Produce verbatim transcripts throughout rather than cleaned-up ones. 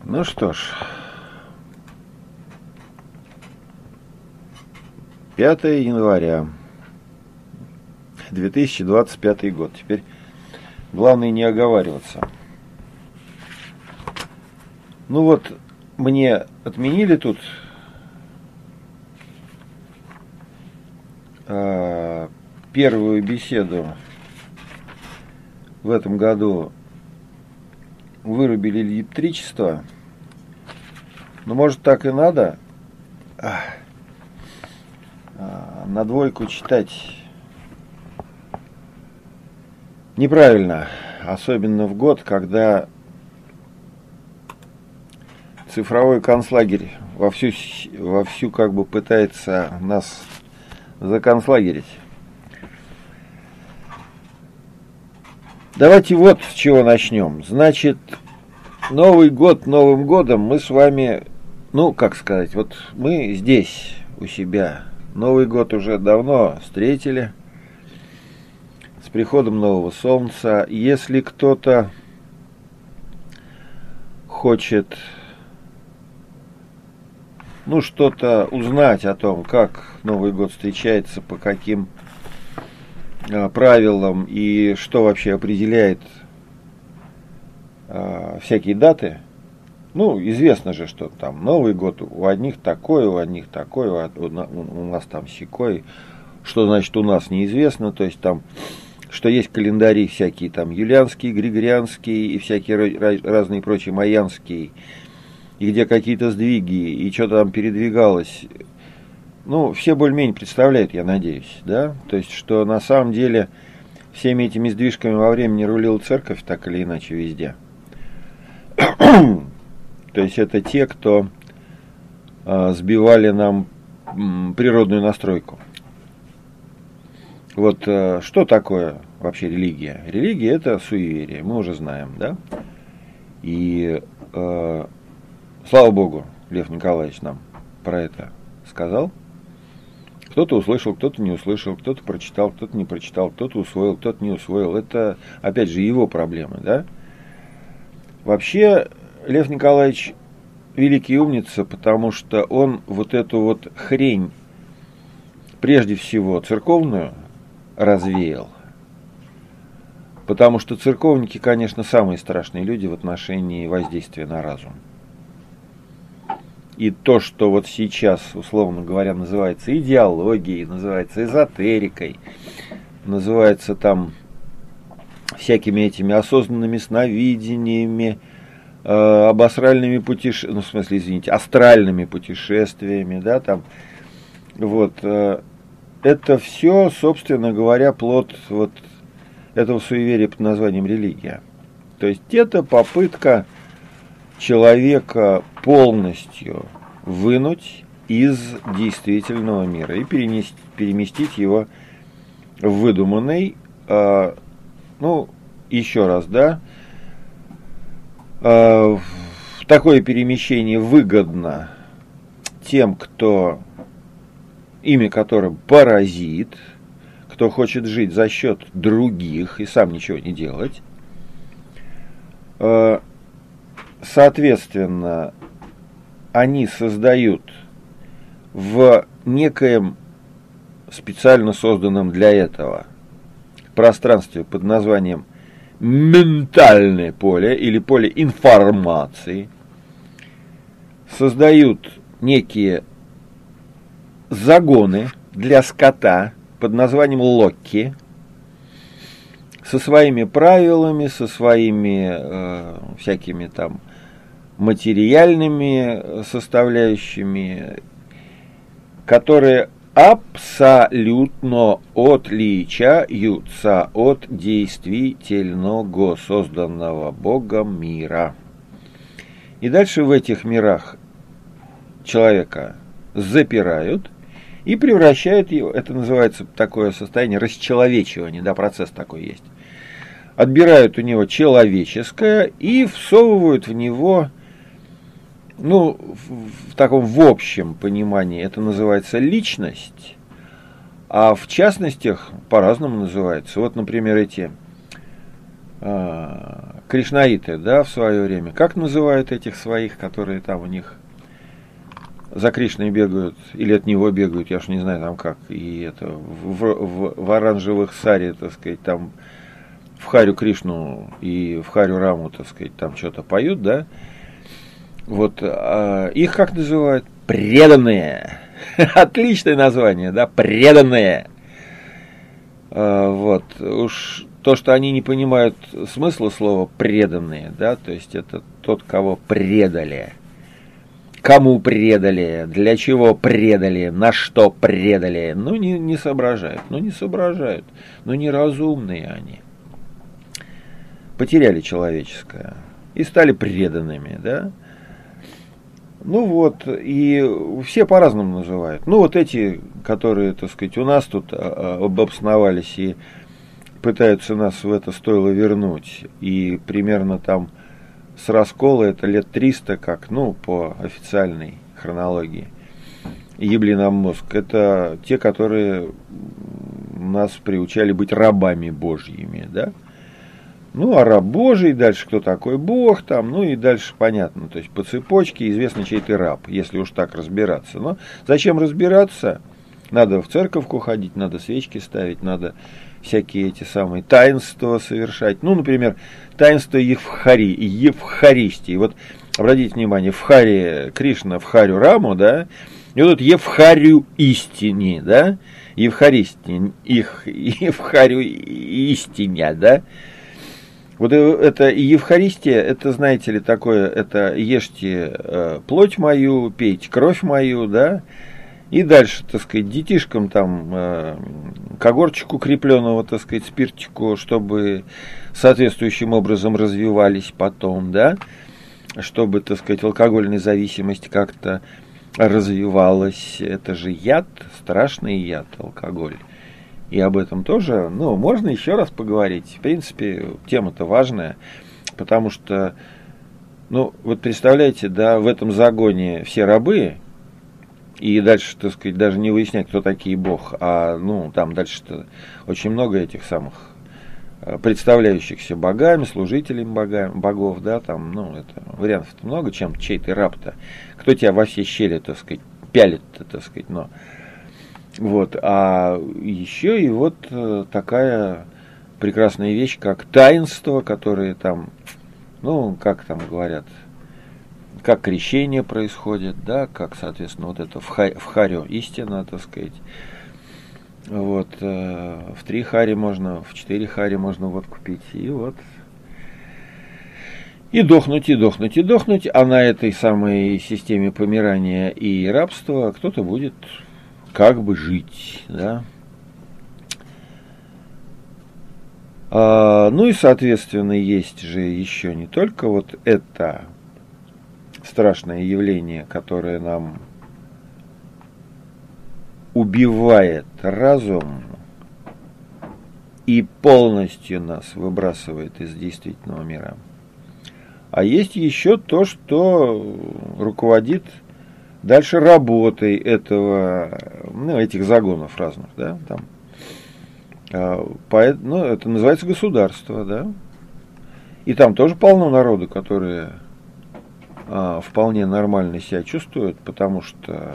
Ну что ж, пятое января две тысячи двадцать пятый год. Теперь главное не оговариваться. Ну вот, мне отменили тут э, первую беседу в этом году. Вырубили электричество. Ну, может, так и надо. А, на двойку читать неправильно. Особенно в год, когда цифровой концлагерь вовсю, вовсю как бы пытается нас законцлагерить. Давайте вот с чего начнем. Значит, Новый год Новым годом мы с вами, ну, как сказать, вот мы здесь, у себя. Новый год уже давно встретили. С приходом нового солнца. Если кто-то хочет, ну, что-то узнать о том, как Новый год встречается, по каким правилам и что вообще определяет а, всякие даты. Ну, известно же, что там Новый год у одних такой, у одних такой, у, у, у нас там сякой. Что значит у нас, неизвестно. То есть там, что есть календари всякие там юлианские, григорианские и всякие разные прочие, майянские, и где какие-то сдвиги, и что-то там передвигалось. Ну, все более-менее представляют, я надеюсь, да? То есть, что на самом деле всеми этими сдвижками во времени рулила церковь, так или иначе, везде. То есть, это те, кто а, сбивали нам м, природную настройку. Вот а, что такое вообще религия? Религия – это суеверие, мы уже знаем, да? И, а, слава Богу, Лев Николаевич нам про это сказал. Кто-то услышал, кто-то не услышал, кто-то прочитал, кто-то не прочитал, кто-то усвоил, кто-то не усвоил. Это, опять же, его проблемы, да? Вообще, Лев Николаевич великий умница, потому что он вот эту вот хрень, прежде всего, церковную, развеял. Потому что церковники, конечно, самые страшные люди в отношении воздействия на разум. И то, что вот сейчас, условно говоря, называется идеологией, называется эзотерикой, называется там всякими этими осознанными сновидениями, э, обосральными путешествиями, ну, в смысле, извините, астральными путешествиями, да, там, вот, э, это все, собственно говоря, плод вот этого суеверия под названием религия. То есть это попытка человека полностью вынуть из действительного мира и перенести, переместить его в выдуманный, э, ну, еще раз, да, э, такое перемещение выгодно тем, кто, имя которым паразит, кто хочет жить за счет других и сам ничего не делать. Э, Соответственно, они создают в некоем специально созданном для этого пространстве под названием ментальное поле или поле информации, создают некие загоны для скота под названием локки, со своими правилами, со своими э, всякими там материальными составляющими, которые абсолютно отличаются от действительного созданного Богом мира. И дальше в этих мирах человека запирают и превращают его, это называется такое состояние расчеловечивания, да, процесс такой есть. Отбирают у него человеческое и всовывают в него, ну, в, в таком в общем понимании это называется личность, а в частностях по-разному называется. Вот, например, эти а, кришнаиты, да, в свое время, как называют этих своих, которые там у них за Кришной бегают, или от него бегают, я уж не знаю там как, и это в, в, в оранжевых саре, так сказать, там в Харю Кришну и в Харю Раму, так сказать, там что-то поют, да, вот, а, их как называют? Преданные. Отличное название, да, преданные. А, вот, уж то, что они не понимают смысла слова преданные, да, то есть это тот, кого предали. Кому предали, для чего предали, на что предали, ну не, не соображают, ну не соображают, ну неразумные они. Потеряли человеческое и стали преданными, да. Ну вот, и все по-разному называют. Ну вот эти, которые, так сказать, у нас тут обосновались и пытаются нас в это стойло вернуть, и примерно там с раскола это лет триста, как, ну, по официальной хронологии, ебли нам мозг. Это те, которые нас приучали быть рабами божьими, да. Ну, а раб Божий, дальше кто такой Бог, там, ну и дальше понятно. То есть по цепочке известно, чей ты раб, если уж так разбираться. Но зачем разбираться? Надо в церковку ходить, надо свечки ставить, надо всякие эти самые таинства совершать. Ну, например, таинство Евхари, Евхаристии. Вот обратите внимание, в Харе Кришна, в Харю Раму, да, и вот Евхарию истине, да, Евхаристия, их Евхарию истиня, да. Вот это Евхаристия, это, знаете ли, такое, это ешьте э, плоть мою, пейте кровь мою, да, и дальше, так сказать, детишкам там э, когорчику крепленного, так сказать, спиртику, чтобы соответствующим образом развивались потом, да, чтобы, так сказать, алкогольная зависимость как-то развивалась. Это же яд, страшный яд, алкоголь. И об этом тоже, ну, можно еще раз поговорить. В принципе, тема-то важная, потому что, ну, вот представляете, да, в этом загоне все рабы, и дальше, так сказать, даже не выяснять, кто такие Бог, а, ну, там дальше-то очень много этих самых представляющихся богами, служителями богам, богов, да, там, ну, это вариантов-то много, чем чей ты раб-то, кто тебя во все щели, так сказать, пялит-то, так сказать, но... Вот, а еще и вот такая прекрасная вещь, как таинство, которые там, ну, как там говорят, как крещение происходит, да, как, соответственно, вот это в, ха, в харе истина, так сказать. Вот, в три харе можно, в четыре харе можно водку пить, и вот. И дохнуть, и дохнуть, и дохнуть, а на этой самой системе помирания и рабства кто-то будет... как бы жить, да. А, ну и, соответственно, есть же еще не только вот это страшное явление, которое нам убивает разум и полностью нас выбрасывает из действительного мира. А есть еще то, что руководит дальше работой этого, ну, этих загонов разных, да, там, а, ну, это называется государство, да, и там тоже полно народу, которые а, вполне нормально себя чувствуют, потому что,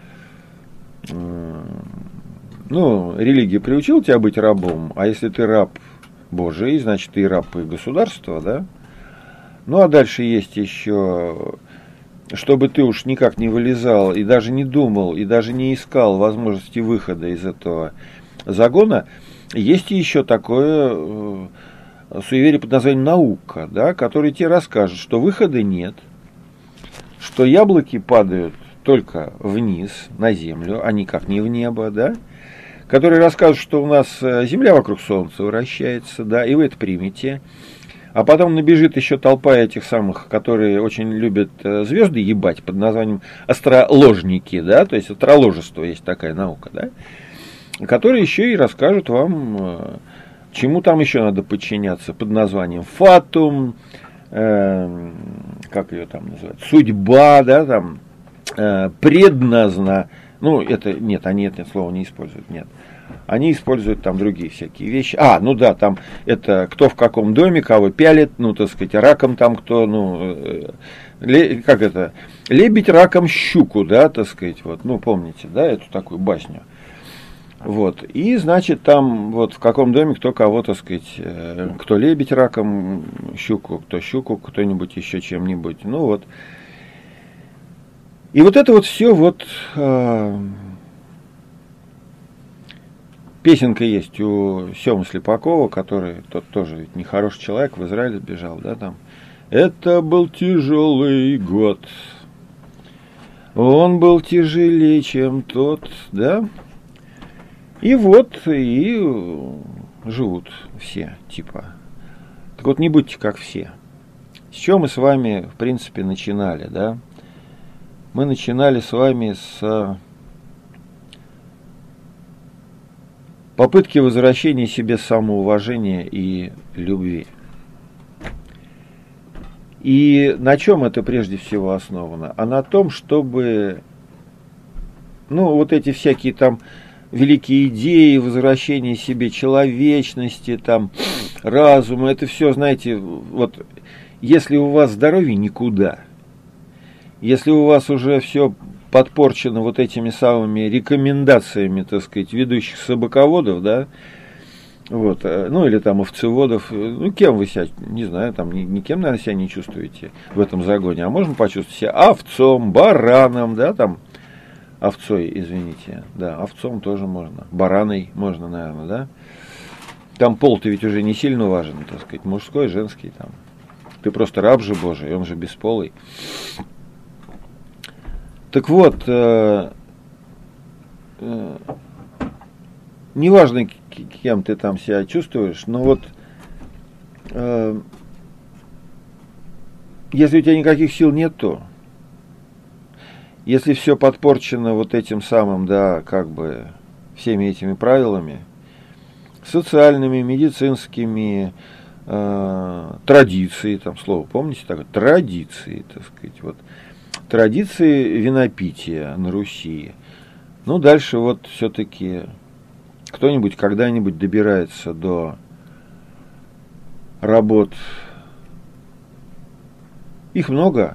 ну, религия приучила тебя быть рабом, а если ты раб Божий, значит, ты раб и государства, да, ну, а дальше есть еще... чтобы ты уж никак не вылезал и даже не думал, и даже не искал возможности выхода из этого загона, есть еще такое э, суеверие под названием наука, да, который тебе расскажет, что выхода нет, что яблоки падают только вниз, на землю, а никак не в небо, да, который расскажет, что у нас Земля вокруг Солнца вращается, да, и вы это примете. А потом набежит еще толпа этих самых, которые очень любят звезды ебать, под названием астроложники, да, то есть астроложество есть такая наука, да, которые еще и расскажут вам, чему там еще надо подчиняться, под названием фатум, э, как ее там называют, судьба, да, там, э, предназна, ну, это, нет, они это слово не используют, нет. они используют там другие всякие вещи. А, ну да, там это кто в каком доме, кого пялит, ну, так сказать, раком там кто, ну, ле, как это, лебедь раком щуку, да, так сказать, вот, ну, помните, да, эту такую басню. Вот, и, значит, там вот в каком доме кто кого, так сказать, кто лебедь раком щуку, кто щуку, кто-нибудь еще чем-нибудь, ну, вот. И вот это вот все вот... Песенка есть у Семы Слепакова, который тот тоже ведь нехороший человек, в Израиль сбежал, да, там. Это был тяжелый год. Он был тяжелее, чем тот, да. И вот, и живут все, типа. Так вот, не будьте как все. С чего мы с вами, в принципе, начинали, да? Мы начинали с вами с... попытки возвращения себе самоуважения и любви. И на чем это прежде всего основано? А на том, чтобы, ну, вот эти всякие там великие идеи, возвращения себе человечности, там, разума, это все, знаете, вот, если у вас здоровье, никуда. Если у вас уже все подпорчено вот этими самыми рекомендациями, так сказать, ведущих собаководов, да, вот, ну, или там овцеводов, ну, кем вы себя, не знаю, там, ни, никем, наверное, себя не чувствуете в этом загоне, а можно почувствовать себя овцом, бараном, да, там, овцой, извините, да, овцом тоже можно, бараной можно, наверное, да, там пол-то ведь уже не сильно важен, так сказать, мужской, женский, там, ты просто раб же Божий, он же бесполый. Так вот, э, э, неважно, кем ты там себя чувствуешь, но вот э, если у тебя никаких сил нет, то если все подпорчено вот этим самым, да, как бы всеми этими правилами, социальными, медицинскими, э, традиции, там слово, помните такое, традиции, так сказать, вот. Традиции винопития на Руси. Ну, дальше вот все-таки кто-нибудь когда-нибудь добирается до работ. Их много.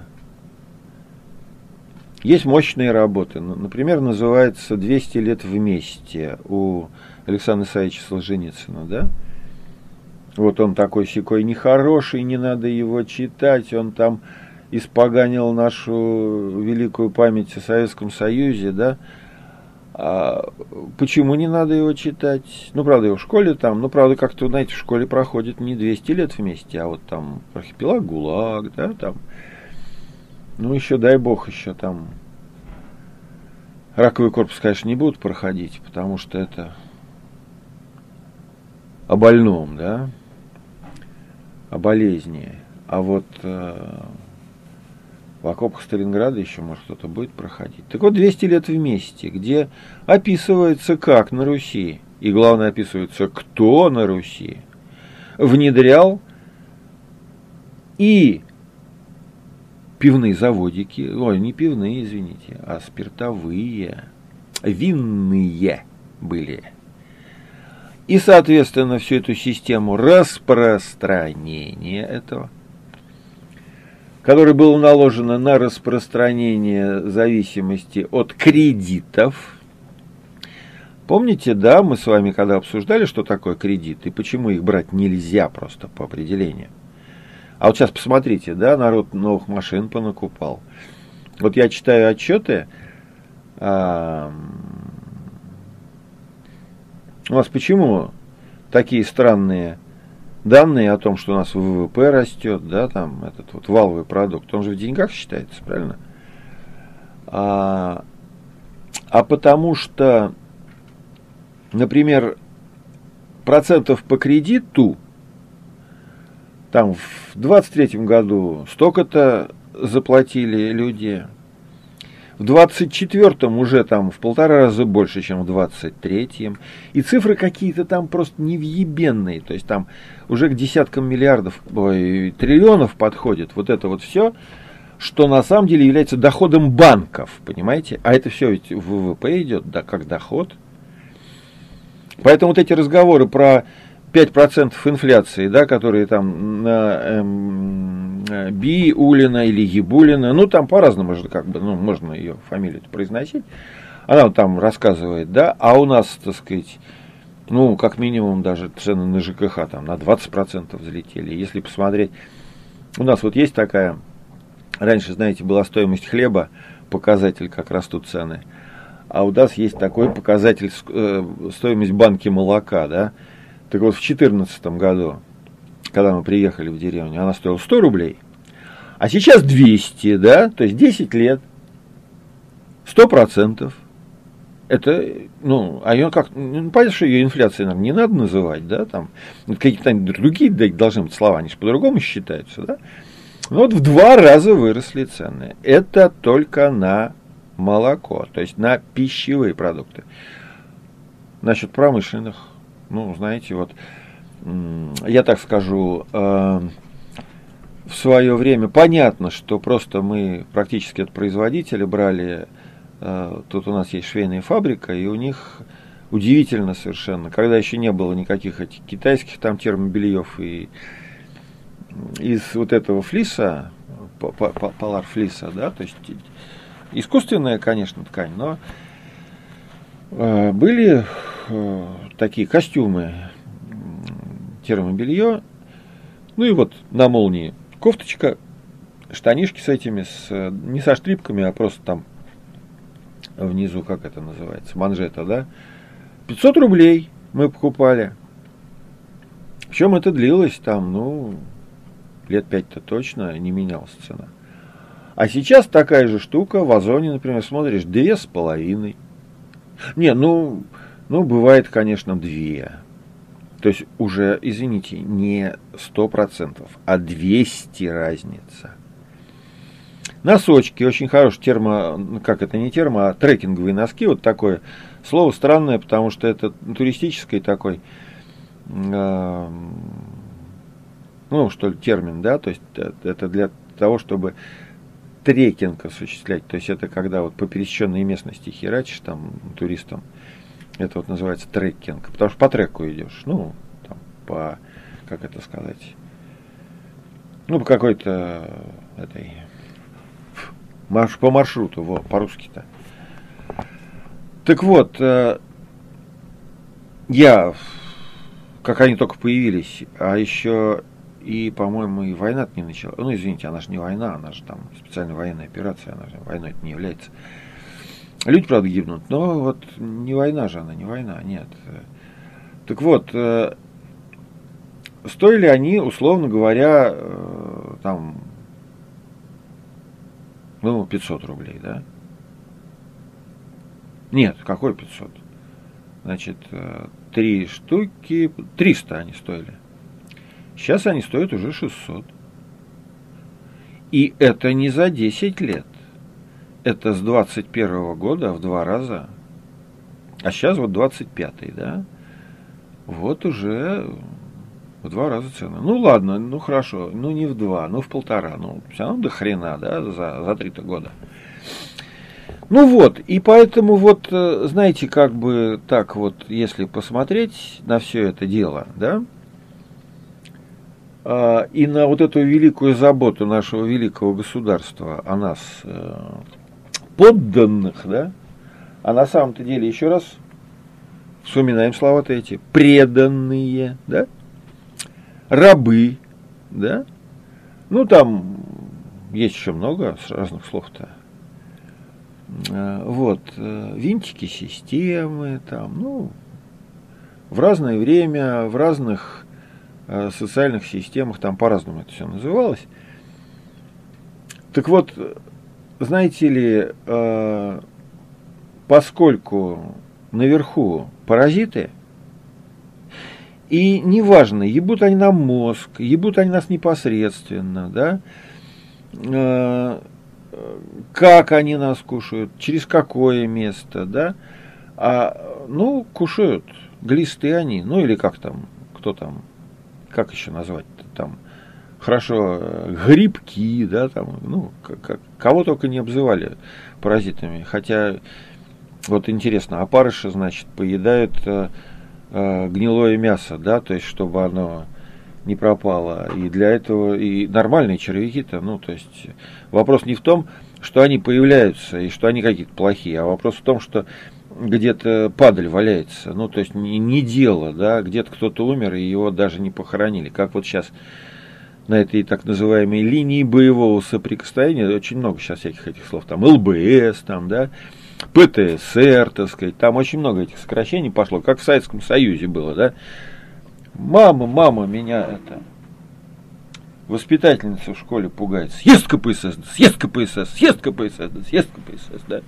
Есть мощные работы. Например, называется «двести лет вместе» у Александра Исаевича Солженицына, да? Вот он такой-сякой нехороший, не надо его читать, он там испоганил нашу великую память о Советском Союзе, да, а почему не надо его читать? Ну, правда, его в школе там, ну, правда, как-то, знаете, в школе проходит не двести лет вместе, а вот там архипелаг ГУЛАГ, да, там, ну, еще, дай бог, еще там раковый корпус, конечно, не будут проходить, потому что это о больном, да, о болезни, а вот в окопах Сталинграда еще, может, кто-то будет проходить. Так вот, двести лет вместе, где описывается, как на Руси, и главное, описывается, кто на Руси внедрял и пивные заводики, ой, не пивные, извините, а спиртовые, винные были. И, соответственно, всю эту систему распространения этого, которое было наложено на распространение зависимости от кредитов. Помните, да, мы с вами когда обсуждали, что такое кредит и почему их брать нельзя просто по определению. А вот сейчас посмотрите, да, народ новых машин понакупал. Вот я читаю отчеты. А, у нас почему такие странные данные о том, что у нас ВВП растет, да, там этот вот валовый продукт, он же в деньгах считается, правильно? А, а потому что, например, процентов по кредиту, там в двадцать третьем году столько-то заплатили люди, в двадцать четвёртом уже там в полтора раза больше, чем в двадцать третьем. И цифры какие-то там просто невъебенные. То есть там уже к десяткам миллиардов, ой, триллионов подходит вот это вот все, что на самом деле является доходом банков, понимаете? А это все ведь в ВВП идет, да, как доход. Поэтому вот эти разговоры про пять процентов инфляции, да, которые там на эм, Биулина или Ебулина, ну там по-разному же, как бы, ну, можно ее фамилию произносить. Она вот там рассказывает, да, а у нас, так сказать, ну, как минимум даже цены на ЖКХ там на двадцать процентов взлетели. Если посмотреть, у нас вот есть такая, раньше, знаете, была стоимость хлеба, показатель, как растут цены. А у нас есть такой показатель, э, стоимость банки молока, да. Так вот, в две тысячи четырнадцатом году, когда мы приехали в деревню, она стоила сто рублей, а сейчас двести, да, то есть десять лет, сто процентов. Это, ну, а ее как, ну, понятно, что ее инфляцией нам не надо называть, да, там, какие-то другие должны быть слова, они же по-другому считаются, да. Ну, вот в два раза выросли цены. Это только на молоко, то есть на пищевые продукты. Насчет промышленных, ну, знаете, вот, я так скажу, э, в свое время понятно, что просто мы практически от производителя брали, э, тут у нас есть швейная фабрика, и у них удивительно совершенно, когда еще не было никаких этих китайских там термобельев, и из вот этого флиса, полар флиса, да, то есть искусственная, конечно, ткань, но э, были э, такие костюмы, термобелье, ну и вот на молнии кофточка, штанишки с этими, с, не со штрипками, а просто там внизу, как это называется, манжета, да, пятьсот рублей мы покупали. Причем это длилось там, ну, лет пять-то точно не менялась цена. А сейчас такая же штука в Озоне, например, смотришь, две с половиной. Не, ну, ну, бывает, конечно, две. То есть уже, извините, не сто процентов, а двести разница. Носочки, очень хорошие термо, как это не термо, а трекинговые носки. Вот такое слово странное, потому что это туристический такой, э, ну, что ли, термин, да, то есть это для того, чтобы трекинг осуществлять. То есть это когда вот по пересеченной местности херачишь там туристам. Это вот называется трекинг. Потому что по треку идешь. Ну, там, по, как это сказать, ну, по какой-то этой, по маршруту, во, по-русски-то. Так вот, я, как они только появились, а еще и, по-моему, и война не начала. Ну, извините, она же не война, она же там специальная военная операция, она же войной это не является. Люди, правда, гибнут, но вот не война же она, не война, нет. Так вот, стоили они, условно говоря, там, ну, пятьсот рублей, да? Нет, какой пятьсот? Значит, три штуки, триста они стоили. Сейчас они стоят уже шестьсот. И это не за десять лет. Это с двадцать первого года в два раза. А сейчас вот двадцать пятый, да? Вот уже в два раза цена. Ну ладно, ну хорошо, ну не в два, ну в полтора. Ну все равно до хрена, да, за, за три-то года. Ну вот, и поэтому вот, знаете, как бы так вот, если посмотреть на все это дело, да, и на вот эту великую заботу нашего великого государства о нас, подданных, да, а на самом-то деле, еще раз, вспоминаем слова-то эти, преданные, да, рабы, да, ну там есть еще много разных слов-то, вот, винтики системы, там, ну, в разное время, в разных социальных системах, там по-разному это все называлось. Так вот, знаете ли, э, поскольку наверху паразиты, и неважно, ебут они нам мозг, ебут они нас непосредственно, да, э, как они нас кушают, через какое место, да, а, ну, кушают, глисты они, ну, или как там, кто там, как еще назвать-то там, хорошо, грибки, да, там, ну, как, кого только не обзывали паразитами. Хотя, вот интересно, опарыши, значит, поедают э, э, гнилое мясо, да, то есть чтобы оно не пропало. И для этого и нормальные червяки-то, ну, то есть вопрос не в том, что они появляются и что они какие-то плохие, а вопрос в том, что где-то падаль валяется, ну, то есть не, не дело, да, где-то кто-то умер и его даже не похоронили, как вот сейчас на этой так называемой линии боевого соприкосновения, очень много сейчас всяких этих слов, там эл бэ эс, там, да, пэ тэ эс эр, так сказать, там очень много этих сокращений пошло, как в Советском Союзе было, да. Мама, мама, меня это воспитательница в школе пугает. Съест ка пэ эс эс, съест ка пэ эс эс, съест ка пэ эс эс, съест ка пэ эс эс, да.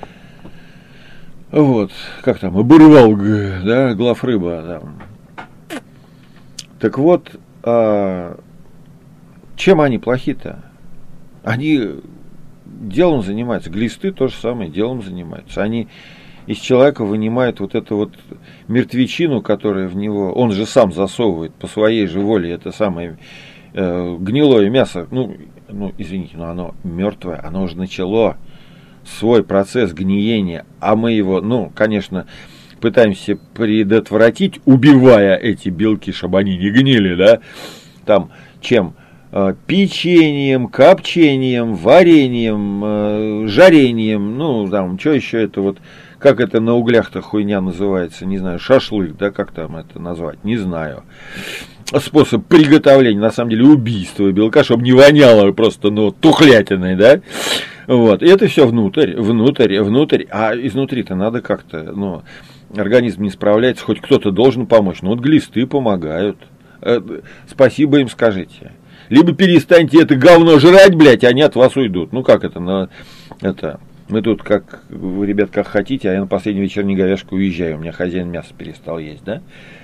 Вот, как там, оборвал, да, главрыба, там. Так вот, а, чем они плохи-то? Они делом занимаются, глисты то же самое, делом занимаются. Они из человека вынимают вот эту вот мертвечину, которая в него, он же сам засовывает по своей же воле это самое э, гнилое мясо, ну, ну, извините, но оно мертвое, оно уже начало свой процесс гниения, а мы его, ну, конечно, пытаемся предотвратить, убивая эти белки, чтобы они не гнили, да, там, чем? Э, печеньем, копчением, вареньем, э, жарением, ну, там, что еще это вот, как это на углях-то хуйня называется, не знаю, шашлык, да, как там это назвать, не знаю. Способ приготовления, на самом деле, убийства белка, чтобы не воняло просто, ну, тухлятиной, да. Вот, и это все внутрь, внутрь, внутрь, а изнутри-то надо как-то, ну, организм не справляется, хоть кто-то должен помочь. Ну, вот глисты помогают. Спасибо им скажите. Либо перестаньте это говно жрать, блядь, они от вас уйдут. Ну, как это, на, это... Мы тут, как вы, ребят, как хотите, а я на последний вечерний говяжку уезжаю. У меня хозяин мясо перестал есть, да?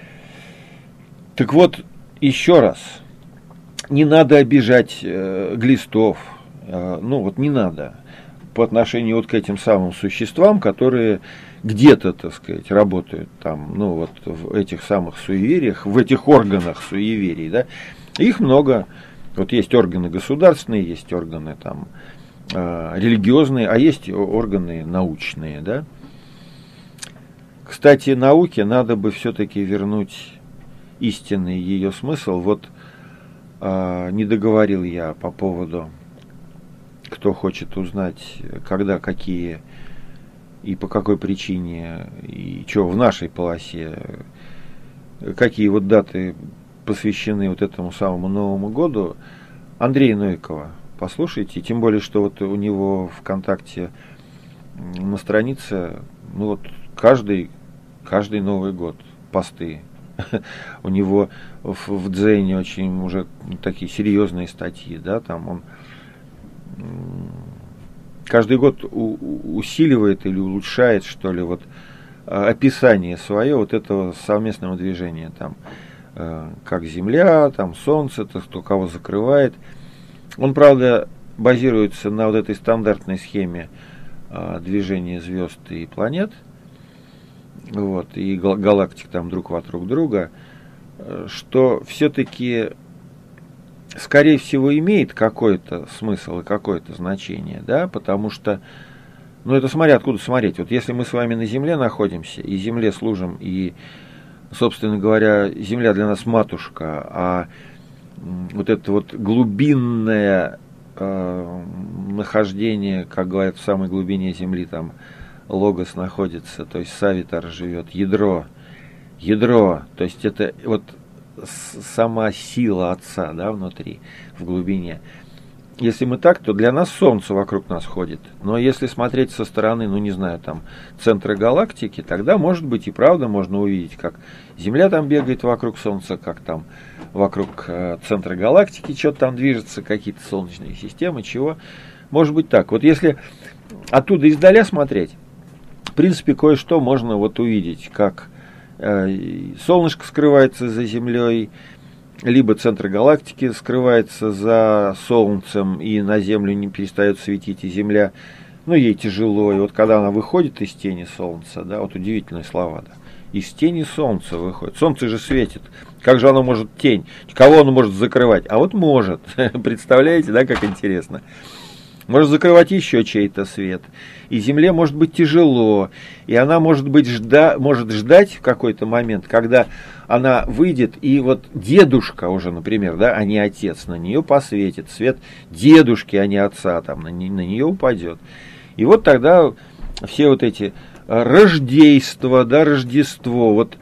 Так вот, еще раз. Не надо обижать э, глистов. Э, ну, вот не надо. По отношению вот к этим самым существам, которые где-то, так сказать, работают там, ну, вот в этих самых суевериях, в этих органах суеверий, да? Их много. Вот есть органы государственные, есть органы там религиозные, а есть органы научные, да. Кстати, науке надо бы все-таки вернуть истинный ее смысл. Вот а, не договорил я по поводу, кто хочет узнать, когда, какие и по какой причине, и что в нашей полосе, какие вот даты посвящены вот этому самому Новому году. Андрея Новикова послушайте, тем более, что вот у него ВКонтакте на странице, ну вот каждый, каждый Новый год посты. У него в, в Дзене очень уже такие серьезные статьи, да, там он каждый год у, усиливает или улучшает, что ли, вот описание свое вот этого совместного движения, там, как Земля, там Солнце, то, кто кого закрывает. Он, правда, базируется на вот этой стандартной схеме а, движения звезд и планет, вот, и гал- галактик там друг вокруг друга, что все-таки, скорее всего, имеет какой-то смысл и какое-то значение, да, потому что, ну, это смотря откуда смотреть. Вот если мы с вами на Земле находимся, и Земле служим, и, собственно говоря, Земля для нас матушка, а вот это вот глубинное э, нахождение, как говорят, в самой глубине Земли, там логос находится, то есть савитар живет, ядро, ядро, то есть это вот сама сила Отца, да, внутри, в глубине. Если мы так, то для нас Солнце вокруг нас ходит. Но если смотреть со стороны, ну не знаю, там, центра галактики, тогда, может быть, и правда можно увидеть, как Земля там бегает вокруг Солнца, как там вокруг э, центра галактики что-то там движется, какие-то солнечные системы, чего. Может быть так. Вот если оттуда издаля смотреть, в принципе, кое-что можно вот увидеть, как э, солнышко скрывается за Землей, либо центр галактики скрывается за Солнцем, и на Землю не перестает светить, и Земля, ну, ей тяжело. И вот когда она выходит из тени Солнца, да, вот удивительные слова, да, из тени Солнца выходит. Солнце же светит. Как же оно может тень? Кого оно может закрывать? А вот может. Представляете, да, как интересно? может закрывать еще чей-то свет. И земле может быть тяжело. И она может, быть жда, может ждать в какой-то момент, когда она выйдет, и вот дедушка уже, например, да, а не отец, на нее посветит. Свет дедушки, а не отца, там, на, не, на нее упадет. И вот тогда все вот эти рождейства, да, Рождество, вот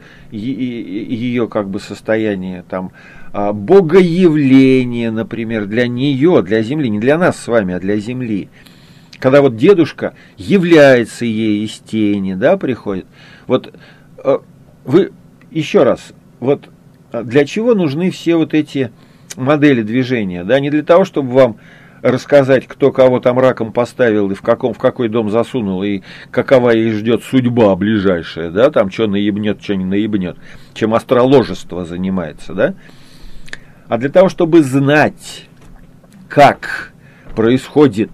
ее как бы состояние, там, богоявление, например, для нее, для Земли, не для нас с вами, а для Земли. Когда вот дедушка является ей из тени, да, приходит. Вот вы, еще раз, вот для чего нужны все вот эти модели движения, да, не для того, чтобы вам рассказать, кто кого там раком поставил и в, каком, в какой дом засунул, и какова ей ждет судьба ближайшая, да, там, что наебнет, что не наебнет, чем астрологество занимается, да, а для того, чтобы знать, как происходит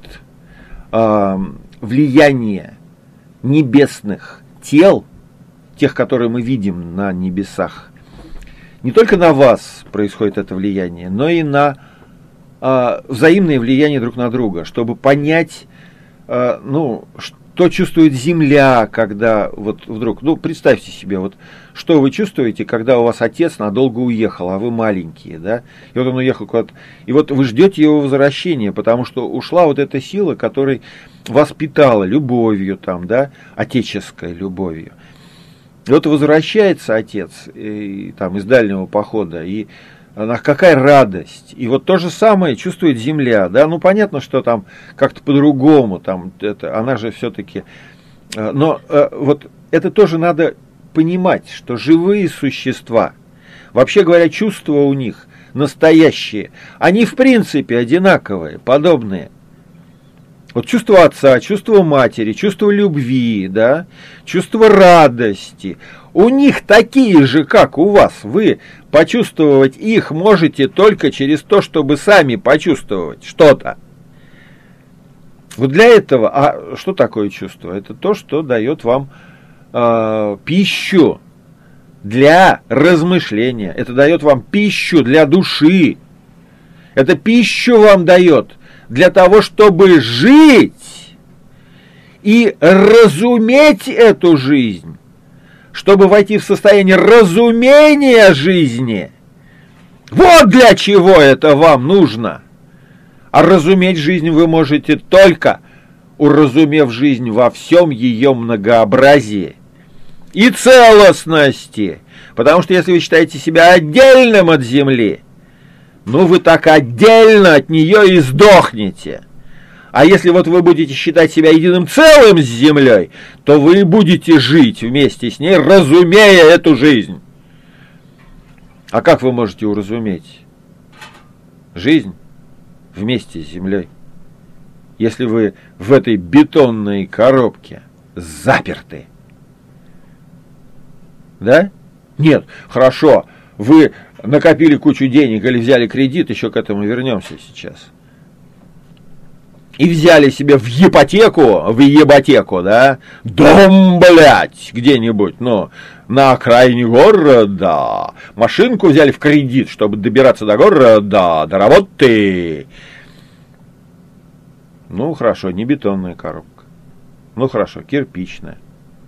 э, влияние небесных тел, тех, которые мы видим на небесах. Не только на вас происходит это влияние, но и на э, взаимное влияние друг на друга, чтобы понять, э, ну, что чувствует Земля, когда вот вдруг, ну, представьте себе, вот что вы чувствуете, когда у вас отец надолго уехал, а вы маленькие, да, и вот он уехал куда-то, и вот вы ждете его возвращения, потому что ушла вот эта сила, которая вас питала любовью, там, да, отеческой любовью. И вот возвращается отец и, там, из дальнего похода, и она, какая радость. И вот то же самое чувствует Земля. Да? Ну, понятно, что там как-то по-другому. Там, это, она же все-таки... Но вот это тоже надо понимать, что живые существа, вообще говоря, чувства у них настоящие, они в принципе одинаковые, подобные. Вот чувство отца, чувство матери, чувство любви, да, чувство радости, у них такие же, как у вас. Вы почувствовать их можете только через то, чтобы сами почувствовать что-то. Вот для этого, а что такое чувство? Это то, что дает вам э, пищу для размышления. Это дает вам пищу для души. Это пищу вам дает для того, чтобы жить и разуметь эту жизнь, чтобы войти в состояние разумения жизни. Вот для чего это вам нужно. А разуметь жизнь вы можете только, уразумев жизнь во всем ее многообразии и целостности. Потому что если вы считаете себя отдельным от Земли, ну, вы так отдельно от нее и сдохнете. А если вот вы будете считать себя единым целым с Землей, то вы будете жить вместе с ней, разумея эту жизнь. А как вы можете уразуметь жизнь вместе с Землей, если вы в этой бетонной коробке заперты? Да? Нет, хорошо, вы накопили кучу денег или взяли кредит, еще к этому вернемся сейчас. И взяли себе в ипотеку, в ипотеку, да, дом, блядь, где-нибудь, ну, на окраине города. Машинку взяли в кредит, чтобы добираться до города, до работы. Ну, хорошо, не бетонная коробка. Ну, хорошо, кирпичная.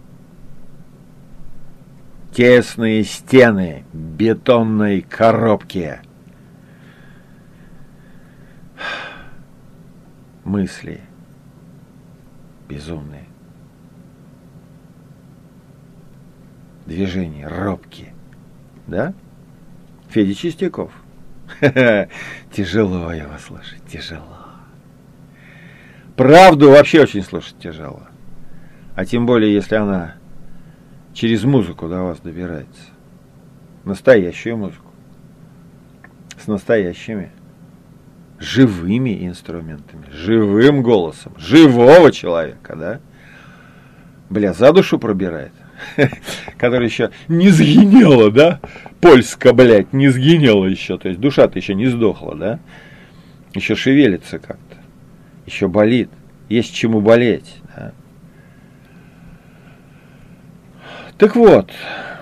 Тесные стены бетонной коробки. Мысли безумные. Движения робкие. Да? Федя Чистяков. Тяжело его слушать, тяжело. Правду вообще очень слушать тяжело. А тем более, если она через музыку до вас добирается. Настоящую музыку. С настоящими живыми инструментами, живым голосом, живого человека, да? Бля, за душу пробирает. Который еще не сгинела, да? Польска, блядь, не сгинела еще. То есть душа-то еще не сдохла, да? Еще шевелится как-то. Еще болит. Есть чему болеть, да? Так вот,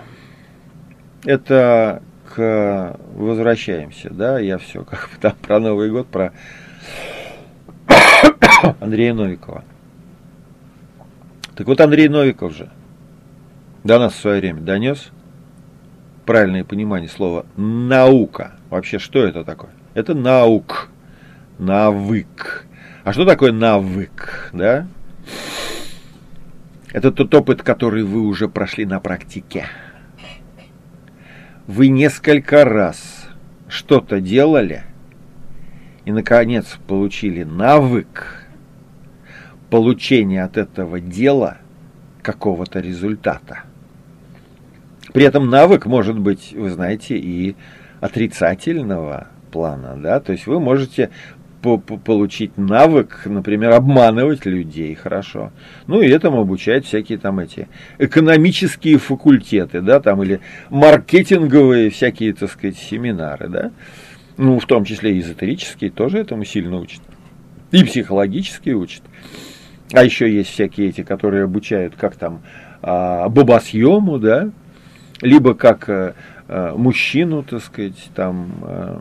это к возвращаемся, да, я все как бы там про Новый год, про Андрея Новикова. Так вот, Андрей Новиков же до нас в свое время донес правильное понимание слова «наука». Вообще, что это такое? Это наук, навык. А что такое навык, да? Это тот опыт, который вы уже прошли на практике. Вы несколько раз что-то делали и, наконец, получили навык получения от этого дела какого-то результата. При этом навык может быть, вы знаете, и отрицательного плана, да, то есть вы можете получить навык, например, обманывать людей хорошо. Ну, и этому обучают всякие там эти экономические факультеты, да, там, или маркетинговые всякие, так сказать, семинары, да. Ну, в том числе и эзотерические тоже этому сильно учат. И психологические учат. А еще есть всякие эти, которые обучают, как там, бобосъему, да, либо как а, а, мужчину, так сказать, там... А,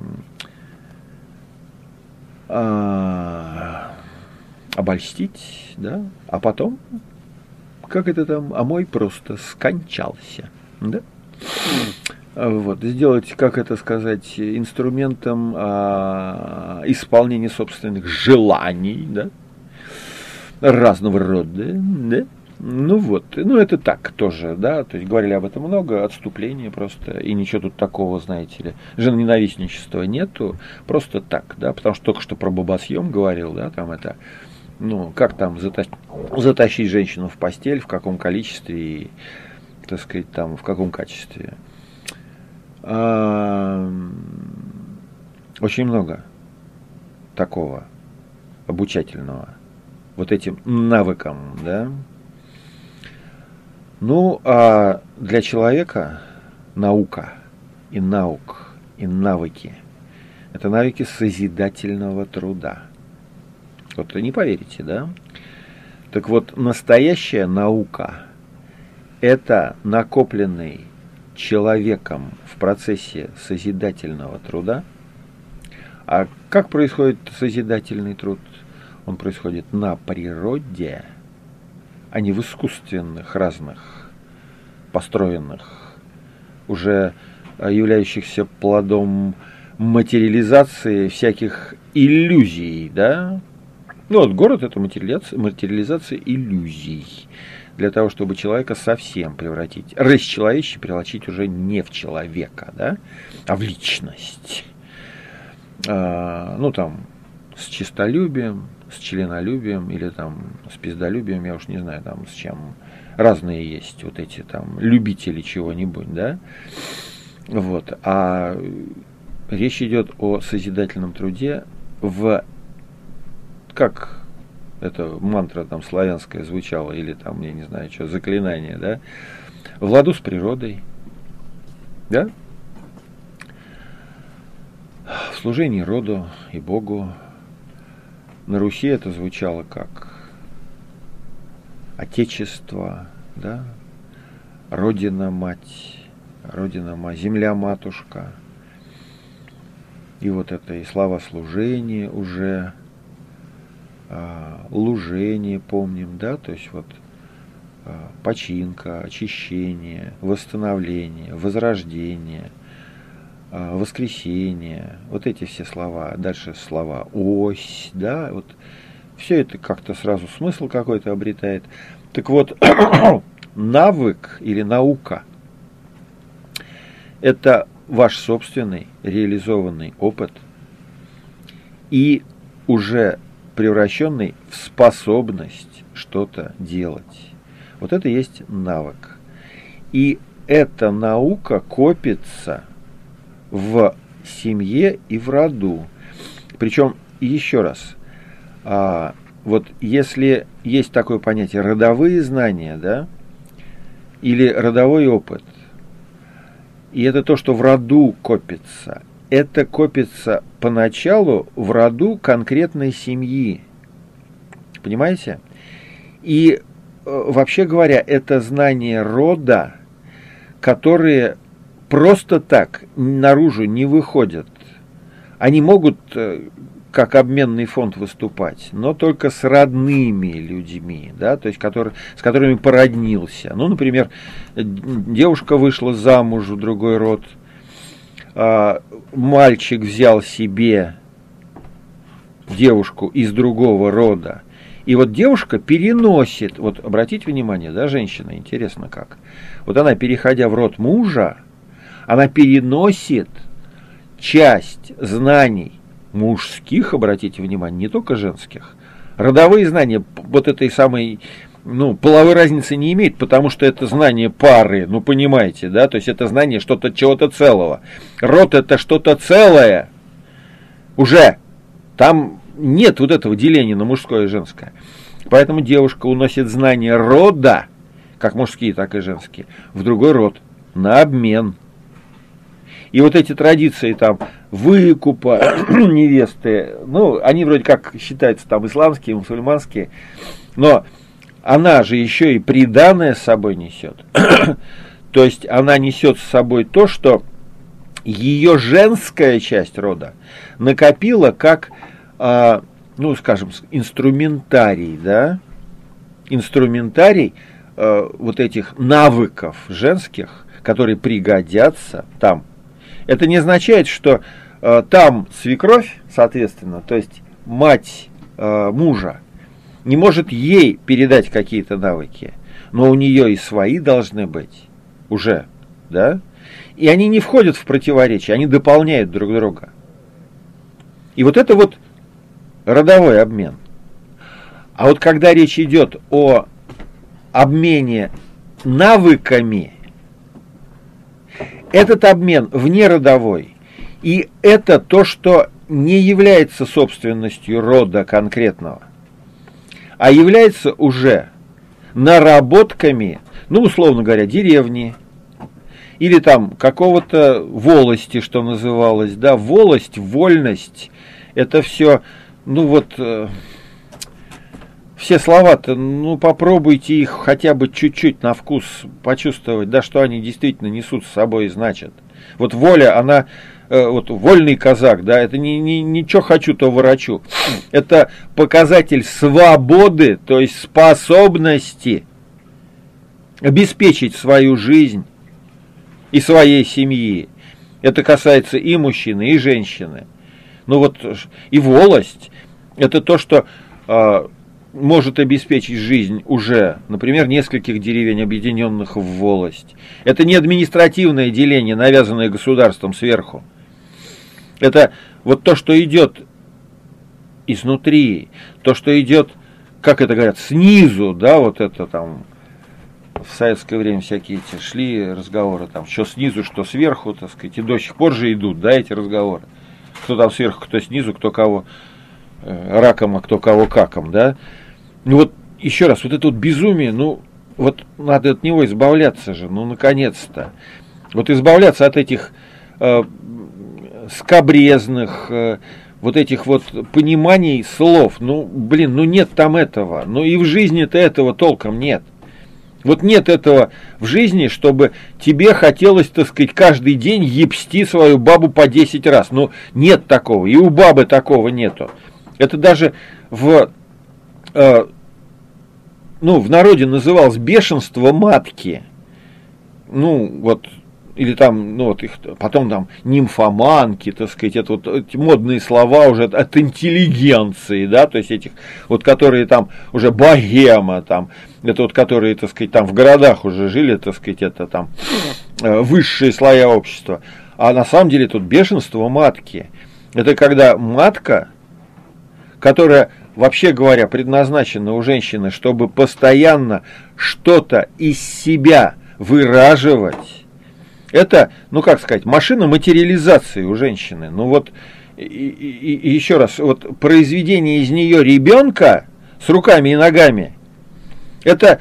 А, обольстить, да, а потом, как это там, а мой просто скончался, да, вот, сделать, как это сказать, инструментом а, исполнения собственных желаний, да, разного рода, да. Ну вот, ну это так тоже, да, то есть говорили об этом много, отступления просто, и ничего тут такого, знаете ли, женоненавистничества нету, просто так, да, потому что только что про бобосъем говорил, да, там это, ну, как там затащ... затащить женщину в постель, в каком количестве и, так сказать, там, в каком качестве. А... Очень много такого обучательного, вот этим навыкам, да. Ну, а для человека наука и наук, и навыки – это навыки созидательного труда. Вот не поверите, да? Так вот, настоящая наука – это накопленный человеком в процессе созидательного труда. А как происходит созидательный труд? Он происходит на природе, а не в искусственных разных, построенных, уже являющихся плодом материализации всяких иллюзий, да? Ну вот город – это материализация, материализация иллюзий, для того, чтобы человека совсем превратить, расчеловечить, превратить уже не в человека, да, а в личность. А, ну там, с честолюбием, с членолюбием или там с пиздолюбием, я уж не знаю, там с чем. Разные есть вот эти там любители чего-нибудь, да. Вот. А речь идет о созидательном труде в, как эта мантра там славянская звучала, или там, я не знаю, что, заклинание, да, в ладу с природой, да, в служении роду и Богу. На Руси это звучало как Отечество, да, Родина-мать, Родина-мать, Земля-матушка. И вот это и славослужение уже, а, лужение помним, да, то есть вот а, починка, очищение, восстановление, возрождение, а, воскресение, вот эти все слова, дальше слова ось, да, вот все это как-то сразу смысл какой-то обретает. Так вот, навык или наука – это ваш собственный реализованный опыт и уже превращенный в способность что-то делать. Вот это и есть навык. И эта наука копится в семье и в роду. Причем, еще раз, а, вот если есть такое понятие родовые знания, да, или родовой опыт, и это то, что в роду копится, это копится поначалу в роду конкретной семьи. Понимаете? И вообще говоря, это знания рода, которые просто так наружу не выходят. Они могут как обменный фонд выступать, но только с родными людьми, да, то есть который, с которыми породнился. Ну, например, девушка вышла замуж в другой род, а, мальчик взял себе девушку из другого рода, и вот девушка переносит, вот обратите внимание, да, женщина, интересно как, вот она, переходя в род мужа, она переносит часть знаний мужских, обратите внимание, не только женских. Родовые знания вот этой самой, ну, половой разницы не имеют, потому что это знание пары, ну, понимаете, да, то есть это знание что-то, чего-то целого. Род это что-то целое. Уже там нет вот этого деления на мужское и женское. Поэтому девушка уносит знания рода, как мужские, так и женские, в другой род, на обмен. И вот эти традиции там выкупа невесты, ну, они вроде как считаются там исламские, мусульманские, но она же еще и приданое с собой несет. То есть она несет с собой то, что ее женская часть рода накопила как, а, ну, скажем, инструментарий, да, инструментарий а, вот этих навыков женских, которые пригодятся там. Это не означает, что э, там свекровь, соответственно, то есть мать э, мужа, не может ей передать какие-то навыки, но у нее и свои должны быть уже, да? И они не входят в противоречие, они дополняют друг друга. И вот это вот родовой обмен. А вот когда речь идет о обмене навыками, этот обмен внеродовой, и это то, что не является собственностью рода конкретного, а является уже наработками, ну, условно говоря, деревни, или там какого-то волости, что называлось, да, волость, вольность, это все, ну вот, э, все слова-то, ну, попробуйте их хотя бы чуть-чуть на вкус почувствовать, да, что они действительно несут с собой и значат. Вот воля, она, э, вот вольный казак, да, это не, не, ничего хочу, то ворочу. Это показатель свободы, то есть способности обеспечить свою жизнь и своей семьи. Это касается и мужчины, и женщины. Ну вот, и волость, это то, что э, может обеспечить жизнь уже, например, нескольких деревень, объединенных в волость. Это не административное деление, навязанное государством сверху. Это вот то, что идет изнутри, то, что идет, как это говорят, снизу, да, вот это там, в советское время всякие эти шли разговоры, там, что снизу, что сверху, так сказать, и до сих пор же идут, да, эти разговоры. Кто там сверху, кто снизу, кто кого э, раком, а кто кого каком, да. Ну вот, еще раз, вот это вот безумие, ну, вот надо от него избавляться же, ну, наконец-то. Вот избавляться от этих э, скабрезных, э, вот этих вот пониманий слов. Ну, блин, ну нет там этого. Ну и в жизни-то этого толком нет. Вот нет этого в жизни, чтобы тебе хотелось, так сказать, каждый день ебсти свою бабу по десять раз. Ну, нет такого. И у бабы такого нету. Это даже в... Э, ну, в народе называлось бешенство матки. Ну, вот, или там, ну, вот их, потом там нимфоманки, так сказать, это вот эти модные слова уже от интеллигенции, да, то есть этих, вот, которые там уже богема, там, это вот, которые, так сказать, там в городах уже жили, так сказать, это там высшие слоя общества. А на самом деле тут бешенство матки. Это когда матка, которая, вообще говоря, предназначена у женщины, чтобы постоянно что-то из себя выраживать. Это, ну как сказать, машина материализации у женщины. Ну вот, и, и, и еще раз, вот произведение из нее ребенка с руками и ногами, это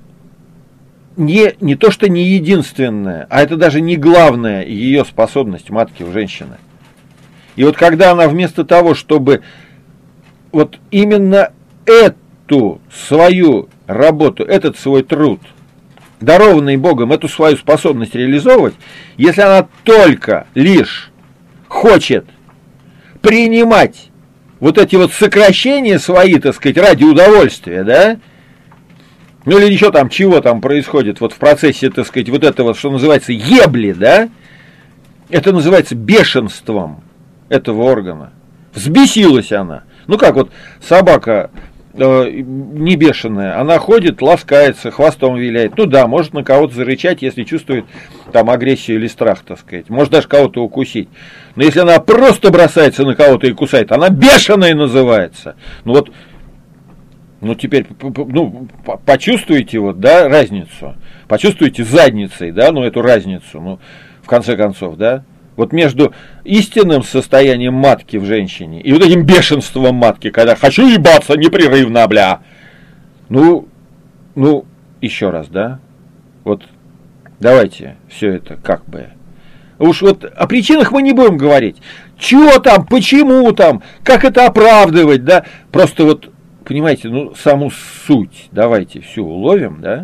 не, не то, что не единственное, а это даже не главная ее способность матки у женщины. И вот когда она вместо того, чтобы вот именно эту свою работу, этот свой труд, дарованный Богом, эту свою способность реализовывать, если она только лишь хочет принимать вот эти вот сокращения свои, так сказать, ради удовольствия, да, ну или еще там, чего там происходит вот в процессе, так сказать, вот этого, что называется, ебли, да, это называется бешенством этого органа. Взбесилась она. Ну как вот собака э, не бешеная, она ходит, ласкается, хвостом виляет. Ну да, может на кого-то зарычать, если чувствует там агрессию или страх, так сказать. Может даже кого-то укусить. Но если она просто бросается на кого-то и кусает, она бешеная называется. Ну вот, ну теперь, ну, почувствуйте вот, да, разницу. Почувствуйте задницей, да, ну эту разницу, ну, в конце концов, да. Вот между истинным состоянием матки в женщине и вот этим бешенством матки, когда хочу ебаться непрерывно, бля. Ну, ну, еще раз, да? Вот давайте все это как бы. Уж вот о причинах мы не будем говорить. Чего там, почему там, как это оправдывать, да? Просто вот, понимаете, ну, саму суть давайте всю уловим, да?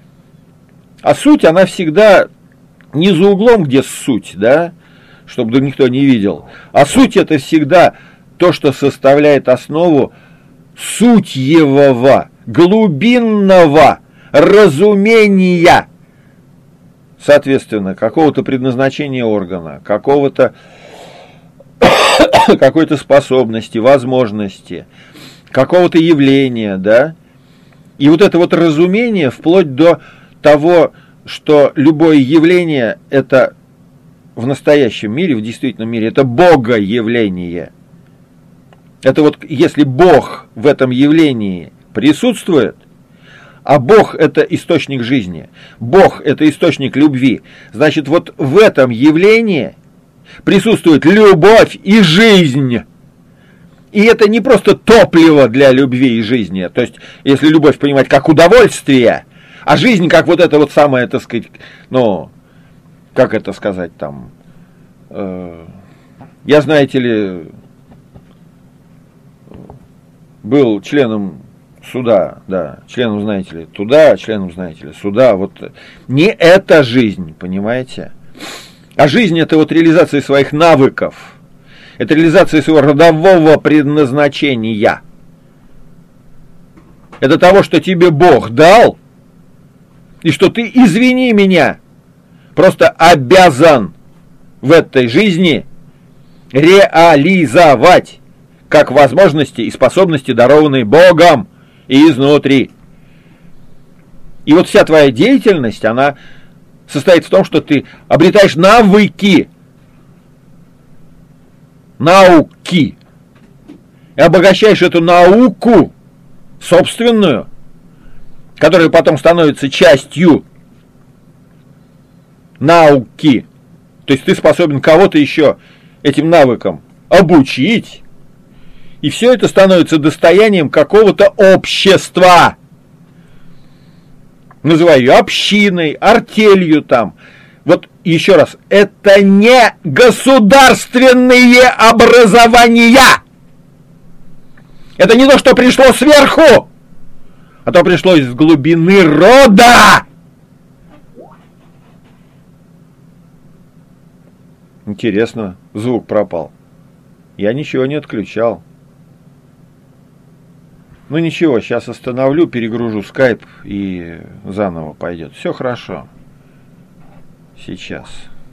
А суть, она всегда не за углом, где суть, да? Чтобы никто не видел. А суть это всегда то, что составляет основу сутьевого, глубинного разумения, соответственно, какого-то предназначения органа, какого-то какой-то способности, возможности, какого-то явления, да. И вот это вот разумение, вплоть до того, что любое явление это в настоящем мире, в действительном мире, это богоявление. Это вот если Бог в этом явлении присутствует, а Бог это источник жизни, Бог это источник любви, значит вот в этом явлении присутствует любовь и жизнь. И это не просто топливо для любви и жизни, то есть если любовь понимать как удовольствие, а жизнь как вот это вот самое, так сказать, ну... Как это сказать там? Я, знаете ли, был членом суда, да, членом, знаете ли, туда, членом, знаете ли, суда. Вот не эта жизнь, понимаете? А жизнь это вот реализация своих навыков, это реализация своего родового предназначения. Это того, что тебе Бог дал, и что ты, извини меня, просто обязан в этой жизни реализовать как возможности и способности, дарованные Богом и изнутри. И вот вся твоя деятельность, она состоит в том, что ты обретаешь навыки, науки, и обогащаешь эту науку собственную, которая потом становится частью науки. То есть ты способен кого-то еще этим навыкам обучить. И все это становится достоянием какого-то общества. Называю ее общиной, артелью там. Вот еще раз, это не государственные образования. Это не то, что пришло сверху, а то пришло из глубины рода. Интересно, звук пропал. Я ничего не отключал. Ну ничего, сейчас остановлю, перегружу скайп и заново пойдет. Все хорошо. Сейчас.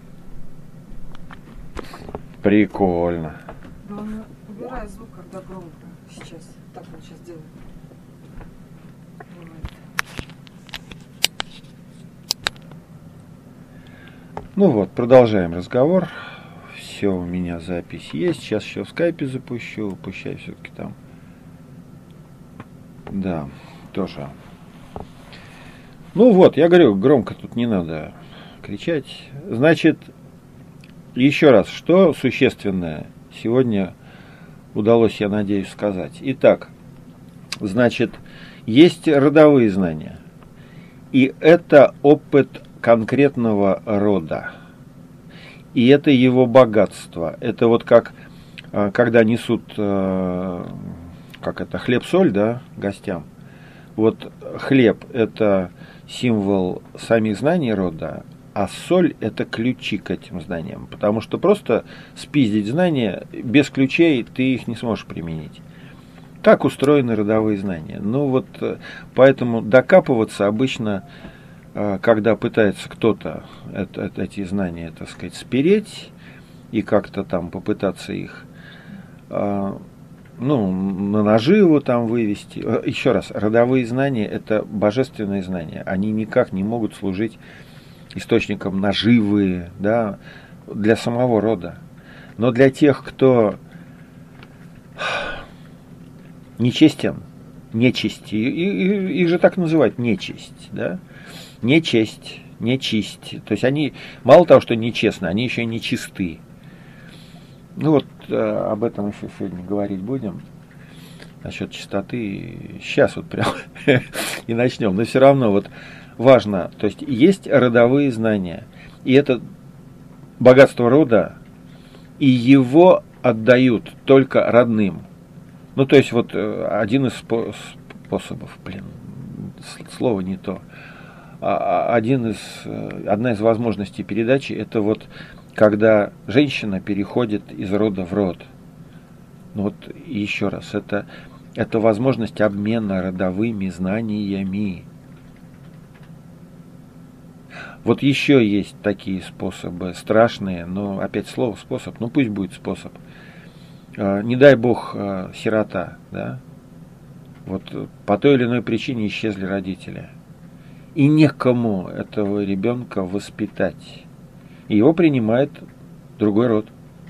Прикольно. Ну, убирай звук, когда громко. Сейчас. Так он сейчас делает. Ну вот, продолжаем разговор. Все, у меня запись есть. Сейчас еще в скайпе запущу. Пущай все-таки там. Да, тоже. Ну вот, я говорю, громко тут не надо кричать. Значит, еще раз, что существенное сегодня удалось, я надеюсь, сказать. Итак, значит, есть родовые знания. И это опыт конкретного рода. И это его богатство. Это вот как, когда несут, как это, хлеб-соль, да, гостям. Вот хлеб – это символ самих знаний рода, а соль – это ключи к этим знаниям. Потому что просто спиздить знания, без ключей ты их не сможешь применить. Как устроены родовые знания? Ну вот, поэтому докапываться обычно, когда пытается кто-то это, это, эти знания, так сказать, спереть и как-то там попытаться их, ну, на наживу там вывести. Еще раз, родовые знания – это божественные знания. Они никак не могут служить источником наживы, да, для самого рода. Но для тех, кто нечестен, нечисть, их же так называют, нечисть, да, нечесть, нечисть. То есть они, мало того, что нечестны, они еще и нечисты. Ну вот э, об этом еще сегодня говорить будем, насчет чистоты. Сейчас вот прям и начнем. Но все равно вот важно, то есть есть родовые знания, и это богатство рода, и его отдают только родным. Ну, то есть вот один из способов, блин, слово не то, один из, одна из возможностей передачи, это вот когда женщина переходит из рода в род. Ну вот еще раз, это, это возможность обмена родовыми знаниями. Вот еще есть такие способы, страшные, но опять слово способ, ну пусть будет способ. Не дай бог сирота, да, вот по той или иной причине исчезли родители. И некому этого ребенка воспитать. И его принимает другой род.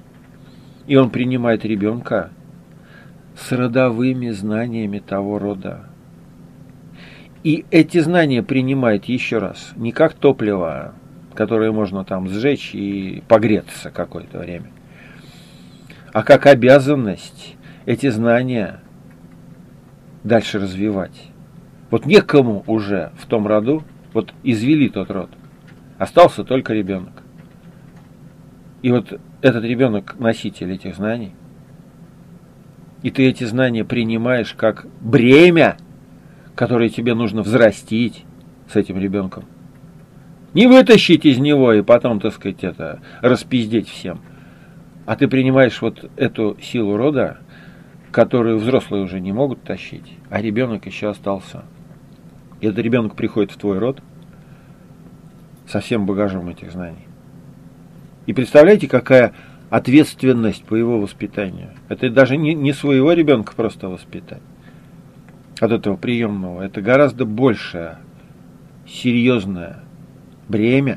И он принимает ребенка с родовыми знаниями того рода. И эти знания принимает еще раз не как топливо, которое можно там сжечь и погреться какое-то время, а как обязанность эти знания дальше развивать. Вот некому уже в том роду, вот извели тот род, остался только ребенок. И вот этот ребенок носитель этих знаний, и ты эти знания принимаешь как бремя, которое тебе нужно взрастить с этим ребенком. Не вытащить из него и потом, так сказать, это, распиздеть всем. А ты принимаешь вот эту силу рода, которую взрослые уже не могут тащить, а ребенок еще остался. И этот ребенок приходит в твой род со всем багажом этих знаний. И представляете, какая ответственность по его воспитанию. Это даже не, не своего ребенка просто воспитать от этого приемного. Это гораздо большее, серьезное бремя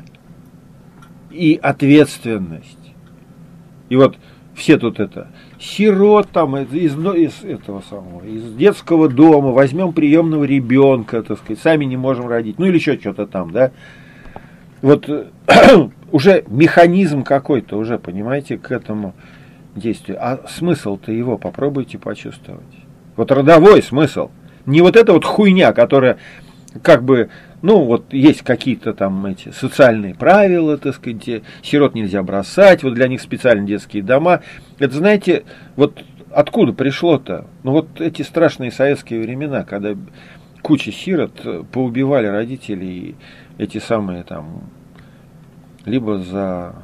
и ответственность. И вот все тут это, сирот там, из, из этого самого, из детского дома, возьмем приемного ребенка, так сказать, сами не можем родить, ну или еще что-то там, да. Вот уже механизм какой-то, уже, понимаете, к этому действию. А смысл-то его попробуйте почувствовать. Вот родовой смысл. Не вот эта вот хуйня, которая как бы, ну вот есть какие-то там эти социальные правила, так сказать, сирот нельзя бросать, вот для них специальные детские дома. Это, знаете, вот откуда пришло-то? Ну вот эти страшные советские времена, когда куча сирот поубивали родителей, эти самые там, либо за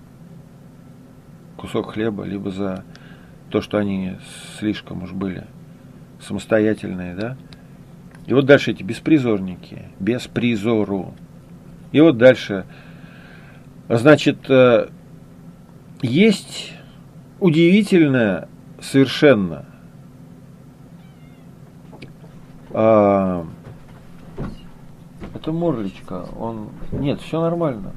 кусок хлеба, либо за то, что они слишком уж были самостоятельные, да. И вот дальше эти беспризорники, без призору. И вот дальше, значит, есть удивительное совершенно а, это Морлечка, он, нет, все нормально.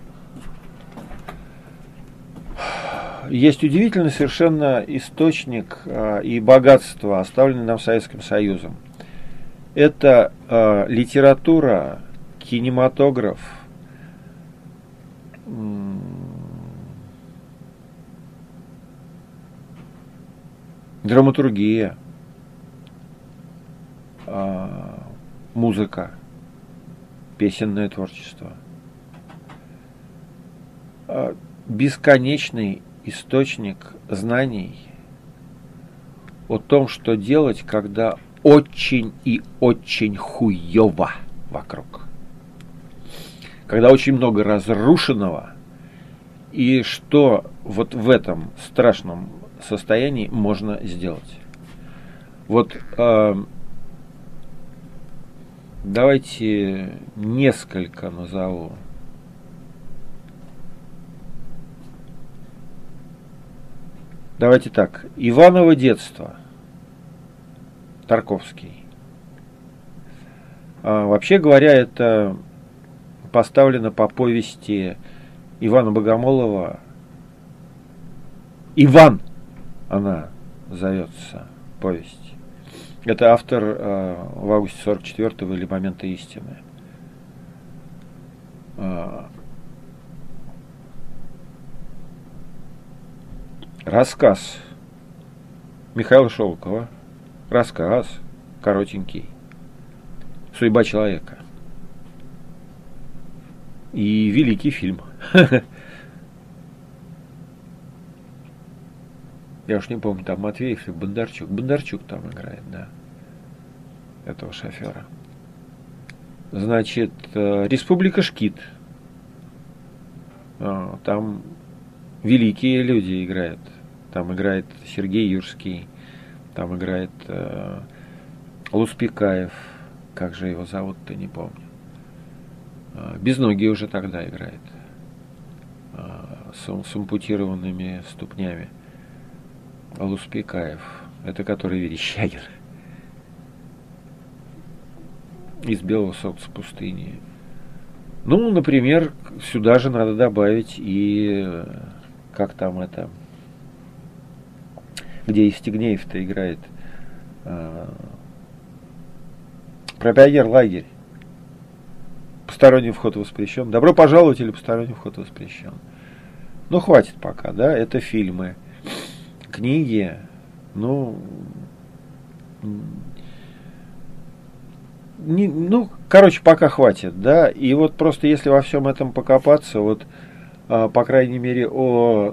Есть удивительный совершенно источник а, и богатство, оставленное нам Советским Союзом. Это а, литература, кинематограф, драматургия, а, музыка, песенное творчество. А, бесконечный источник знаний о том, что делать, когда очень и очень хуёво вокруг. когда очень много разрушенного, и что вот в этом страшном состоянии можно сделать. Вот э, давайте несколько назову. Давайте так. Иваново детство. Тарковский. А, вообще говоря, это поставлено по повести Ивана Богомолова. Иван она зовется, повесть. Это автор э, в августе сорок четвёртого или «Момента истины». Э, рассказ Михаила Шолокова. Рассказ коротенький. «Судьба человека». И великий фильм. Я уж не помню, там Матвеев или Бондарчук. Бондарчук там играет, да. Этого шофера. Значит, «Республика Шкит». Там великие люди играют. Там играет Сергей Юрский. Там играет э, Луспекаев. Как же его зовут-то, не помню. Безногий уже тогда играет. С, с ампутированными ступнями. Луспекаев. Это который Верещагин. Из «Белого солнца пустыни». Ну, например, сюда же надо добавить и как там это, где Евстигнеев-то играет, про пионер-лагерь. Посторонний вход воспрещен. Добро пожаловать или посторонний вход воспрещен. Ну, хватит пока, да, это фильмы. Книги, ну, не, ну, короче, пока хватит, да, и вот просто если во всем этом покопаться, вот, а, по крайней мере, о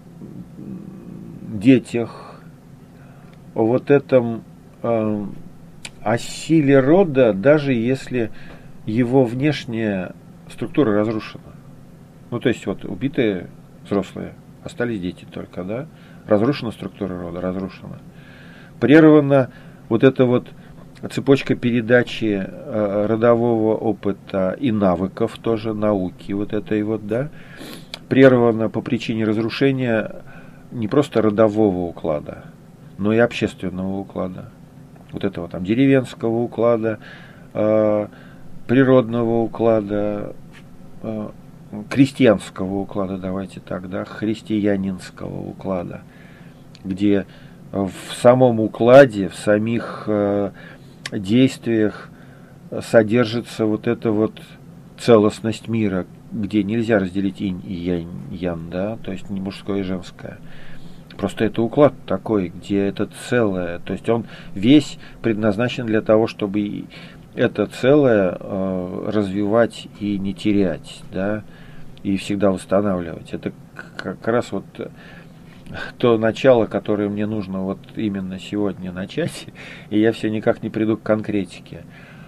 детях, о вот этом, а, о силе рода, даже если его внешняя структура разрушена. Ну, то есть, вот, убитые взрослые, остались дети только, да, разрушена структура рода, разрушена. Прервана вот эта вот цепочка передачи э, родового опыта и навыков тоже, науки вот этой вот, да, прервана по причине разрушения не просто родового уклада, но и общественного уклада. Вот этого там деревенского уклада, э, природного уклада, э, крестьянского уклада, давайте так, да, христианинского уклада, где в самом укладе, в самих э, действиях содержится вот эта вот целостность мира, где нельзя разделить инь и янь, ян, да, то есть не мужское и женское. Просто это уклад такой, где это целое, то есть он весь предназначен для того, чтобы это целое э, развивать и не терять, да, и всегда восстанавливать. Это как раз вот то начало, которое мне нужно вот именно сегодня начать, и я все никак не приду к конкретике.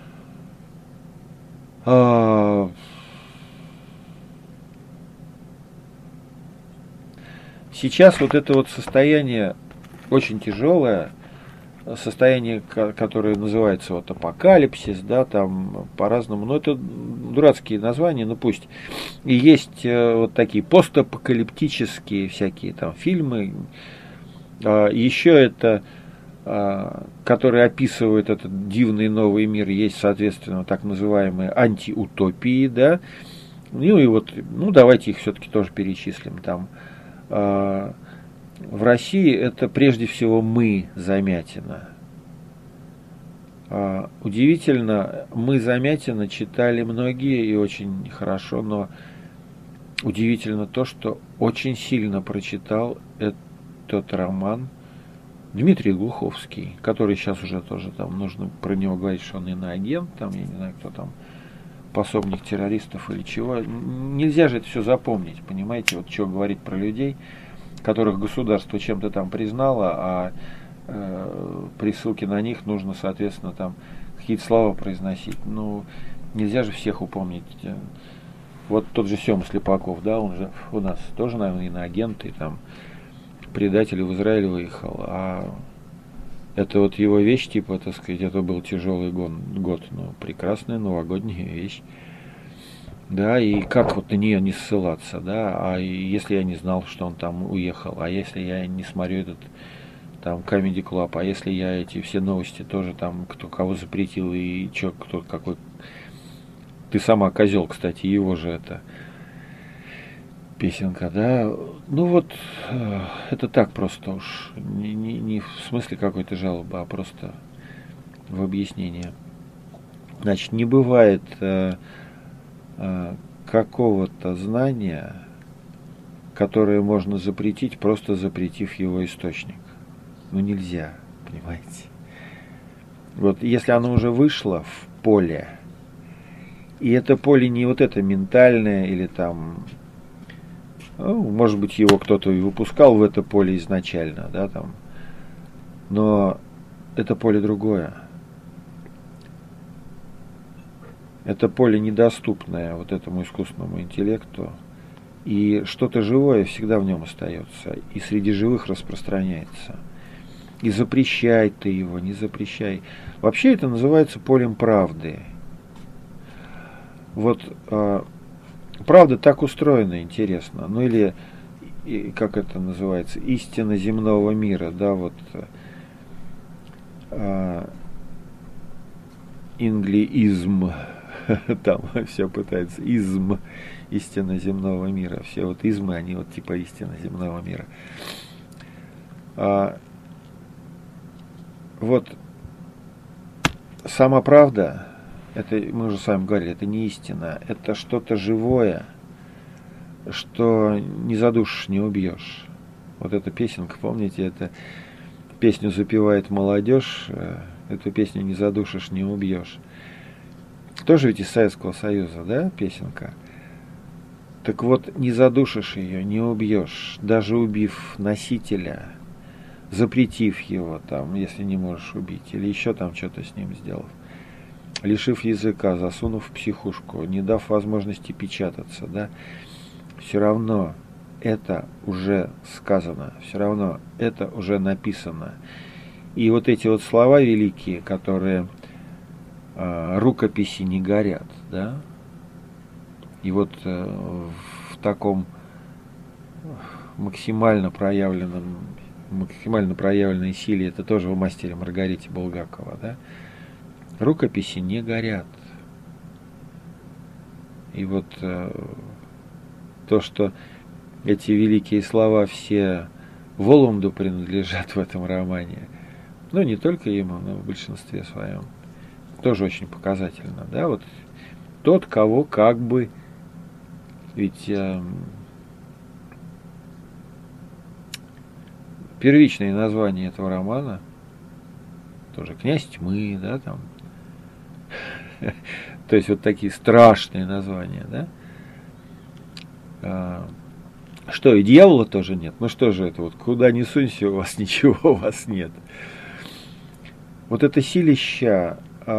Сейчас вот это вот состояние очень тяжелое, состояние, которое называется вот апокалипсис, да, там по-разному, но это дурацкие названия, ну пусть. И есть вот такие постапокалиптические всякие там фильмы. Еще это, которые описывают этот дивный новый мир, есть, соответственно, так называемые антиутопии, да. Ну и вот, ну давайте их все-таки тоже перечислим там. В России это прежде всего «Мы» Замятина. А, удивительно, «Мы» Замятина читали многие и очень хорошо, но удивительно то, что очень сильно прочитал этот роман Дмитрий Глуховский, который сейчас уже тоже там нужно про него говорить, что он иноагент, там, я не знаю, кто там, пособник террористов или чего. Нельзя же это все запомнить, понимаете, вот что говорить про людей, которых государство чем-то там признало, а э, при ссылке на них нужно, соответственно, там какие-то слова произносить. Ну, нельзя же всех упомнить. вот тот же Сема Слепаков, да, он же у нас тоже, наверное, иноагент, и там предатель в Израиль выехал, а это вот его вещь, типа, так сказать, это был тяжелый год, год, ну, прекрасная новогодняя вещь. Да, и как вот на нее не ссылаться, да, а если я не знал, что он там уехал, а если я не смотрю этот там Comedy Club, а если я эти все новости тоже там, кто кого запретил и чё, кто какой, ты сама козел, кстати, его же это песенка, да, ну вот, это так просто уж, не, не, не в смысле какой-то жалобы, а просто в объяснение. Значит, не бывает какого-то знания, которое можно запретить, просто запретив его источник. Ну нельзя, понимаете. Вот если оно уже вышло в поле, и это поле не вот это ментальное, или там, ну, может быть, его кто-то и выпускал в это поле изначально, да, там, но это поле другое. Это поле недоступное вот этому искусственному интеллекту, и что-то живое всегда в нем остается, и среди живых распространяется. И запрещай ты его, не запрещай. Вообще это называется полем правды. Вот э, правда так устроена, интересно. Ну или, и, как это называется, истина земного мира, да, вот э, инглиизм. Там все пытаются изм, истина земного мира. Все вот измы, они вот типа истина земного мира. А, вот сама правда, это мы уже с вами говорили, это не истина, это что-то живое, что не задушишь, не убьешь. Вот эта песенка, помните, это песню запевает молодежь, эту песню не задушишь, не убьешь. Тоже ведь из Советского Союза, да, песенка? Так вот, не задушишь ее, не убьешь, даже убив носителя, запретив его там, если не можешь убить, или еще там что-то с ним сделав, лишив языка, засунув в психушку, не дав возможности печататься, да, все равно это уже сказано, все равно это уже написано. И вот эти вот слова великие, которые рукописи не горят, да, и вот э, в таком максимально проявленном, максимально проявленной силе, это тоже в «Мастере Маргарите» Булгакова, да, рукописи не горят. И вот э, то, что эти великие слова все Воланду принадлежат в этом романе, ну не только ему, но в большинстве своем, тоже очень показательно, да, вот тот, кого как бы, ведь э, первичное название этого романа, тоже «Князь тьмы», да, там, то есть вот такие страшные названия, да, а, что, и дьявола тоже нет, ну что же это, вот куда ни сунься, у вас ничего у вас нет. Вот это силища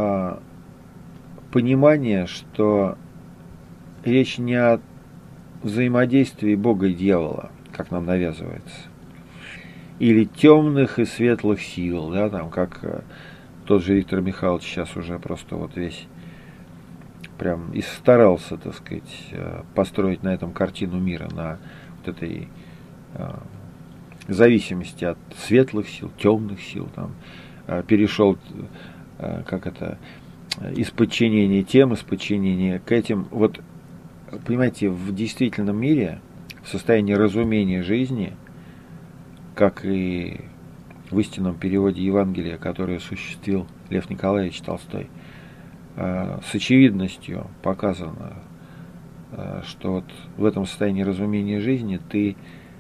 понимание, что речь не о взаимодействии Бога и дьявола, как нам навязывается, или темных и светлых сил, да, там, как тот же Виктор Михайлович сейчас уже просто вот весь прям и старался, так сказать, построить на этом картину мира, на вот этой зависимости от светлых сил, темных сил, там, перешел, как это, из подчинения тем, из подчинения к этим. Вот, понимаете, в действительном мире, в состоянии разумения жизни, как и в истинном переводе Евангелия, который осуществил Лев Николаевич Толстой, с очевидностью показано, что вот в этом состоянии разумения жизни ты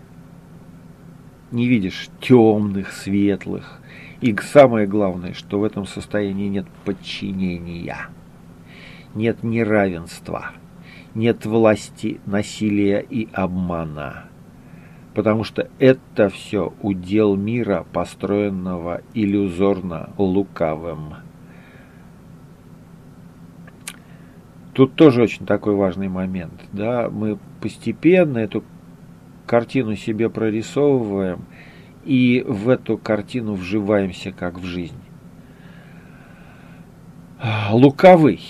не видишь темных, светлых. И самое главное, что в этом состоянии нет подчинения, нет неравенства, нет власти, насилия и обмана. Потому что это все удел мира, построенного иллюзорно лукавым. тут тоже очень такой важный момент. Да? Мы постепенно эту картину себе прорисовываем и в эту картину вживаемся как в жизнь. Лукавый,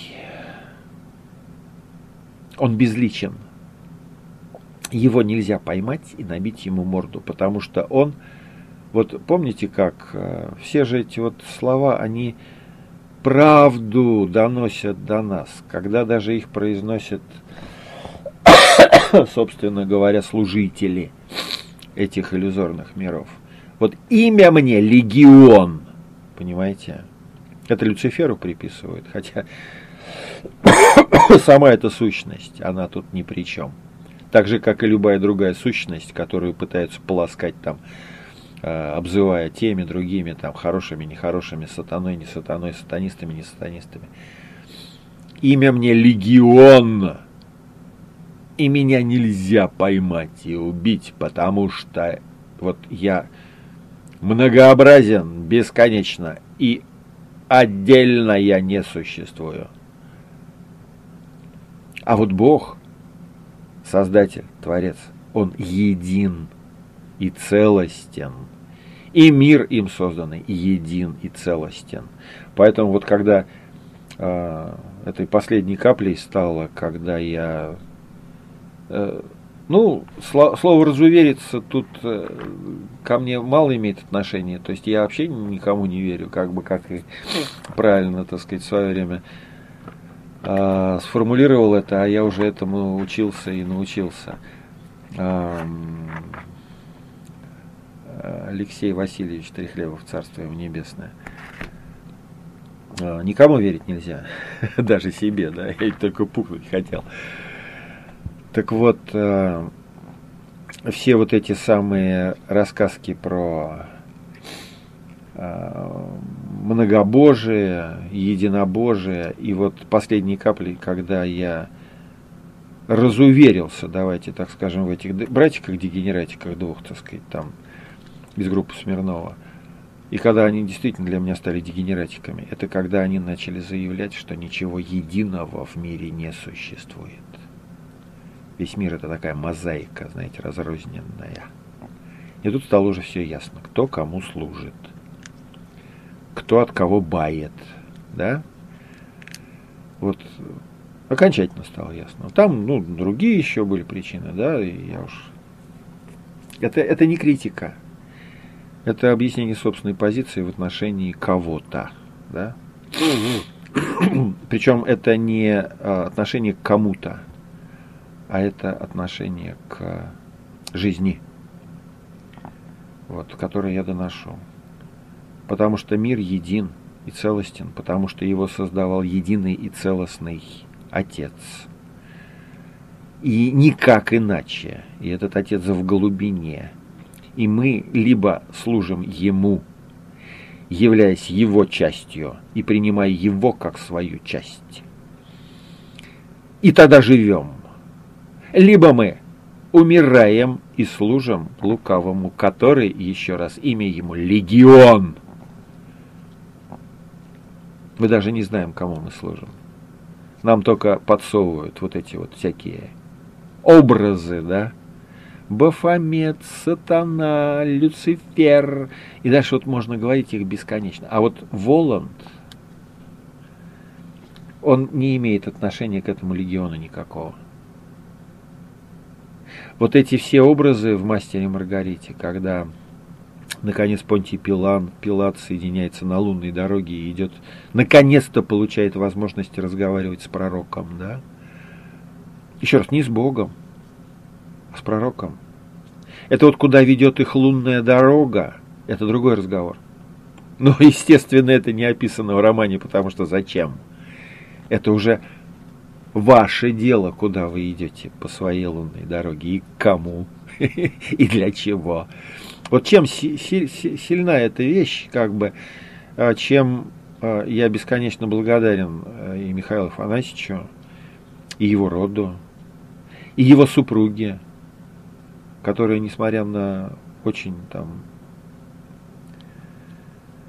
он безличен. Его нельзя поймать и набить ему морду, потому что он, вот помните как, все же эти вот слова, они правду доносят до нас, когда даже их произносят, собственно говоря, служители этих иллюзорных миров. Вот имя мне Легион, понимаете? Это Люциферу приписывают, хотя сама эта сущность, она тут ни при чем. Так же, как и любая другая сущность, которую пытаются полоскать там, э, обзывая теми, другими, там, хорошими, нехорошими, сатаной, не сатаной, сатанистами, не сатанистами. Имя мне Легион, и меня нельзя поймать и убить, потому что вот я многообразен бесконечно, и отдельно я не существую. А вот Бог, Создатель, Творец, Он един и целостен. И мир им созданный един и целостен. Поэтому вот когда э, этой последней каплей стало, когда я... Э, ну, сло, слово «разувериться» тут э, ко мне мало имеет отношения. То есть я вообще никому не верю, как бы, как и правильно, так сказать, в свое время э, сформулировал это, а я уже этому учился и научился. Э, Алексей Васильевич Трехлебов, царство ему небесное. Э, никому верить нельзя, даже себе, да, я ведь только пукнуть хотел. Так вот, э, все вот эти самые рассказки про э, многобожие, единобожие, и вот последней каплей, когда я разуверился, давайте так скажем, в этих братиках-дегенератиках двух, так сказать, там, из группы Смирнова, и когда они действительно для меня стали дегенератиками, это когда они начали заявлять, что ничего единого в мире не существует. Весь мир это такая мозаика, знаете, разрозненная. И тут стало уже все ясно, кто кому служит, кто от кого бает, да? Вот окончательно стало ясно. Там, ну, другие еще были причины, да, и я уж... Это, это не критика, это объяснение собственной позиции в отношении кого-то, да? Причем это не отношение к кому-то, а это отношение к жизни, вот, которое я доношу. Потому что мир един и целостен, потому что его создавал единый и целостный Отец. И никак иначе. И этот Отец в глубине. И мы либо служим Ему, являясь Его частью, и принимая Его как свою часть. И тогда живем. Либо мы умираем и служим лукавому, который, еще раз, имя ему Легион. Мы даже не знаем, кому мы служим. Нам только подсовывают вот эти вот всякие образы, да? Бафомет, Сатана, Люцифер. И дальше вот можно говорить их бесконечно. А вот Воланд, он не имеет отношения к этому легиону никакого. Вот эти все образы в «Мастере и Маргарите», когда, наконец, Понтий Пилат, Пилат соединяется на лунной дороге и идет, наконец-то получает возможность разговаривать с пророком, да? Еще раз, не с Богом, а с пророком. Это вот куда ведет их лунная дорога, это другой разговор. Но, естественно, это не описано в романе, потому что зачем? Это уже... ваше дело, куда вы идете по своей лунной дороге, и к кому, и для чего. Вот чем си- си- сильна эта вещь, как бы, чем я бесконечно благодарен и Михаилу Афанасьевичу, и его роду, и его супруге, которая, несмотря на очень там,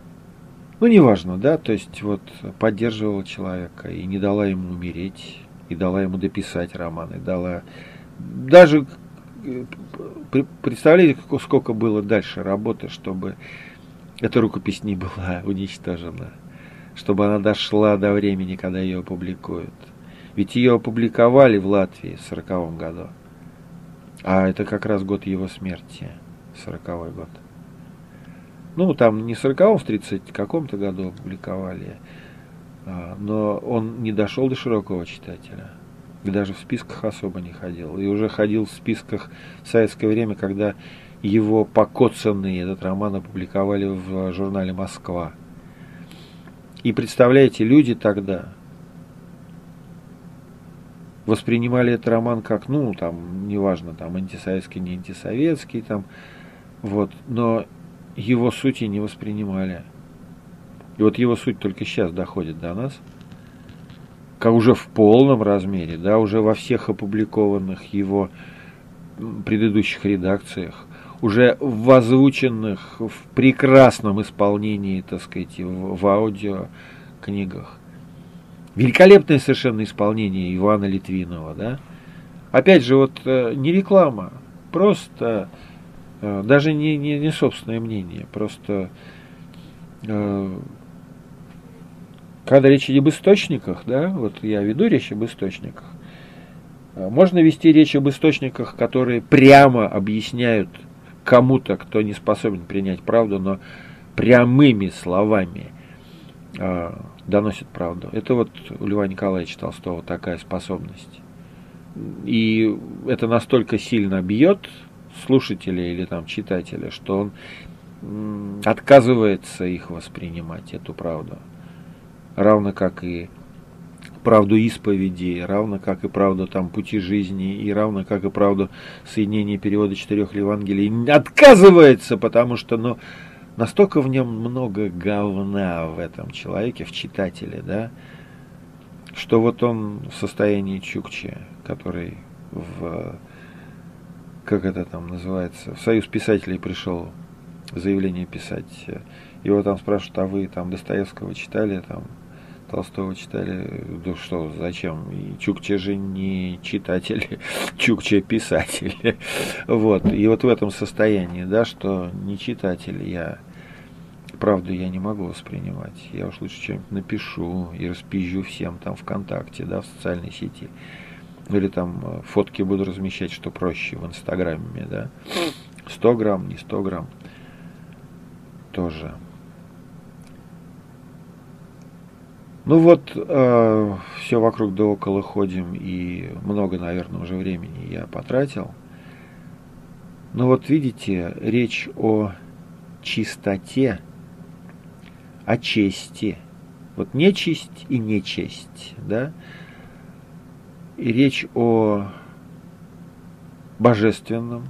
ну, неважно, да, то есть вот поддерживала человека и не дала ему умереть, и дала ему дописать роман, и дала... Даже, представляете, сколько было дальше работы, чтобы эта рукопись не была уничтожена, чтобы она дошла до времени, когда ее опубликуют. Ведь ее опубликовали в Латвии в сороковом году, а это как раз год его смерти, сороковой год. Ну, там не в сороковом, в тридцать каком-то году опубликовали, но он не дошел до широкого читателя, и даже в списках особо не ходил. И уже ходил в списках в советское время, когда его покоцанный этот роман опубликовали в журнале «Москва». И представляете, люди тогда воспринимали этот роман как, ну, там, неважно, там, антисоветский, не антисоветский, там, вот, но его сути не воспринимали. И вот его суть только сейчас доходит до нас, как уже в полном размере, да, уже во всех опубликованных его предыдущих редакциях, уже в озвученных в прекрасном исполнении, так сказать, в, в аудиокнигах. Великолепное совершенно исполнение Ивана Литвинова, да. Опять же, вот не реклама, просто даже не, не, не собственное мнение, просто когда речь идет об источниках, да, вот я веду речь об источниках, можно вести речь об источниках, которые прямо объясняют кому-то, кто не способен принять правду, но прямыми словами э, доносит правду. Это вот у Льва Николаевича Толстого такая способность. И это настолько сильно бьет слушателя или там читателя, что он м, отказывается их воспринимать, эту правду. Равно как и правду исповеди, равно как и правду там пути жизни, и равно как и правду соединения перевода четырех Евангелий, отказывается, потому что, ну, настолько в нем много говна в этом человеке, в читателе, да, что вот он в состоянии Чукчи, который в, как это там называется, в Союз писателей пришел заявление писать, его там спрашивают, а вы там Достоевского читали, там Толстого читали, да что, зачем? И Чукча же не читатель, Чукча писатель. Вот. И вот в этом состоянии, да, что не читатель я, правду я не могу воспринимать. Я уж лучше что-нибудь напишу и распизжу всем там ВКонтакте, да, в социальной сети. Или там фотки буду размещать, что проще, в Инстаграме, да. сто грамм, не сто грамм. Тоже. Ну вот, э, все вокруг да около ходим, и много, наверное, уже времени я потратил. Но вот видите, речь о чистоте, о чести. Вот нечисть и нечесть, да? И речь о божественном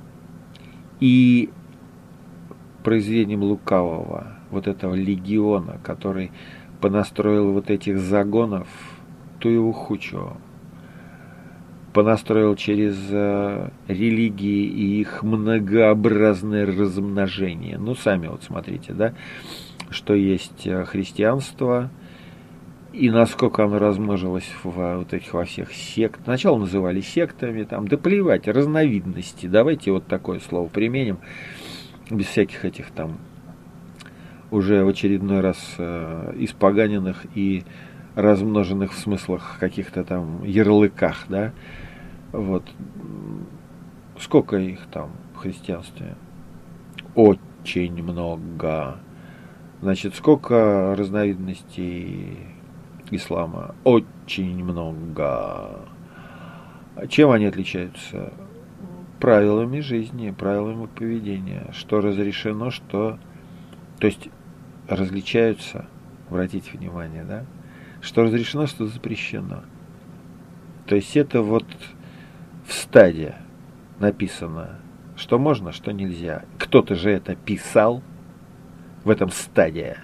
и произведением лукавого, вот этого легиона, который понастроил вот этих загонов, ту его хучу, понастроил через э, религии и их многообразное размножение. Ну, сами вот смотрите, да, что есть христианство, и насколько оно размножилось в вот этих во всех сект. Сначала называли сектами, там, да плевать, разновидности. Давайте вот такое слово применим, без всяких этих там уже в очередной раз э, испоганенных и размноженных в смыслах каких-то там ярлыках, да. Вот. Сколько их там в христианстве? Очень много. Значит, сколько разновидностей ислама? Очень много. Чем они отличаются? Правилами жизни, правилами поведения. Что разрешено, что... То есть различаются, обратите внимание, да? Что разрешено, что запрещено. То есть это вот в стадии написано, что можно, что нельзя. Кто-то же это писал в этом стадии.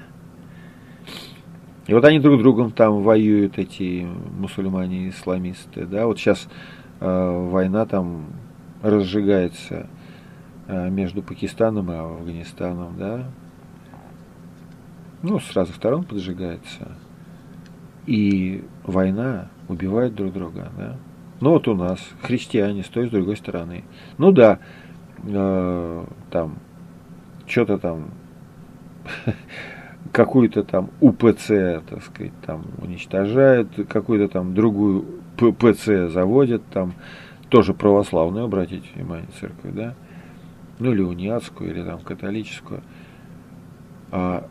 И вот они друг с другом там воюют, эти мусульмане и исламисты. Да? Вот сейчас э, война там разжигается э, между Пакистаном и Афганистаном, да? Ну, с разных сторон поджигается. И война убивает друг друга, да. Ну вот у нас христиане с той, с другой стороны. Ну да, э, там, что-то там, какую-то там УПЦ, так сказать, там уничтожают, какую-то там другую ПЦ заводят, там, тоже православную, обратите внимание, церковь, да, ну или униатскую, или там католическую. А,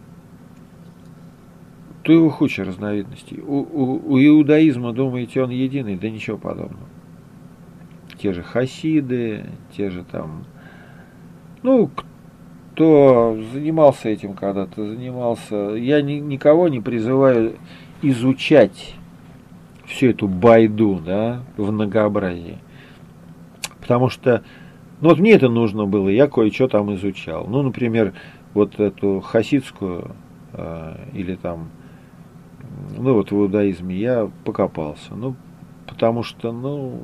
то его куча разновидностей. У, у, у иудаизма, думаете, он единый? Да ничего подобного. Те же хасиды, те же там, ну, кто занимался этим когда-то, занимался. Я ни, никого не призываю изучать всю эту байду, да, в многообразии. Потому что, ну вот мне это нужно было, я кое-что там изучал. Ну, например, вот эту хасидскую, э, или там, ну вот в иудаизме я покопался. Ну, потому что, ну,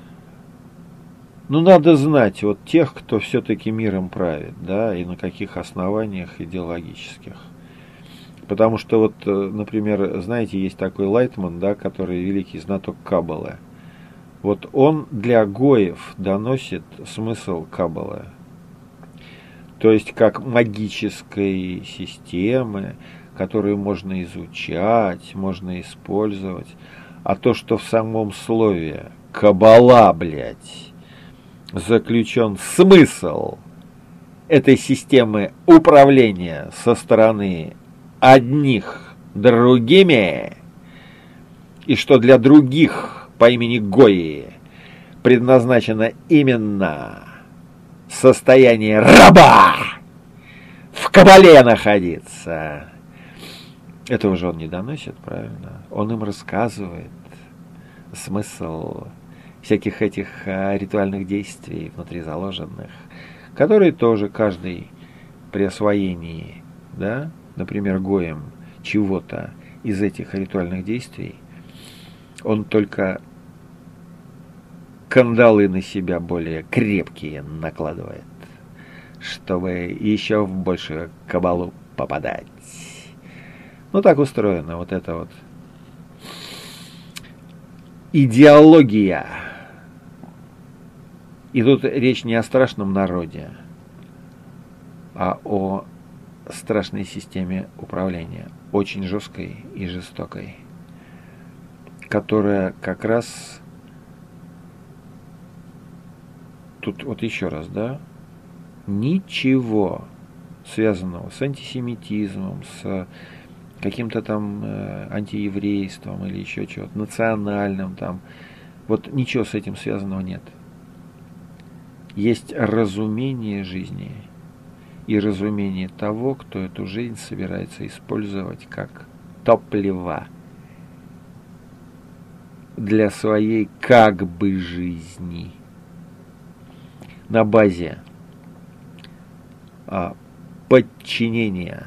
ну надо знать вот тех, кто все-таки миром правит, да, и на каких основаниях идеологических. Потому что вот, например, знаете, есть такой Лайтман, да, который великий знаток Каббалы. Вот он для гоев доносит смысл Каббалы. То есть как магической системы, которую можно изучать, можно использовать. А то, что в самом слове Каббала, блядь, заключен смысл этой системы управления со стороны одних другими, и что для других по имени Гои предназначено именно состояние раба в кабале находиться. Этого же он не доносит, правильно? Он им рассказывает смысл всяких этих а, ритуальных действий внутри заложенных, которые тоже каждый при освоении, да, например, Гоем чего-то из этих ритуальных действий, он только кандалы на себя более крепкие накладывает, чтобы еще в большую кабалу попадать. Ну, так устроена вот эта вот идеология. И тут речь не о страшном народе, а о страшной системе управления, очень жесткой и жестокой, которая как раз тут вот еще раз, да, ничего связанного с антисемитизмом, с каким-то там э, антиеврейством или еще чего-то, национальным там, вот ничего с этим связанного нет. Есть разумение жизни и разумение того, кто эту жизнь собирается использовать как топливо для своей как бы жизни. На базе а, подчинения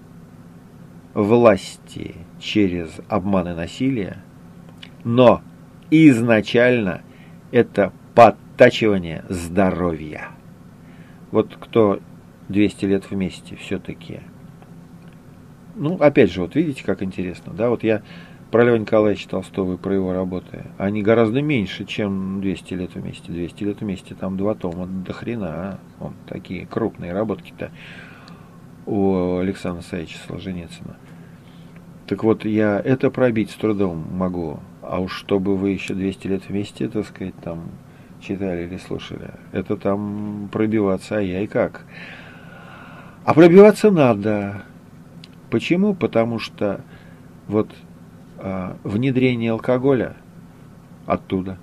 власти через обман и насилие, но изначально это подтачивание здоровья. Вот кто двести лет вместе все-таки. Ну, опять же, вот видите, как интересно, да, вот я про Льва Николаевича Толстого и про его работы, они гораздо меньше, чем двести лет вместе. двести лет вместе, там два тома, до хрена, а? Вон, такие крупные работки-то у Александра Саевича Солженицына. Так вот, я это пробить с трудом могу, а уж чтобы вы еще двести лет вместе, так сказать, там читали или слушали, это там пробиваться, а я и как. А пробиваться надо. Почему? Потому что вот внедрение алкоголя оттуда,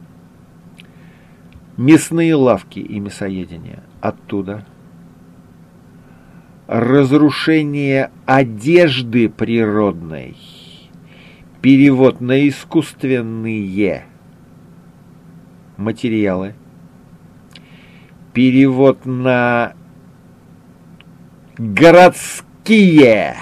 мясные лавки и мясоедение оттуда, разрушение одежды природной, перевод на искусственные материалы, перевод на городские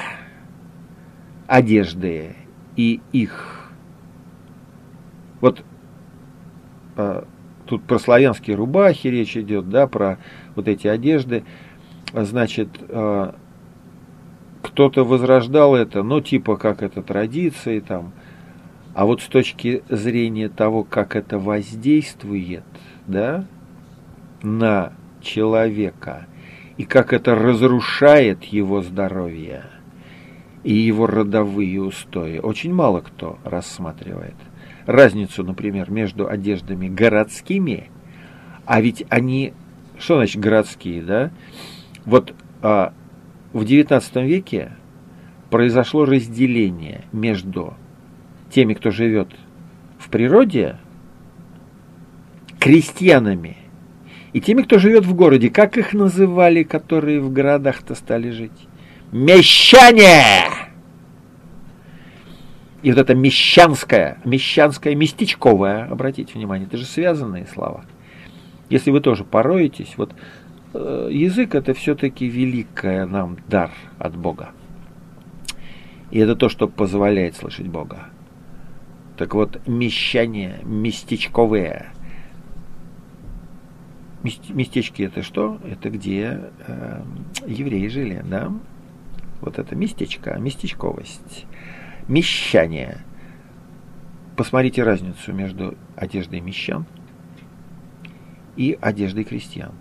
одежды и их. Вот а, тут про славянские рубахи речь идет, да, про вот эти одежды. Значит, а, кто-то возрождал это, ну, типа, как это традиции, там, А вот с точки зрения того, как это воздействует, да, на человека, и как это разрушает его здоровье и его родовые устои, очень мало кто рассматривает. Разницу, например, между одеждами городскими, а ведь они, что значит городские, да? Вот а, в девятнадцатом веке произошло разделение между теми, кто живет в природе, крестьянами, и теми, кто живет в городе. Как их называли, которые в городах-то стали жить? Мещане! И вот это мещанское, мещанское, местечковое, обратите внимание, это же связанные слова. Если вы тоже пороетесь, вот э, язык это все-таки великая нам дар от Бога. И это то, что позволяет слышать Бога. Так вот, мещане, местечковые. Местечки это что? Это где э, евреи жили, да? Вот это местечко, местечковость. Мещане. Посмотрите разницу между одеждой мещан и одеждой крестьян.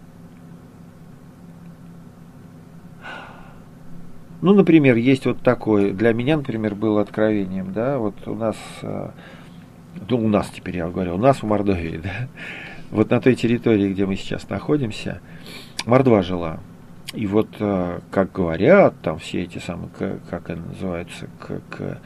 Ну, например, есть вот такое, для меня, например, было откровением, да, вот у нас, ну, у нас теперь я говорю, у нас в Мордовии, да, вот на той территории, где мы сейчас находимся, мордва жила. И вот, как говорят, там все эти самые, как они называются, как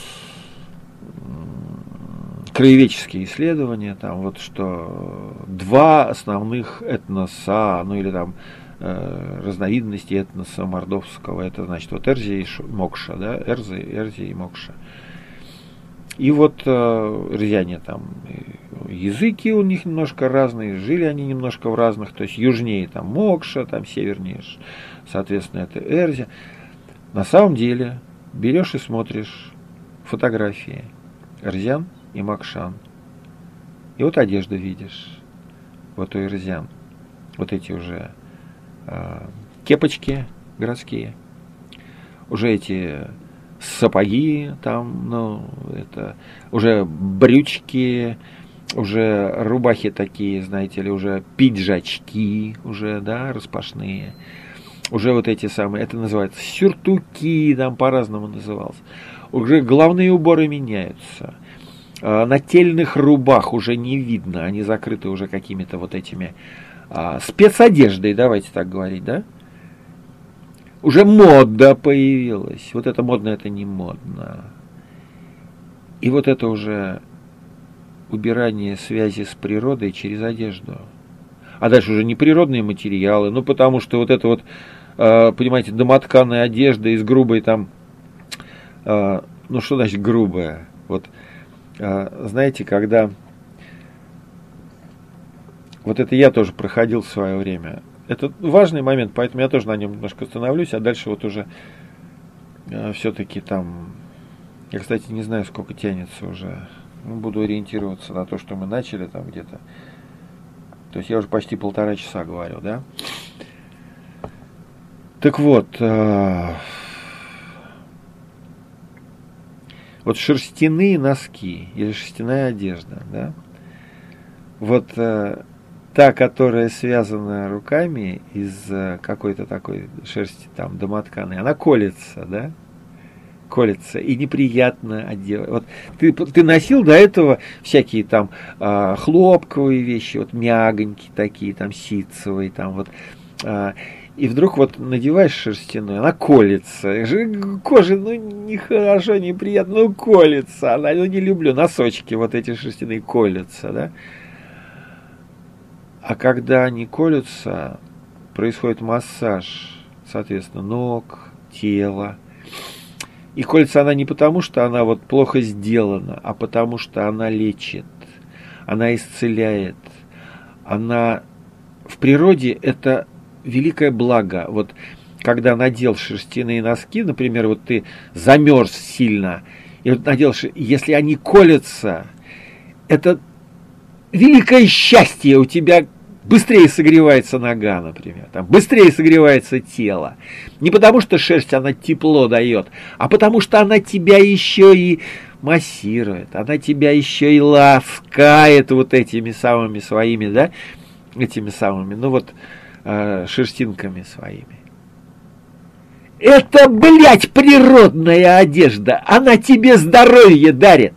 краеведческие исследования, там вот что два основных этноса, ну или там разновидности этноса мордовского, это значит вот Эрзи и Мокша, да, Эрзи, Эрзи и Мокша. И вот э, рязяне там, языки у них немножко разные, жили они немножко в разных, то есть южнее там Мокша, там севернее, соответственно, это Эрзи. На самом деле, берешь и смотришь фотографии эрзян и мокшан. И вот одежду видишь, вот у эрзян, вот эти уже кепочки городские, уже эти сапоги, там, ну, это уже брючки, уже рубахи такие, знаете ли, уже пиджачки, уже, да, распашные, уже вот эти самые, это называется сюртуки, там по-разному называлось, уже головные уборы меняются, нательных рубах уже не видно, они закрыты уже какими-то вот этими А, спецодеждой, давайте так говорить, да? Уже мода появилась. Вот это модно, это не модно. И вот это уже убирание связи с природой через одежду. А дальше уже не природные материалы, ну потому что вот это вот, э, понимаете, домотканая одежда из грубой там, э, ну что значит грубая? Вот, э, знаете, когда... Вот это я тоже проходил в свое время. Это важный момент, поэтому я тоже на нем немножко остановлюсь, а дальше вот уже э, все-таки там... Я, кстати, не знаю, сколько тянется уже. Ну, буду ориентироваться на то, что мы начали там где-то. То есть я уже почти полтора часа говорю, да? Так вот... Э, вот шерстяные носки или шерстяная одежда, да? Вот... Э, та, которая связана руками из какой-то такой шерсти, там, домотканой, она колется, да? Колется. И неприятно одевать. Вот ты, ты носил до этого всякие там а, хлопковые вещи, вот мягонькие такие, там, ситцевые, там, вот. А, и вдруг вот надеваешь шерстяную, она колется. Кожа, ну, нехорошо, неприятно, ну, колется. Она, ну, не люблю, носочки вот эти шерстяные колятся, да? А когда они колются, происходит массаж, соответственно, ног, тела. И колется она не потому, что она вот плохо сделана, а потому, что она лечит, она исцеляет. Она в природе это великое благо. Вот когда надел шерстяные носки, например, вот ты замерз сильно, и вот надел, если они колятся, это великое счастье, у тебя быстрее согревается нога, например, там, быстрее согревается тело. Не потому что шерсть, она тепло дает, а потому что она тебя еще и массирует, она тебя еще и ласкает вот этими самыми своими, да, этими самыми, ну вот, э, шерстинками своими. Это, блядь, природная одежда, она тебе здоровье дарит.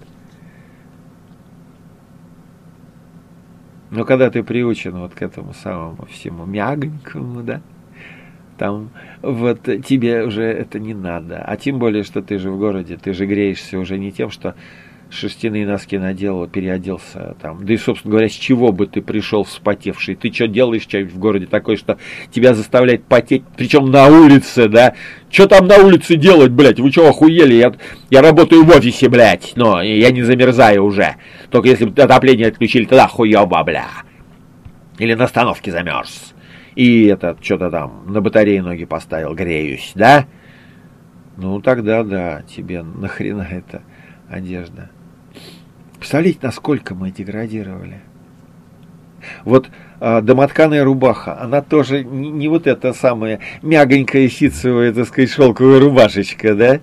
Но когда ты приучен вот к этому самому всему мягонькому, да, там вот тебе уже это не надо. А тем более, что ты же в городе, ты же греешься уже не тем, что шерстяные носки надел, переоделся там. Да и, собственно говоря, с чего бы ты пришел вспотевший? Ты что делаешь что-нибудь в городе такое, что тебя заставляет потеть, причем на улице, да? Что там на улице делать, блядь? Вы что, охуели? Я, я работаю в офисе, блядь, но я не замерзаю уже. Только если бы отопление отключили, тогда хуёба, бля. Или на остановке замерз. И этот, что-то там, на батарее ноги поставил, греюсь, да? Ну, тогда да, тебе нахрена эта одежда. Представляете, насколько мы деградировали? Вот а, домотканая рубаха, она тоже не, не вот эта самая мягонькая ситцевая, так сказать, шелковая рубашечка, да?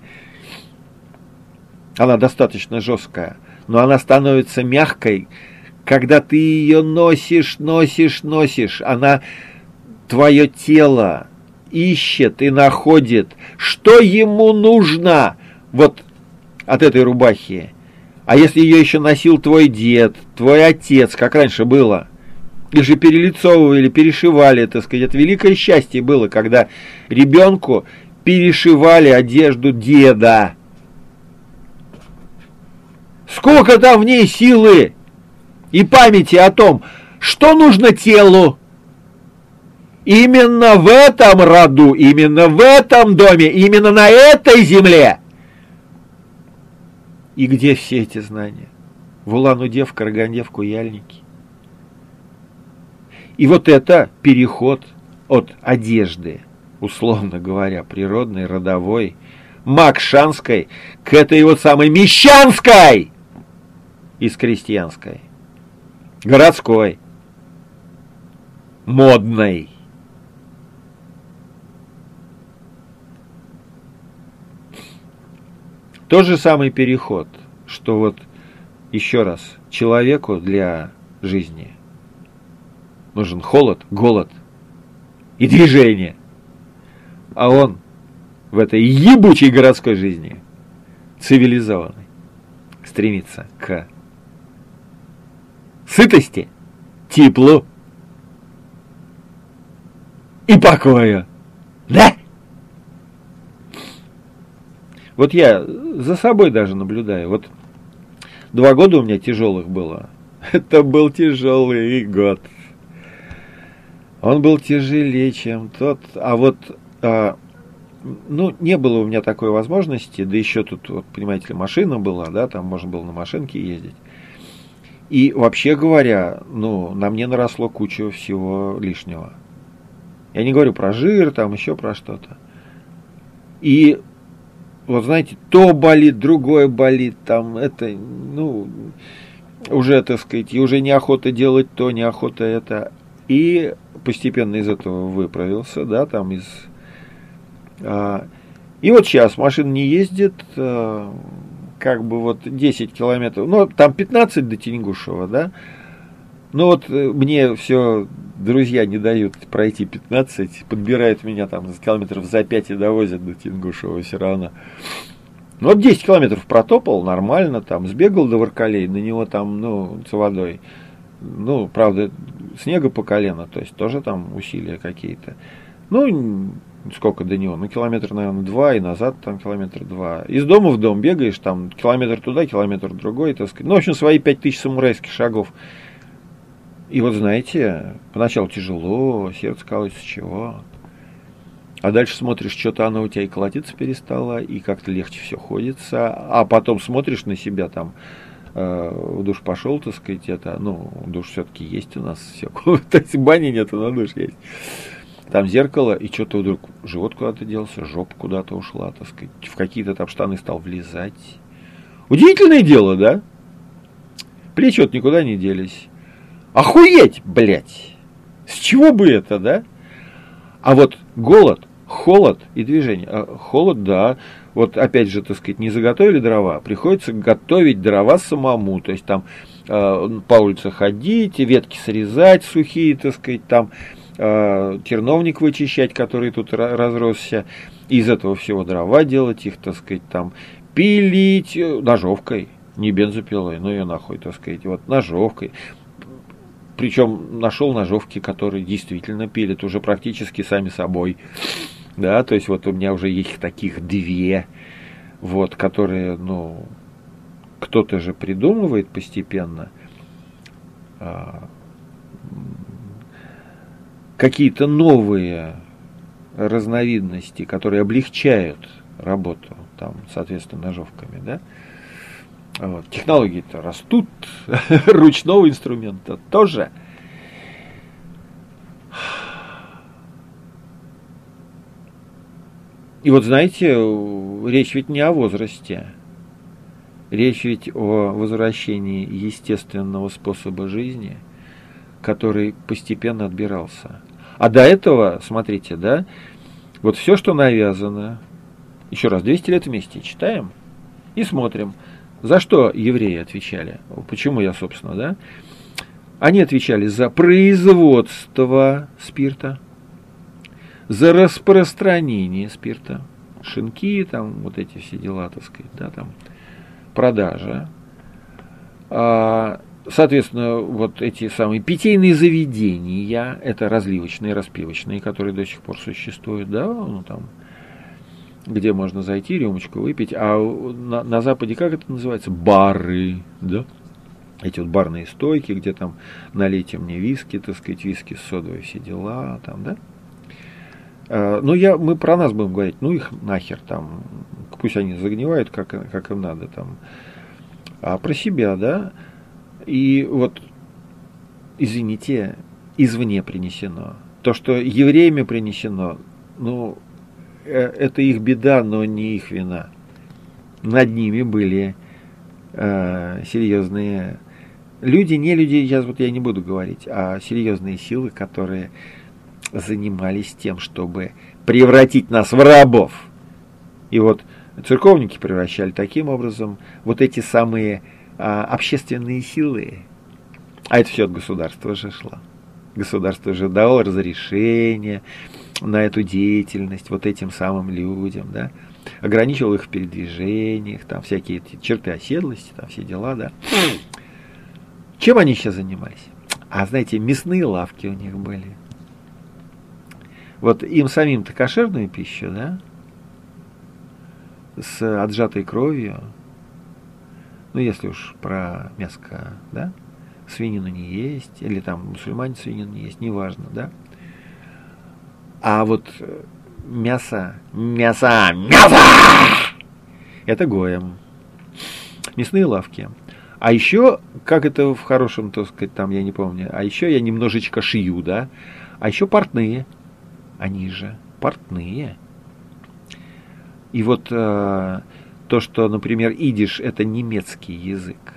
Она достаточно жесткая, но она становится мягкой, когда ты ее носишь, носишь, носишь. Она твое тело ищет и находит, что ему нужно вот от этой рубахи. А если ее еще носил твой дед, твой отец, как раньше было, их же перелицовывали, перешивали, так сказать, это великое счастье было, когда ребенку перешивали одежду деда. Сколько там в ней силы и памяти о том, что нужно телу. Именно в этом роду, именно в этом доме, именно на этой земле. И где все эти знания? В Улан-Удэ, в Караганде, в Куяльнике. И вот это переход от одежды, условно говоря, природной, родовой, макшанской, к этой вот самой мещанской из крестьянской, городской, модной. Тот же самый переход, что вот, еще раз, человеку для жизни нужен холод, голод и движение. А он в этой ебучей городской жизни, цивилизованной, стремится к сытости, теплу и покою. Да? Вот я за собой даже наблюдаю. Вот два года у меня тяжелых было. Это был тяжелый год. Он был тяжелее, чем тот. А вот, а, ну, не было у меня такой возможности. Да еще тут, вот, понимаете ли, машина была, да, там можно было на машинке ездить. И вообще говоря, ну, на мне наросло куча всего лишнего. Я не говорю про жир, там еще про что-то. И вот знаете, то болит, другое болит, там это, ну, уже, так сказать, и уже неохота делать то, неохота это. И постепенно из этого выправился, да, там из... А, и вот сейчас машина не ездит, а, как бы вот десять километров, ну, там пятнадцать до Тенгушева, да. Ну вот мне все друзья не дают пройти пятнадцать, подбирают меня там километров за пять и довозят до Тенгушева все равно. Ну вот десять километров протопал, нормально, там сбегал до Воркалей, на него там, ну, с водой. Ну, правда, снега по колено, то есть тоже там усилия какие-то. Ну, сколько до него? Ну, километр, наверное, два, и назад там километр два. Из дома в дом бегаешь, там километр туда, километр другой, так сказать. Ну, в общем, свои пять тысяч самурайских шагов. И вот, знаете, поначалу тяжело, сердце колотится, чего. А дальше смотришь, что-то оно у тебя и колотиться перестало, и как-то легче все ходится. А потом смотришь на себя там, э, в душ пошел, так сказать, это, ну, душ все-таки есть у нас, все. То есть бани нет, но душ есть. Там зеркало, и что-то вдруг живот куда-то делся, жопа куда-то ушла, так сказать, в какие-то там штаны стал влезать. Удивительное дело, да? Плечи вот никуда не делись. Охуеть, блядь! С чего бы это, да? А вот голод, холод и движение. А холод, да. Вот опять же, так сказать, не заготовили дрова, приходится готовить дрова самому. То есть там э, по улице ходить, ветки срезать сухие, так сказать, там э, терновник вычищать, который тут разросся. Из этого всего дрова делать, их, так сказать, там пилить ножовкой, не бензопилой, ну ее нахуй, так сказать, вот ножовкой. Причем нашел ножовки, которые действительно пилят уже практически сами собой. Да, то есть вот у меня уже есть таких две, вот, которые, ну, кто-то же придумывает постепенно а, какие-то новые разновидности, которые облегчают работу, там, соответственно, ножовками, да. Вот. Технологии-то растут, ручного инструмента тоже. И вот знаете, речь ведь не о возрасте. Речь ведь о возвращении естественного способа жизни, который постепенно отбирался. А до этого, смотрите, да, вот все, что навязано, еще раз, двести лет вместе читаем и смотрим, за что евреи отвечали. Почему я, собственно, да? Они отвечали за производство спирта, за распространение спирта, шинки, там, вот эти все дела, так сказать, да, там, продажа. А, соответственно, вот эти самые питейные заведения, это разливочные, распивочные, которые до сих пор существуют, да, ну, там, где можно зайти, рюмочку выпить, а на, на Западе, как это называется, бары, да, эти вот барные стойки, где там налейте мне виски, так сказать, виски с содовой, все дела, там, да. Ну, я, мы про нас будем говорить, ну их нахер там, пусть они загнивают, как, как им надо там, а про себя, да, и вот, извините, извне принесено, то, что евреями принесено, ну, это их беда, но не их вина, над ними были э, серьезные люди, не люди, сейчас вот я не буду говорить, а серьезные силы, которые занимались тем, чтобы превратить нас в рабов. И вот церковники превращали таким образом вот эти самые а, общественные силы. А это все от государства же шло. Государство же давало разрешение на эту деятельность вот этим самым людям, да, ограничивал их в передвижениях, там всякие эти черты оседлости, там все дела, да. Чем они сейчас занимались? А знаете, мясные лавки у них были. Вот им самим-то кошерную пищу, да, с отжатой кровью, ну, если уж про мяско, да, свинину не есть, или там мусульмане свинину не есть, неважно, да. А вот мясо, мясо, мясо, это гоем. Мясные лавки. А еще, как это в хорошем, так сказать, там, я не помню, а еще я немножечко шью, да, а еще портные. Они же портные. И вот э, то, что, например, идиш – это немецкий язык.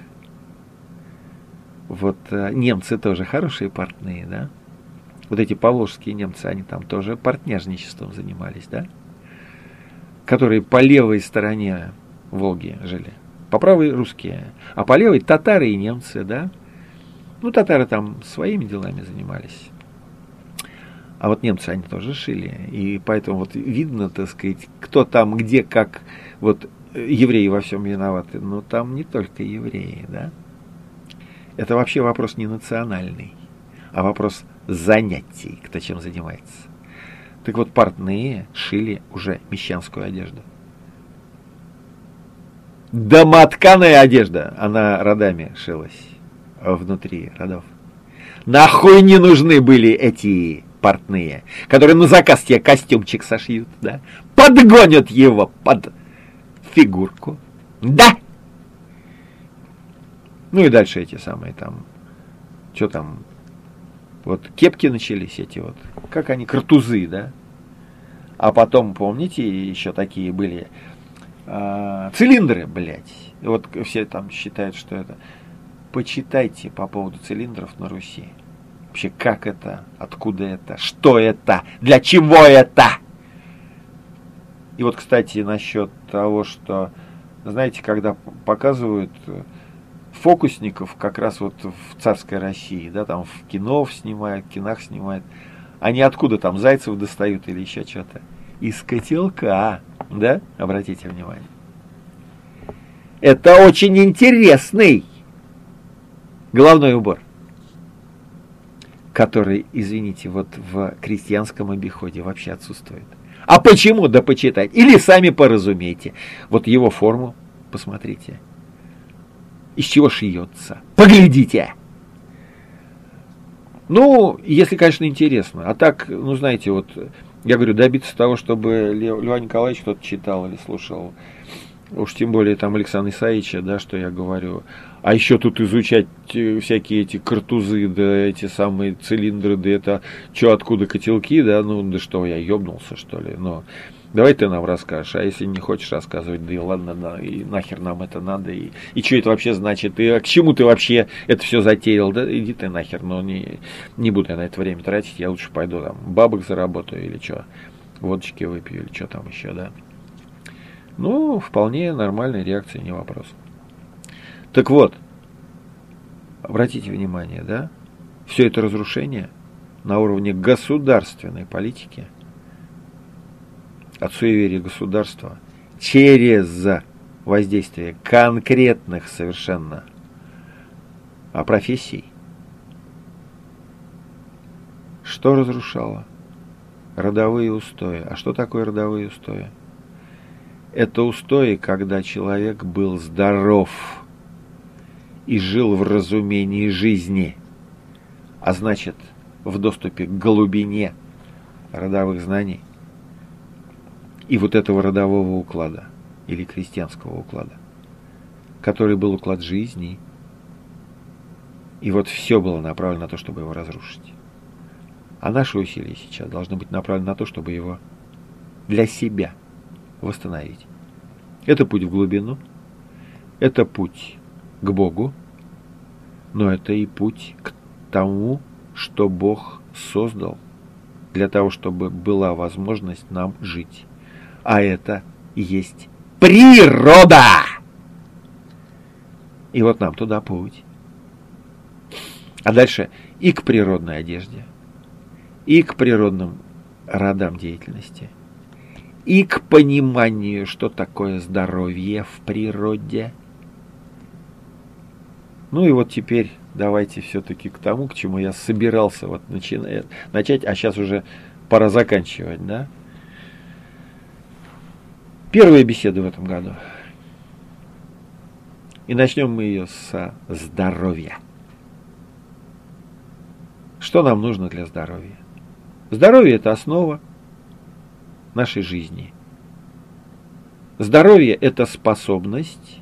Вот э, немцы тоже хорошие портные, да? Вот эти поволжские немцы, они там тоже портняжничеством занимались, да? Которые по левой стороне Волги жили. По правой русские. А по левой татары и немцы, да? Ну, татары там своими делами занимались. А вот немцы, они тоже шили. И поэтому вот видно, так сказать, кто там, где, как, вот евреи во всем виноваты. Но там не только евреи, да. Это вообще вопрос не национальный, а вопрос занятий, кто чем занимается. Так вот, портные шили уже мещанскую одежду. Домотканая одежда, она родами шилась внутри родов. Нахуй не нужны были эти портные, которые на заказ тебе костюмчик сошьют, да? Подгонят его под фигурку, да? Ну и дальше эти самые там, что там, вот кепки начались эти вот, как они, картузы, да? А потом, помните, еще такие были э, цилиндры, блядь. И вот все там считают, что это. Почитайте по поводу цилиндров на Руси. Вообще, как это, откуда это, что это, для чего это? И вот, кстати, насчет того, что, знаете, когда показывают фокусников как раз вот в царской России, да, там в кино снимают, в кинах снимают, они откуда там зайцев достают или еще что-то? Из котелка, да, обратите внимание. Это очень интересный головной убор, который, извините, вот в крестьянском обиходе вообще отсутствует. А почему? Да почитать. Или сами поразумейте. Вот его форму посмотрите. Из чего шьется? Поглядите! Ну, если, конечно, интересно. А так, ну, знаете, вот, я говорю, добиться того, чтобы Лев, Льва Николаевич кто-то читал или слушал, уж тем более там Александра Исаевича, да, что я говорю. А еще тут изучать всякие эти картузы, да, эти самые цилиндры, да, это что, откуда котелки, да, ну, да что, я ебнулся, что ли, но... Давай ты нам расскажешь, а если не хочешь рассказывать, да и ладно, да, и нахер нам это надо, и, и что это вообще значит, и а к чему ты вообще это все затеял, да, иди ты нахер, но не, не буду я на это время тратить, я лучше пойду там бабок заработаю или что, водочки выпью или что там еще, да. Ну, вполне нормальная реакция, не вопрос. Так вот, обратите внимание, да, все это разрушение на уровне государственной политики, от суеверия государства через воздействие конкретных совершенно профессий. Что разрушало? Родовые устои. А что такое родовые устои? Это устои, когда человек был здоров и жил в разумении жизни, а значит, в доступе к глубине родовых знаний и вот этого родового уклада, или крестьянского уклада, который был уклад жизни, и вот все было направлено на то, чтобы его разрушить. А наши усилия сейчас должны быть направлены на то, чтобы его для себя восстановить. Это путь в глубину, это путь к Богу, но это и путь к тому, что Бог создал для того, чтобы была возможность нам жить. А это и есть природа. И вот нам туда путь. А дальше и к природной одежде, и к природным родам деятельности, и к пониманию, что такое здоровье в природе. Ну и вот теперь давайте все-таки к тому, к чему я собирался вот начинать, начать, а сейчас уже пора заканчивать, да? Первая беседа в этом году. И начнем мы ее со здоровья. Что нам нужно для здоровья? Здоровье – это основа нашей жизни. Здоровье – это способность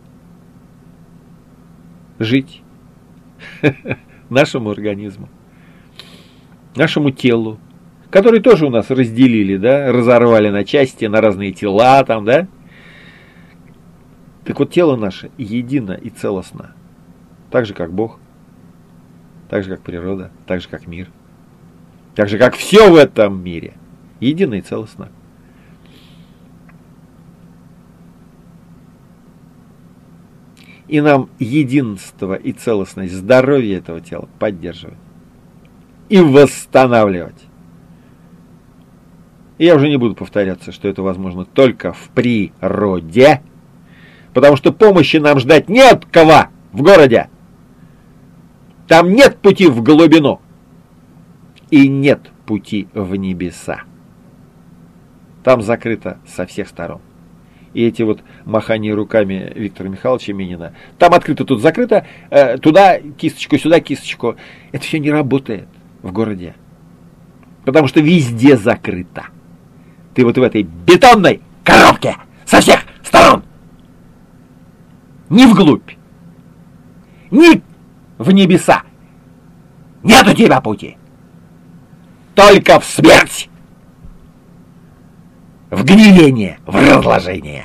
жить нашему организму, нашему телу, который тоже у нас разделили, да, разорвали на части, на разные тела, там, да. Так вот, тело наше едино и целостно, так же, как Бог, так же, как природа, так же, как мир, так же, как все в этом мире, едино и целостно. И нам единство и целостность здоровья этого тела поддерживать и восстанавливать. И я уже не буду повторяться, что это возможно только в природе, потому что помощи нам ждать не от кого в городе. Там нет пути в глубину и нет пути в небеса. Там закрыто со всех сторон. И эти вот махания руками Виктора Михайловича Минина, там открыто, тут закрыто, э, туда кисточку, сюда кисточку. Это все не работает в городе, потому что везде закрыто. Ты вот в этой бетонной коробке со всех сторон. Ни вглубь, ни в небеса. Нет у тебя пути. Только в смерть. В гниение, в разложение.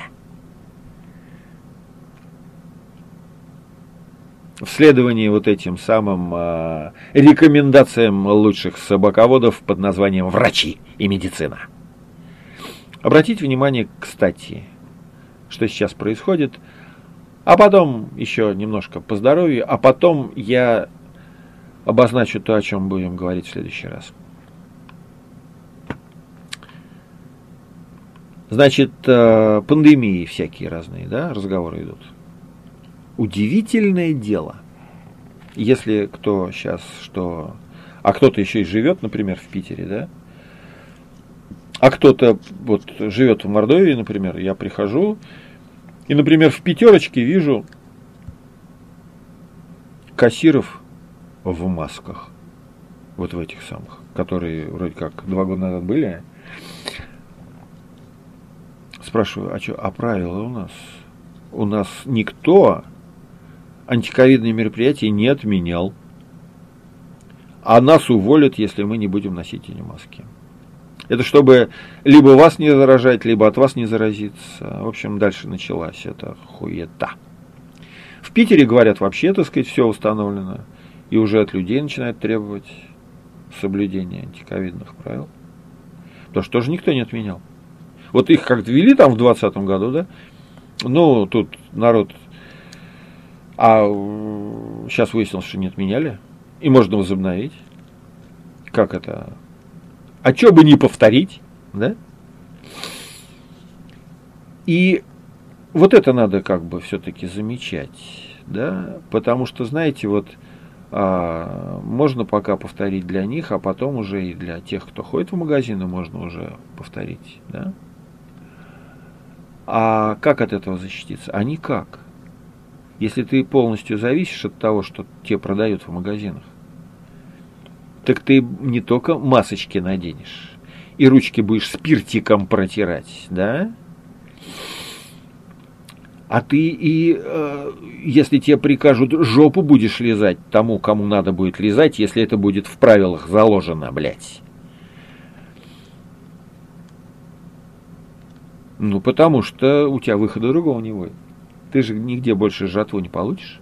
В следовании вот этим самым э, рекомендациям лучших собаководов под названием врачи и медицина. Обратите внимание, кстати, что сейчас происходит, а потом еще немножко по здоровью, а потом я обозначу то, о чем будем говорить в следующий раз. Значит, пандемии всякие разные, да, разговоры идут. Удивительное дело, если кто сейчас что... А кто-то еще и живет, например, в Питере, да? А кто-то вот живет в Мордовии, например, я прихожу, и, например, в пятерочке вижу кассиров в масках. Вот в этих самых, которые вроде как два года назад были. Спрашиваю, а что, а правила у нас? У нас никто антиковидные мероприятия не отменял. А нас уволят, если мы не будем носить эти маски. Это чтобы либо вас не заражать, либо от вас не заразиться. В общем, дальше началась эта хуета. В Питере, говорят, вообще, так сказать, все установлено. И уже от людей начинают требовать соблюдения антиковидных правил. Потому что тоже никто не отменял. Вот их как-то ввели там в двадцатом году, да? Ну, тут народ... А сейчас выяснилось, что не отменяли. И можно возобновить. Как это? А что бы не повторить, да? И вот это надо как бы все-таки замечать, да? Потому что, знаете, вот а, можно пока повторить для них, а потом уже и для тех, кто ходит в магазины, можно уже повторить, да? А как от этого защититься? А никак. Если ты полностью зависишь от того, что тебе продают в магазинах, так ты не только масочки наденешь, и ручки будешь спиртиком протирать, да? А ты и, э, если тебе прикажут, жопу будешь лизать тому, кому надо будет лизать, если это будет в правилах заложено, блядь. Ну, потому что у тебя выхода другого не будет. Ты же нигде больше жатву не получишь.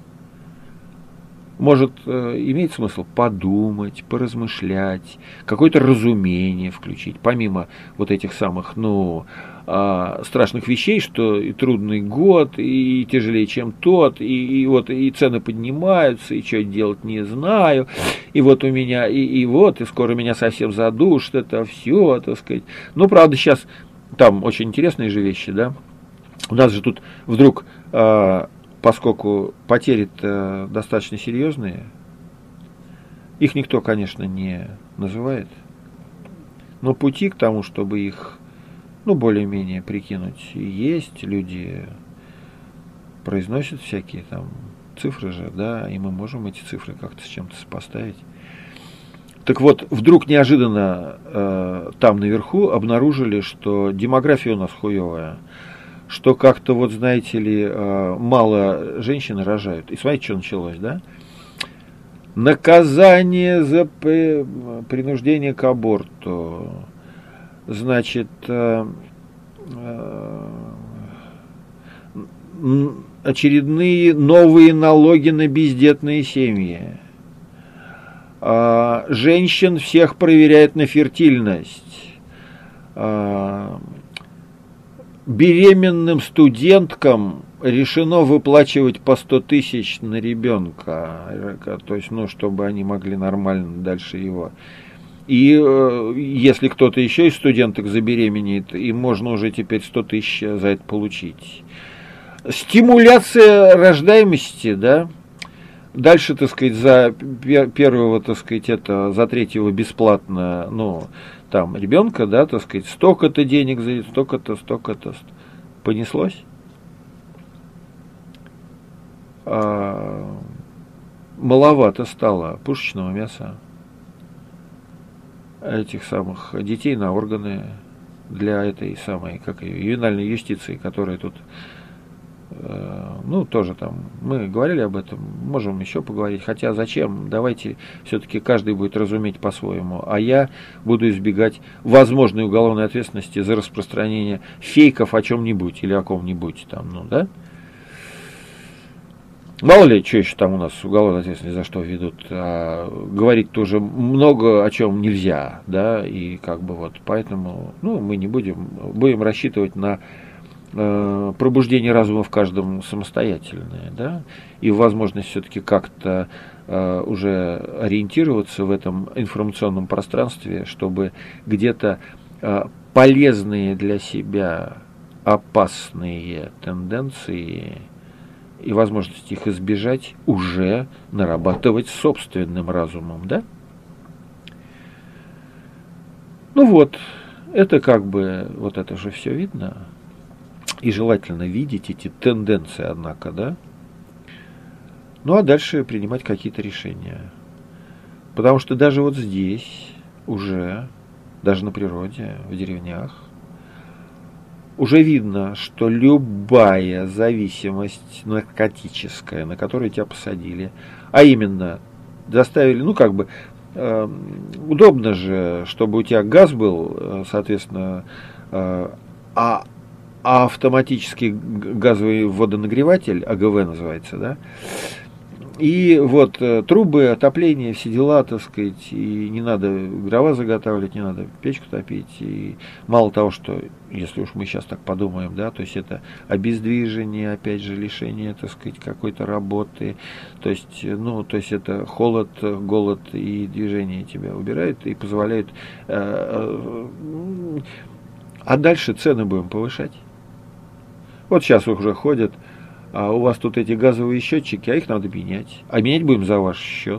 Может, э, имеет смысл подумать, поразмышлять, какое-то разумение включить, помимо вот этих самых, ну, э, страшных вещей, что и трудный год, и тяжелее, чем тот, и, и вот и цены поднимаются, и что делать не знаю, и вот у меня, и, и вот, и скоро меня совсем задушит, это все, так сказать. Ну, правда, сейчас там очень интересные же вещи, да. У нас же тут вдруг... Э, Поскольку потери достаточно серьезные, их никто, конечно, не называет, но пути к тому, чтобы их, ну, более-менее прикинуть, есть. Люди произносят всякие там цифры же, да, и мы можем эти цифры как-то с чем-то сопоставить. Так вот, вдруг неожиданно э, там наверху обнаружили, что демография у нас хуевая, что как-то, вот знаете ли, мало женщин рожают. И смотрите, что началось, да? Наказание за принуждение к аборту. Значит, очередные новые налоги на бездетные семьи. Женщин всех проверяют на фертильность. Беременным студенткам решено выплачивать по сто тысяч на ребенка, то есть, ну, чтобы они могли нормально дальше его. И э, если кто-то еще из студенток забеременеет, им можно уже теперь сто тысяч за это получить. Стимуляция рождаемости, да. Дальше, так сказать, за первого, так сказать, это, за третьего бесплатно, ну, там, ребенка, да, так сказать, столько-то денег за столько-то, столько-то. Понеслось? А, маловато стало пушечного мяса. Этих самых детей на органы для этой самой, как ее, ювенальной юстиции, которая тут, ну, тоже там, мы говорили об этом, можем еще поговорить, хотя зачем, давайте все-таки каждый будет разуметь по-своему, а я буду избегать возможной уголовной ответственности за распространение фейков о чем-нибудь или о ком-нибудь там, ну, да? Мало ли, что еще там у нас уголовная ответственность за что ведут, а говорить тоже много о чем нельзя, да, и как бы вот, поэтому, ну, мы не будем, будем рассчитывать на э, пробуждение разума в каждом самостоятельное, да, и возможность все-таки как-то э, уже ориентироваться в этом информационном пространстве, чтобы где-то э, полезные для себя опасные тенденции и возможность их избежать уже нарабатывать собственным разумом, да? Ну вот, это как бы, вот это же все видно. И желательно видеть эти тенденции, однако, да? Ну а дальше принимать какие-то решения. Потому что даже вот здесь уже, даже на природе, в деревнях, уже видно, что любая зависимость наркотическая, на которую тебя посадили, а именно заставили, ну как бы, э, удобно же, чтобы у тебя газ был, э, соответственно, э, а, а автоматический газовый водонагреватель, А Г В называется, да, и вот э, трубы, отопление, все дела, так сказать, и не надо дрова заготавливать, не надо печку топить. И мало того, что, если уж мы сейчас так подумаем, да, то есть это обездвижение, опять же, лишение, так сказать, какой-то работы, то есть, ну, то есть это холод, голод и движение тебя убирает и позволяет. Э, э, а дальше цены будем повышать. Вот сейчас уже ходят. А у вас тут эти газовые счетчики, а их надо менять. А менять будем за ваш счет.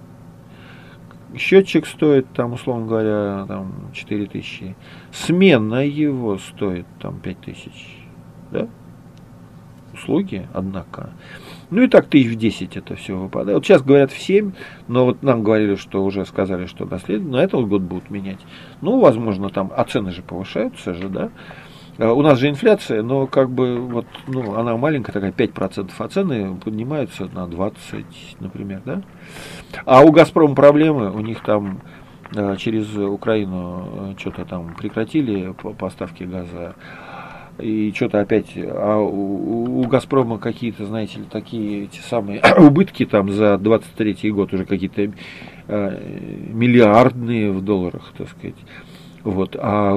Счетчик стоит, там, условно говоря, там, четыре тысячи. Смена его стоит там, пять тысяч. Да? Услуги, однако. Ну и так тысяч в десять это все выпадает. Вот сейчас говорят в семь, но вот нам говорили, что уже сказали, что на, след... на этот год будут менять. Ну, возможно, там, а цены же повышаются же, да? У нас же инфляция, но как бы вот, ну, она маленькая, такая пять процентов, а цены поднимаются на двадцать, например, да? А у «Газпрома» проблемы, у них там э, через Украину что-то там прекратили поставки газа, и что-то опять, а у, у «Газпрома» какие-то, знаете ли, такие эти самые убытки там за двадцать третий год уже какие-то э, миллиардные в долларах, так сказать, вот, а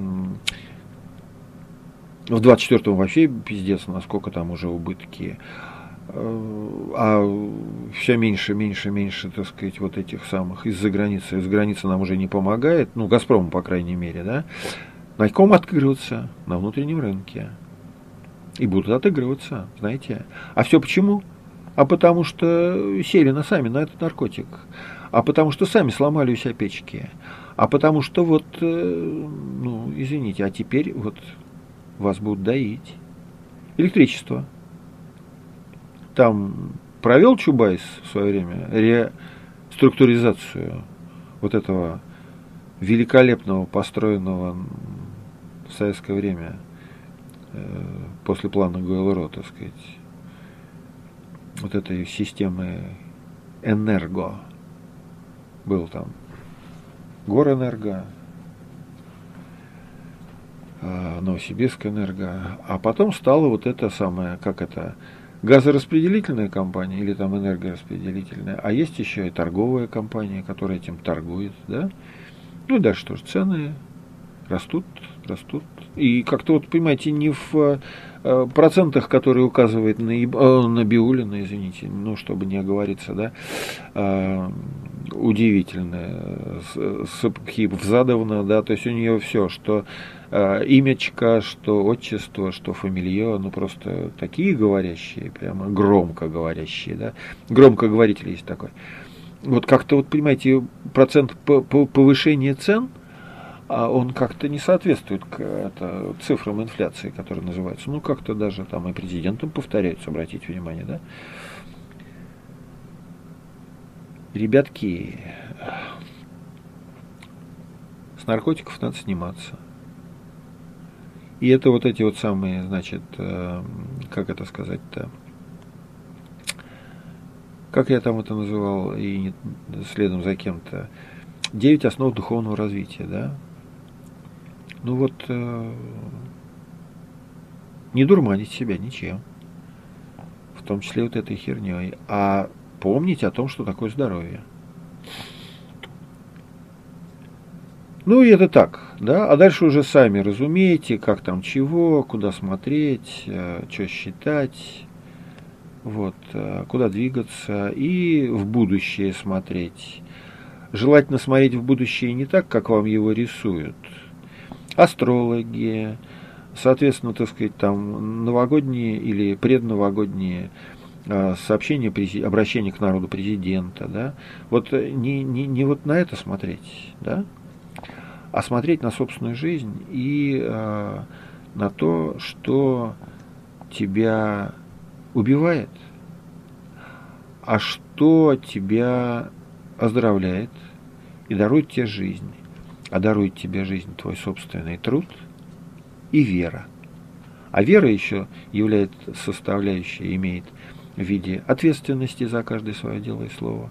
в двадцать четвёртом вообще пиздец, насколько там уже убытки. А все меньше, меньше, меньше, так сказать, вот этих самых из-за границы. Из-за границы нам уже не помогает, ну, «Газпрому», по крайней мере, да. На ком отыгрываться? На внутреннем рынке. И будут отыгрываться, знаете. А все почему? А потому что сели на сами на этот наркотик. А потому что сами сломали у себя печки. А потому что вот, ну, извините, а теперь вот вас будут доить. Электричество. Там провел Чубайс в свое время реструктуризацию вот этого великолепного, построенного в советское время э, после плана Гойл-Ро, так сказать, вот этой системы энерго. Был там Горэнерго, Новосибирская энерго, а потом стала вот эта самая, как это, газораспределительная компания или там энергораспределительная, а есть еще и торговая компания, которая этим торгует, да? Ну и дальше тоже цены растут, растут. И как-то вот, понимаете, не в э, процентах, которые указывает на, э, на Биулина, извините, ну, чтобы не оговориться, да, э, удивительная, Сапхиб-Задовна, да, то есть у нее все, что э, имечко, что отчество, что фамилье, ну, просто такие говорящие, прямо громко говорящие, да, громкоговоритель есть такой. Вот как-то, вот, понимаете, процент повышения цен, а он как-то не соответствует к это, цифрам инфляции, которые называются. Ну, как-то даже там и президентом повторяются, обратите внимание, да. Ребятки, с наркотиков надо сниматься. И это вот эти вот самые, значит, как это сказать-то, как я там это называл, и следом за кем-то, девять основ духовного развития, да. Ну вот, э, не дурманить себя ничем. том числе вот этой херней, а помнить о том, что такое здоровье. Ну и это так, да, а дальше уже сами разумеете, как там чего, куда смотреть, что считать, вот, куда двигаться и в будущее смотреть. Желательно смотреть в будущее не так, как вам его рисуют. Астрологи, соответственно, так сказать, там новогодние или предновогодние сообщения, обращения к народу президента, да, вот не, не, не вот на это смотреть, да, а смотреть на собственную жизнь и э, на то, что тебя убивает, а что тебя оздоровляет и дарует тебе жизнь. А дарует тебе жизнь твой собственный труд и вера. А вера еще является составляющей, имеет в виде ответственности за каждое свое дело и слово,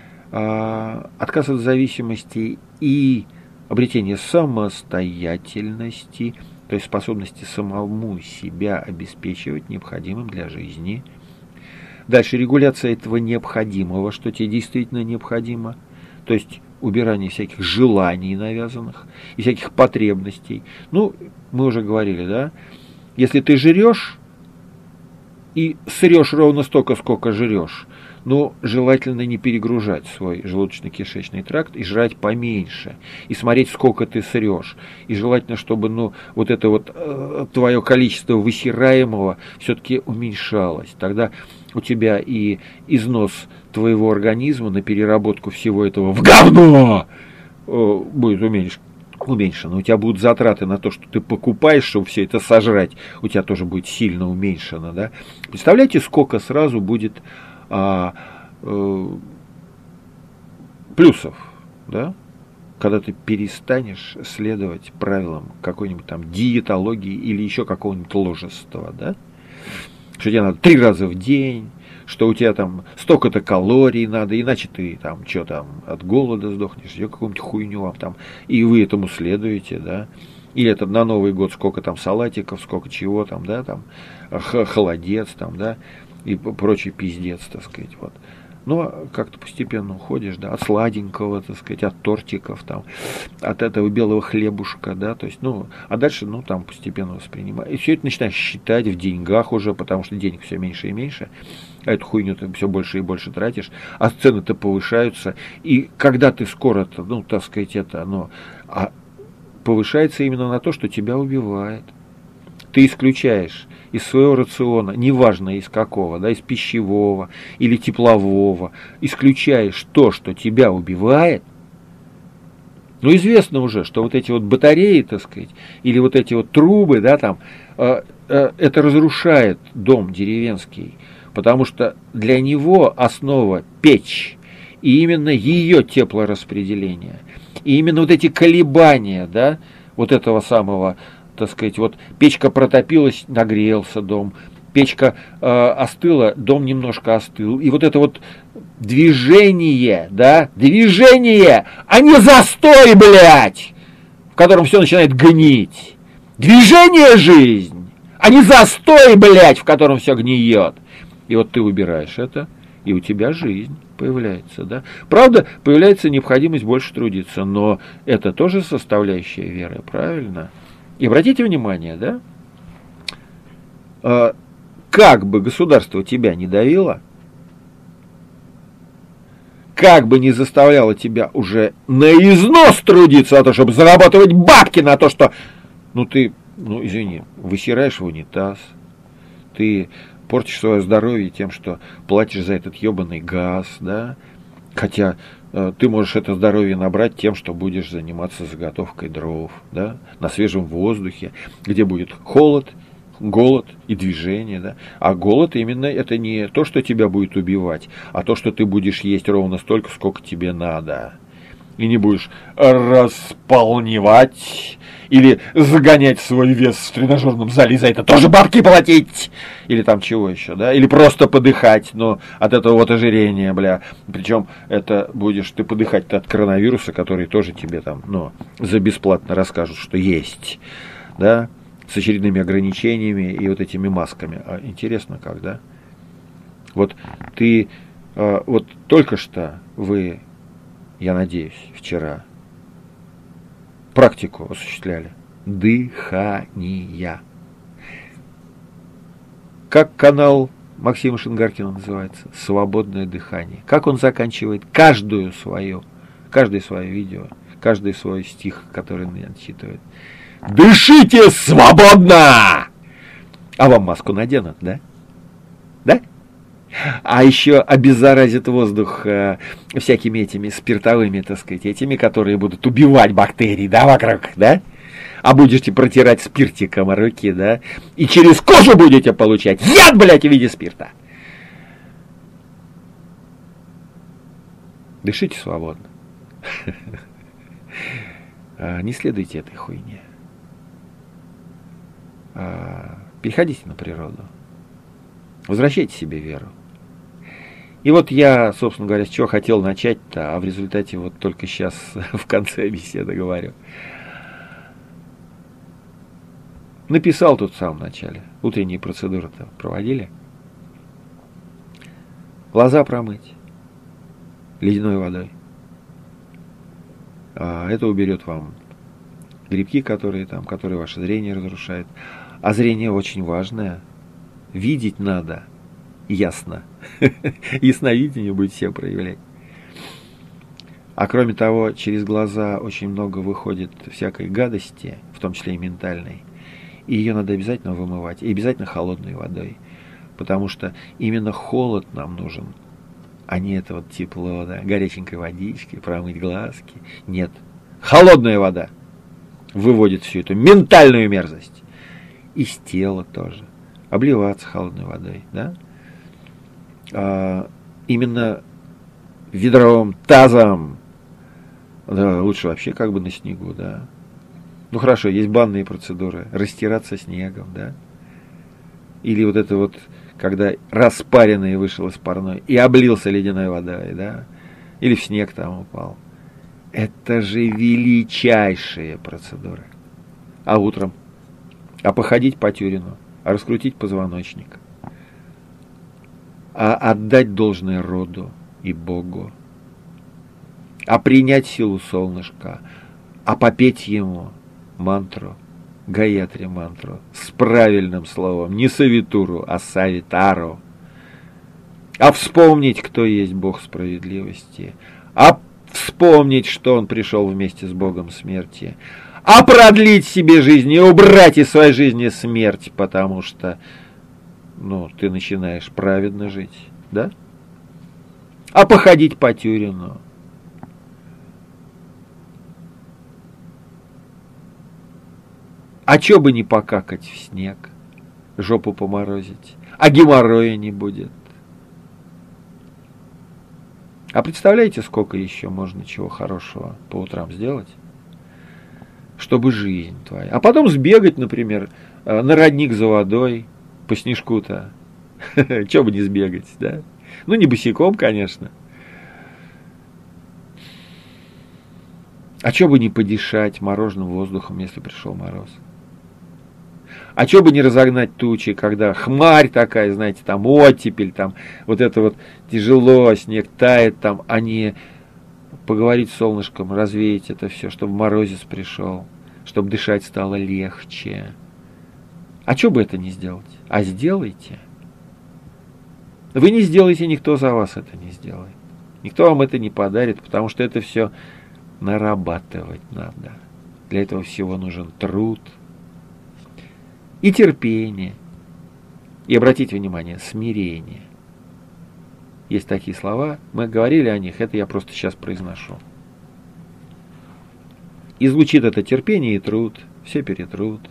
э, отказ от зависимости и обретение самостоятельности, то есть способности самому себя обеспечивать необходимым для жизни. Дальше регуляция этого необходимого, что тебе действительно необходимо, то есть убирание всяких желаний навязанных и всяких потребностей. Ну, мы уже говорили, да, если ты жрешь и срешь ровно столько, сколько жрешь, но желательно не перегружать свой желудочно-кишечный тракт и жрать поменьше, и смотреть, сколько ты срешь. И желательно, чтобы ну, вот это вот э, твое количество высираемого все-таки уменьшалось. Тогда у тебя и износ твоего организма на переработку всего этого в говно э, будет уменьшен. уменьшено. У тебя будут затраты на то, что ты покупаешь, чтобы все это сожрать, у тебя тоже будет сильно уменьшено. Да? Представляете, сколько сразу будет а, э, плюсов, да? Когда ты перестанешь следовать правилам какой-нибудь там диетологии или еще какого-нибудь ложества, да? Что тебе надо три раза в день, что у тебя там столько-то калорий надо, иначе ты там что там от голода сдохнешь, еще какую-нибудь хуйню вам там, и вы этому следуете, да, или это на Новый год сколько там салатиков, сколько чего там, да, там, холодец там, да, и прочий пиздец, так сказать, вот. Но как-то постепенно уходишь, да, от сладенького, так сказать, от тортиков, там, от этого белого хлебушка, да, то есть, ну, а дальше, ну, там постепенно воспринимаешь. И все это начинаешь считать в деньгах уже, потому что денег все меньше и меньше, а эту хуйню ты все больше и больше тратишь, а цены-то повышаются, и когда ты скоро-то, ну, так сказать, это, ну, а повышается именно на то, что тебя убивает. Ты исключаешь из своего рациона, неважно из какого, да, из пищевого или теплового, исключаешь то, что тебя убивает. Ну, известно уже, что вот эти вот батареи, так сказать, или вот эти вот трубы, да, там, э, э, это разрушает дом деревенский, потому что для него основа печь, и именно ее теплораспределение, и именно вот эти колебания, да, вот этого самого, так сказать, вот печка протопилась, нагрелся дом, печка э, остыла, дом немножко остыл. И вот это вот движение, да, движение, а не застой, блядь, в котором все начинает гнить. Движение — жизнь, а не застой, блядь, в котором все гниет. И вот ты убираешь это, и у тебя жизнь появляется, да. Правда, появляется необходимость больше трудиться, но это тоже составляющая веры, правильно? И обратите внимание, да, э, как бы государство тебя не давило, как бы не заставляло тебя уже на износ трудиться на то, чтобы зарабатывать бабки на то, что, ну ты, ну извини, высираешь в унитаз, ты портишь свое здоровье тем, что платишь за этот ебаный газ, да, хотя ты можешь это здоровье набрать тем, что будешь заниматься заготовкой дров, да, на свежем воздухе, где будет холод, голод и движение. Да. А голод именно это не то, что тебя будет убивать, а то, что ты будешь есть ровно столько, сколько тебе надо. И не будешь располневать или загонять свой вес в тренажерном зале и за это тоже бабки платить. Или там чего еще, да? Или просто подыхать, но от этого вот ожирения, бля. Причем это будешь ты подыхать от коронавируса, который тоже тебе там, ну, за бесплатно расскажут, что есть, да? С очередными ограничениями и вот этими масками. А интересно как, да? Вот ты, э, вот только что вы, я надеюсь, вчера практику осуществляли. Дыхания. Как канал Максима Шингаркина называется? Свободное дыхание. Как он заканчивает каждую свою, каждое свое видео, каждый свой стих, который он отчитывает. Дышите свободно! А вам маску наденут, да? Да? А еще обеззаразит воздух э, всякими этими спиртовыми, так сказать, этими, которые будут убивать бактерии, да, вокруг, да? А будете протирать спиртиком руки, да? И через кожу будете получать яд, блядь, в виде спирта. Дышите свободно. Не следуйте этой хуйне. Переходите на природу. Возвращайте себе веру. И вот я, собственно говоря, с чего хотел начать-то, а в результате вот только сейчас в конце беседы говорю. Написал тут в самом начале. Утренние процедуры-то проводили. Глаза промыть ледяной водой. А это уберет вам грибки, которые там, которые ваше зрение разрушают. А зрение очень важное. Видеть надо ясно. Ясновидение будет все проявлять. А кроме того, через глаза очень много выходит всякой гадости, в том числе и ментальной. И ее надо обязательно вымывать. И обязательно холодной водой. Потому что именно холод нам нужен, а не это вот тепло, да, горяченькой водички, промыть глазки. Нет. Холодная вода выводит всю эту ментальную мерзость. И с тела тоже. Обливаться холодной водой, да? А, именно ведром, тазом. Да, лучше вообще как бы на снегу, да. Ну хорошо, есть банные процедуры. Растираться снегом, да. Или вот это вот, когда распаренный вышел из парной и облился ледяной водой, да. Или в снег там упал. Это же величайшие процедуры. А утром? А походить по Тюрину? А раскрутить позвоночник? А отдать должное роду и Богу? А принять силу солнышка? А попеть ему мантру, гаятри мантру, с правильным словом, не савитуру, а савитару. А вспомнить, кто есть Бог справедливости. А вспомнить, что он пришел вместе с Богом смерти. А продлить себе жизнь и убрать из своей жизни смерть, потому что, ну, ты начинаешь праведно жить, да? А походить по Тюрину. А чё бы не покакать в снег, жопу поморозить, а геморроя не будет. А представляете, сколько еще можно чего хорошего по утрам сделать, чтобы жизнь твоя. А потом сбегать, например, на родник за водой, по снежку-то. Чё бы не сбегать, да? Ну, не босиком, конечно. А чё бы не подышать мороженым воздухом, если пришел мороз? А чё бы не разогнать тучи, когда хмарь такая, знаете, там оттепель, там вот это вот тяжело, снег тает там, а не поговорить с солнышком, развеять это все, чтобы морозец пришел, чтобы дышать стало легче. А чё бы это не сделать? А сделайте. Вы не сделаете, никто за вас это не сделает. Никто вам это не подарит, потому что это все нарабатывать надо. Для этого всего нужен труд и терпение. И обратите внимание, смирение. Есть такие слова, мы говорили о них, это я просто сейчас произношу. И звучит это терпение и труд, все перетрут.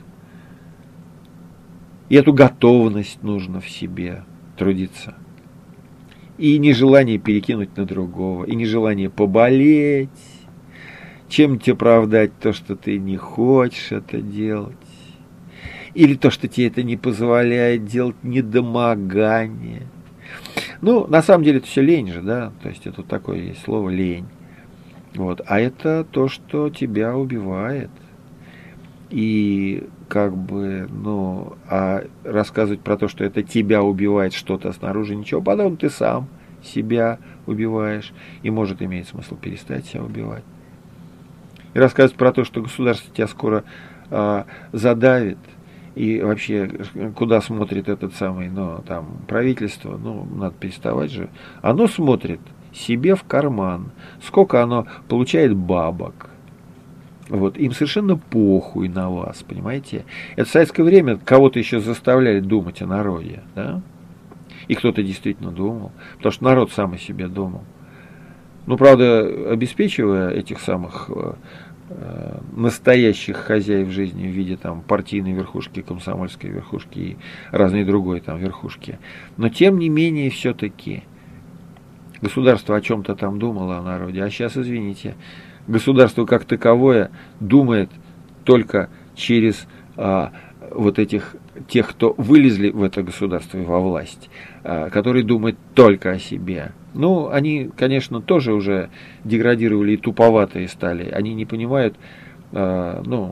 И эту готовность нужно в себе трудиться. И нежелание перекинуть на другого, и нежелание поболеть, чем-нибудь оправдать то, что ты не хочешь это делать. Или то, что тебе это не позволяет делать, недомогание. Ну, на самом деле, это все лень же, да? То есть, это такое есть слово лень. Вот. А это то, что тебя убивает. И как бы, ну, а рассказывать про то, что это тебя убивает что-то снаружи, ничего подобного, ты сам себя убиваешь, и может иметь смысл перестать себя убивать. И рассказывать про то, что государство тебя скоро а, задавит, и вообще, куда смотрит этот самый, ну, там, правительство, ну, надо переставать же, оно смотрит себе в карман, сколько оно получает бабок. Вот, им совершенно похуй на вас, понимаете? Это в советское время кого-то еще заставляли думать о народе, да? И кто-то действительно думал, потому что народ сам о себе думал. Ну, правда, обеспечивая этих самых э, настоящих хозяев жизни в виде там партийной верхушки, комсомольской верхушки и разной другой там верхушки. Но тем не менее, все-таки государство о чем-то там думало о народе, а сейчас, извините, государство как таковое думает только через а, вот этих, тех, кто вылезли в это государство и во власть, а, которые думают только о себе. Ну, они, конечно, тоже уже деградировали и туповатые стали. Они не понимают, а, ну,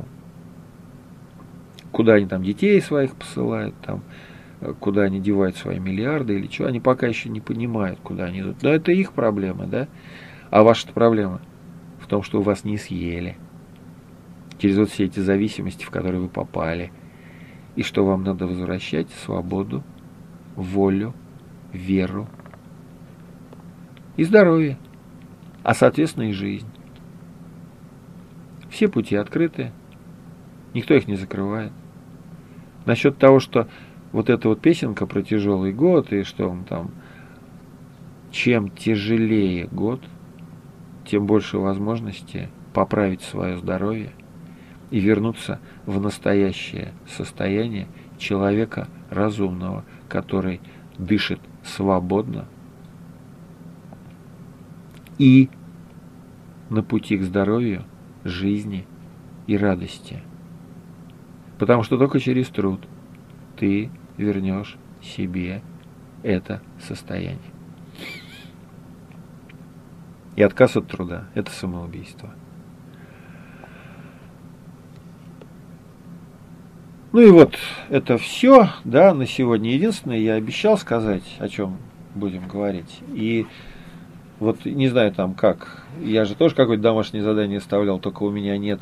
куда они там детей своих посылают, там, куда они девают свои миллиарды или что. Они пока еще не понимают, куда они идут. Но это их проблемы, да? А ваша проблема в том, что вас не съели через вот все эти зависимости, в которые вы попали, и что вам надо возвращать свободу, волю, веру и здоровье, а соответственно и жизнь. Все пути открыты, никто их не закрывает. Насчет того, что вот эта вот песенка про тяжелый год, и что он там, чем тяжелее год, тем больше возможности поправить свое здоровье и вернуться в настоящее состояние человека разумного, который дышит свободно и на пути к здоровью, жизни и радости. Потому что только через труд ты вернешь себе это состояние. И отказ от труда – это самоубийство. Ну и вот это все, да, на сегодня. Единственное, я обещал сказать, о чем будем говорить. И вот не знаю там как, я же тоже какое-то домашнее задание оставлял, только у меня нет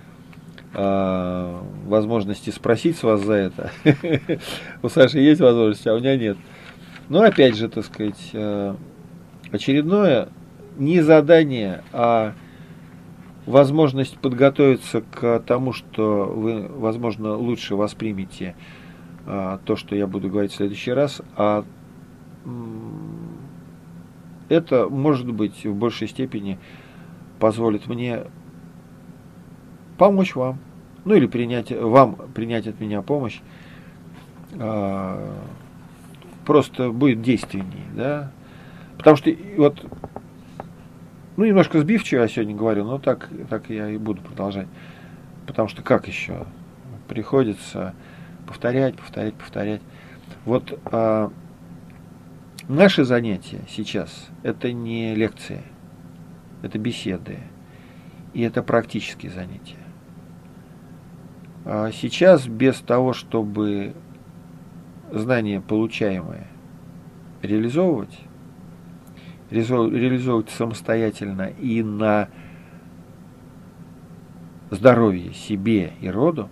а, возможности спросить с вас за это. У Саши есть возможность, а у меня нет. Но опять же, так сказать, очередное не задание, а возможность подготовиться к тому, что вы, возможно, лучше воспримете а, то, что я буду говорить в следующий раз, а м- это, может быть, в большей степени позволит мне помочь вам, ну или принять, вам принять от меня помощь, а, просто будет действеннее, да, потому что вот, ну, немножко сбивчиво я сегодня говорю, но так, так я и буду продолжать. Потому что как еще? Приходится повторять, повторять, повторять. Вот а, наши занятия сейчас – это не лекции, это беседы. И это практические занятия. А сейчас без того, чтобы знания получаемые реализовывать, реализовывать самостоятельно и на здоровье себе и роду,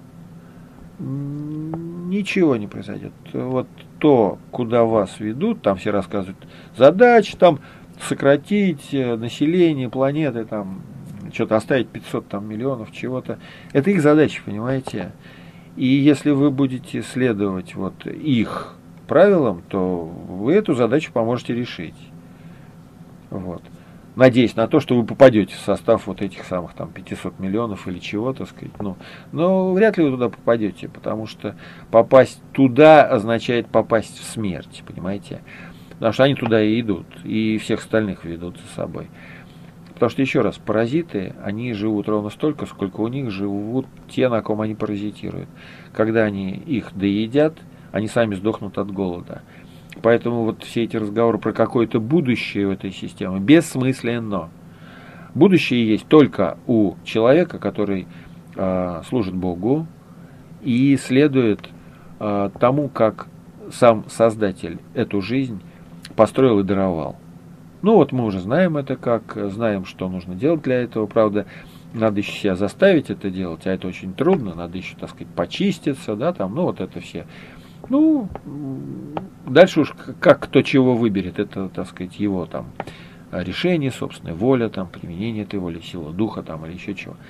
ничего не произойдет. Вот то, куда вас ведут, там все рассказывают задачи, там сократить население планеты, там что-то оставить пятьсот там, миллионов чего-то. Это их задачи, понимаете? И если вы будете следовать вот их правилам, то вы эту задачу поможете решить. Вот. Надеюсь на то, что вы попадете в состав вот этих самых там пятисот миллионов или чего, так сказать. Ну, но вряд ли вы туда попадете, потому что попасть туда означает попасть в смерть, понимаете? Потому что они туда и идут, и всех остальных ведут за собой. Потому что, еще раз, паразиты, они живут ровно столько, сколько у них живут те, на ком они паразитируют. Когда они их доедят, они сами сдохнут от голода. Поэтому вот все эти разговоры про какое-то будущее в этой системе бессмысленно. Будущее есть только у человека, который э, служит Богу и следует э, тому, как сам Создатель эту жизнь построил и даровал. Ну вот мы уже знаем это как, знаем, что нужно делать для этого, правда, надо еще себя заставить это делать, а это очень трудно, надо еще, так сказать, почиститься, да, там, ну вот это все. Ну, дальше уж как кто чего выберет, это, так сказать, его там решение, собственная воля, там, применение этой воли, сила духа там или еще чего.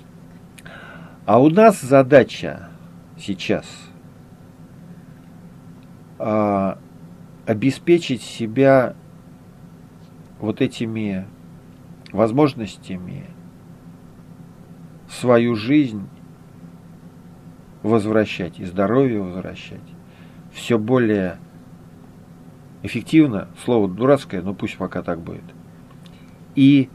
А у нас задача сейчас а, обеспечить себя вот этими возможностями свою жизнь возвращать и здоровье возвращать все более эффективно, слово дурацкое, но пусть пока так будет, и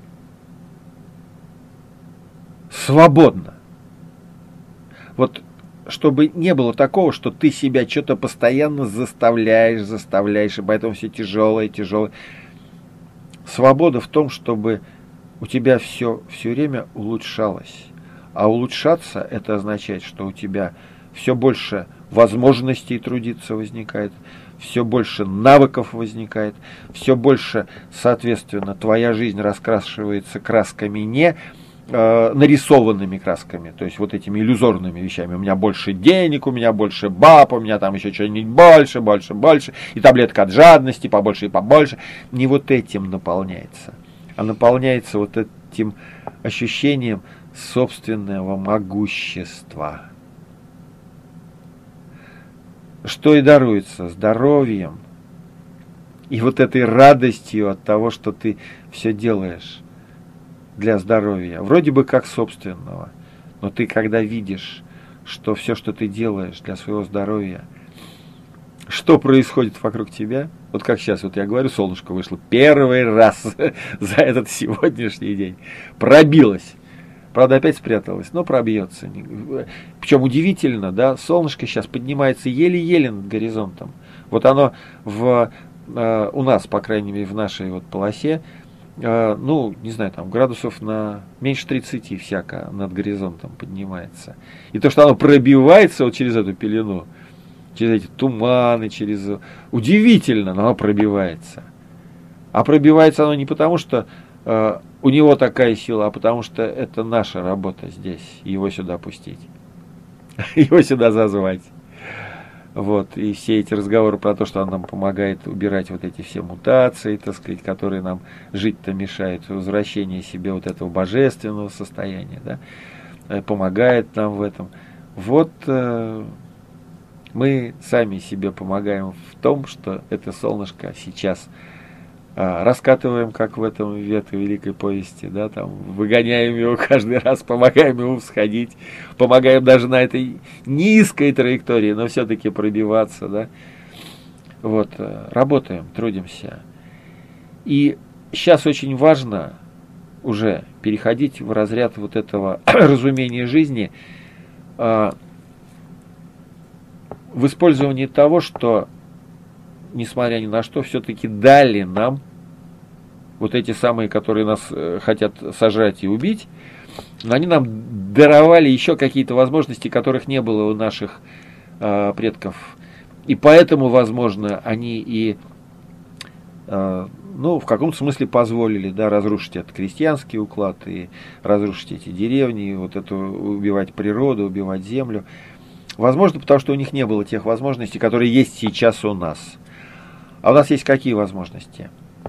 свободно. Вот чтобы не было такого, что ты себя что-то постоянно заставляешь, заставляешь, и поэтому все тяжелое, тяжелое. Свобода в том, чтобы у тебя все все время улучшалось. А улучшаться это означает, что у тебя все больше возможностей трудиться возникает, все больше навыков возникает, все больше, соответственно, твоя жизнь раскрашивается красками не э, нарисованными красками, то есть вот этими иллюзорными вещами. У меня больше денег, у меня больше баб, у меня там еще что-нибудь больше, больше, больше, и таблетка от жадности побольше и побольше. Не вот этим наполняется, а наполняется вот этим ощущением собственного могущества. Что и даруется здоровьем и вот этой радостью от того, что ты все делаешь для здоровья, вроде бы как собственного, но ты когда видишь, что все, что ты делаешь для своего здоровья, что происходит вокруг тебя, вот как сейчас, вот я говорю, солнышко вышло первый раз за этот сегодняшний день, пробилось. Правда, опять спряталась, но пробьется. Причем удивительно, да, солнышко сейчас поднимается еле-еле над горизонтом. Вот оно в, э, у нас, по крайней мере, в нашей вот полосе, э, ну, не знаю, там градусов на меньше тридцати всяко над горизонтом поднимается. И то, что оно пробивается вот через эту пелену, через эти туманы, через... Удивительно, но оно пробивается. А пробивается оно не потому, что... Э, у него такая сила, а потому что это наша работа здесь, его сюда пустить, его сюда зазвать. Вот, и все эти разговоры про то, что он нам помогает убирать вот эти все мутации, так сказать, которые нам жить-то мешают, возвращение себе вот этого божественного состояния, да, помогает нам в этом. Вот э, мы сами себе помогаем в том, что это солнышко сейчас А, раскатываем, как в этом ветке великой повести, да, там, выгоняем его каждый раз, помогаем ему всходить, помогаем даже на этой низкой траектории, но все-таки пробиваться, да, вот, работаем, трудимся. И сейчас очень важно уже переходить в разряд вот этого разумения жизни, а, в использовании того, что несмотря ни на что, все-таки дали нам вот эти самые, которые нас э, хотят сожрать и убить, они нам даровали еще какие-то возможности, которых не было у наших э, предков. И поэтому, возможно, они и, э, ну, в каком-то смысле позволили, да, разрушить этот крестьянский уклад и разрушить эти деревни, и вот это убивать природу, убивать землю. Возможно, потому что у них не было тех возможностей, которые есть сейчас у нас. А у нас есть какие возможности?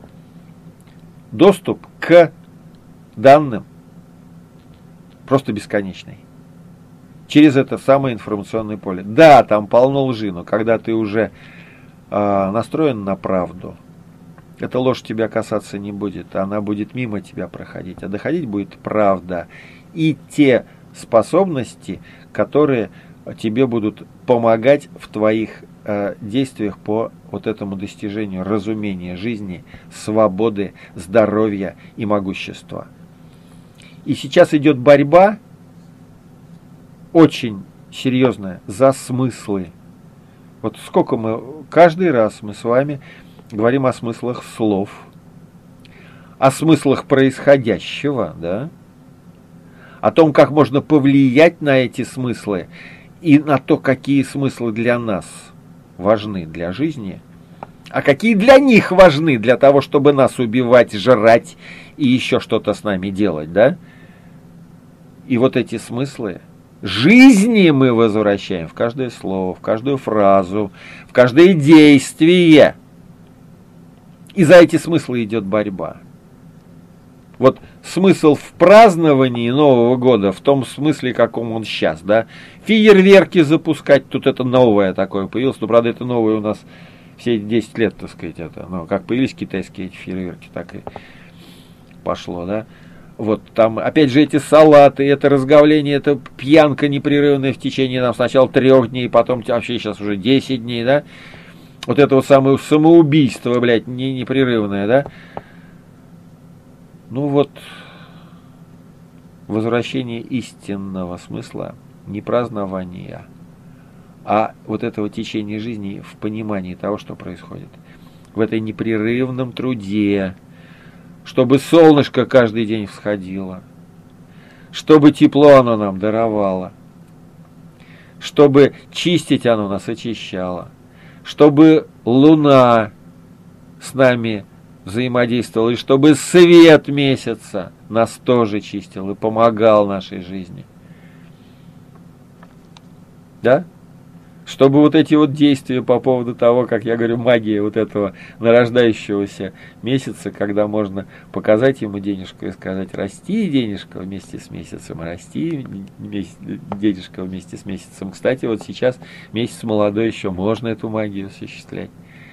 Доступ к данным просто бесконечный. Через это самое информационное поле. Да, там полно лжи, но когда ты уже э, настроен на правду, эта ложь тебя касаться не будет. Она будет мимо тебя проходить. А доходить будет правда. И те способности, которые тебе будут помогать в твоих э, действиях по вот этому достижению разумения жизни, свободы, здоровья и могущества. И сейчас идет борьба очень серьезная за смыслы. Вот сколько мы, каждый раз мы с вами говорим о смыслах слов, о смыслах происходящего, да, о том, как можно повлиять на эти смыслы и на то, какие смыслы для нас важны для жизни, а какие для них важны для того, чтобы нас убивать, жрать и еще что-то с нами делать, да? И вот эти смыслы жизни мы возвращаем в каждое слово, в каждую фразу, в каждое действие. И за эти смыслы идет борьба. Вот смысл в праздновании Нового года, в том смысле, каком он сейчас, да, фейерверки запускать, тут это новое такое появилось, но, правда, это новое у нас все эти десять лет, так сказать, это, ну, как появились китайские эти фейерверки, так и пошло, да. Вот там, опять же, эти салаты, это разговление, это пьянка непрерывная в течение, нам сначала трех дней, потом вообще сейчас уже десять дней, да. Вот это вот самое самоубийство, блядь, не непрерывное, да. Ну вот, возвращение истинного смысла, не празднования, а вот этого течения жизни в понимании того, что происходит. В этой непрерывном труде, чтобы солнышко каждый день всходило, чтобы тепло оно нам даровало, чтобы чистить оно нас очищало, чтобы луна с нами взаимодействовал, и чтобы свет месяца нас тоже чистил и помогал нашей жизни. Да? Чтобы вот эти вот действия по поводу того, как я говорю, магия вот этого нарождающегося месяца, когда можно показать ему денежку и сказать: расти, денежка, вместе с месяцем, расти, денежка, вместе с месяцем. Кстати, вот сейчас месяц молодой, еще можно эту магию осуществлять.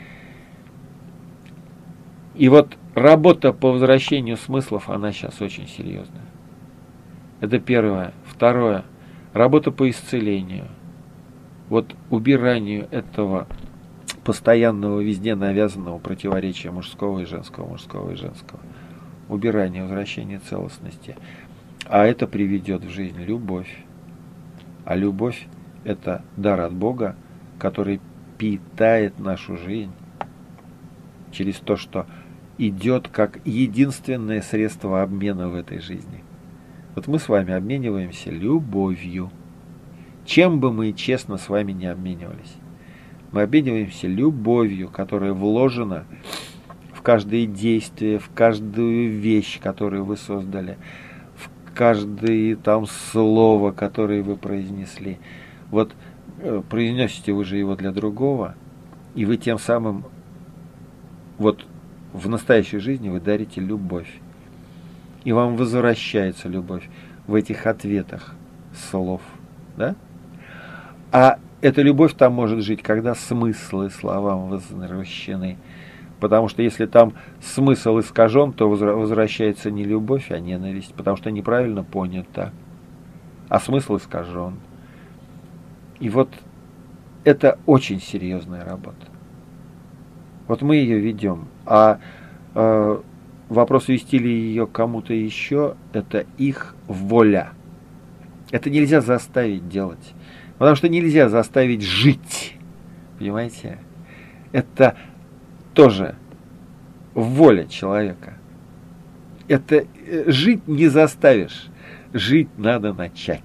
И вот работа по возвращению смыслов, она сейчас очень серьезная. Это первое. Второе. Работа по исцелению. Вот убиранию этого постоянного везде навязанного противоречия мужского и женского, мужского и женского. Убирание, возвращение целостности. А это приведет в жизнь любовь. А любовь – это дар от Бога, который питает нашу жизнь через то, что идет как единственное средство обмена в этой жизни. Вот мы с вами обмениваемся любовью. Чем бы мы честно с вами не обменивались, мы обмениваемся любовью, которая вложена в каждое действие, в каждую вещь, которую вы создали, в каждое там слово, которое вы произнесли. Вот э, произносите вы же его для другого, и вы тем самым вот в настоящей жизни вы дарите любовь. И вам возвращается любовь в этих ответах слов. Да? А эта любовь там может жить, когда смыслы словам возвращены. Потому что если там смысл искажен, то возвращается не любовь, а ненависть. Потому что неправильно понято. А смысл искажен. И вот это очень серьезная работа. Вот мы ее ведем. А э, вопрос, вести ли ее кому-то еще, это их воля. Это нельзя заставить делать. Потому что нельзя заставить жить. Понимаете? Это тоже воля человека. Это жить не заставишь. Жить надо начать.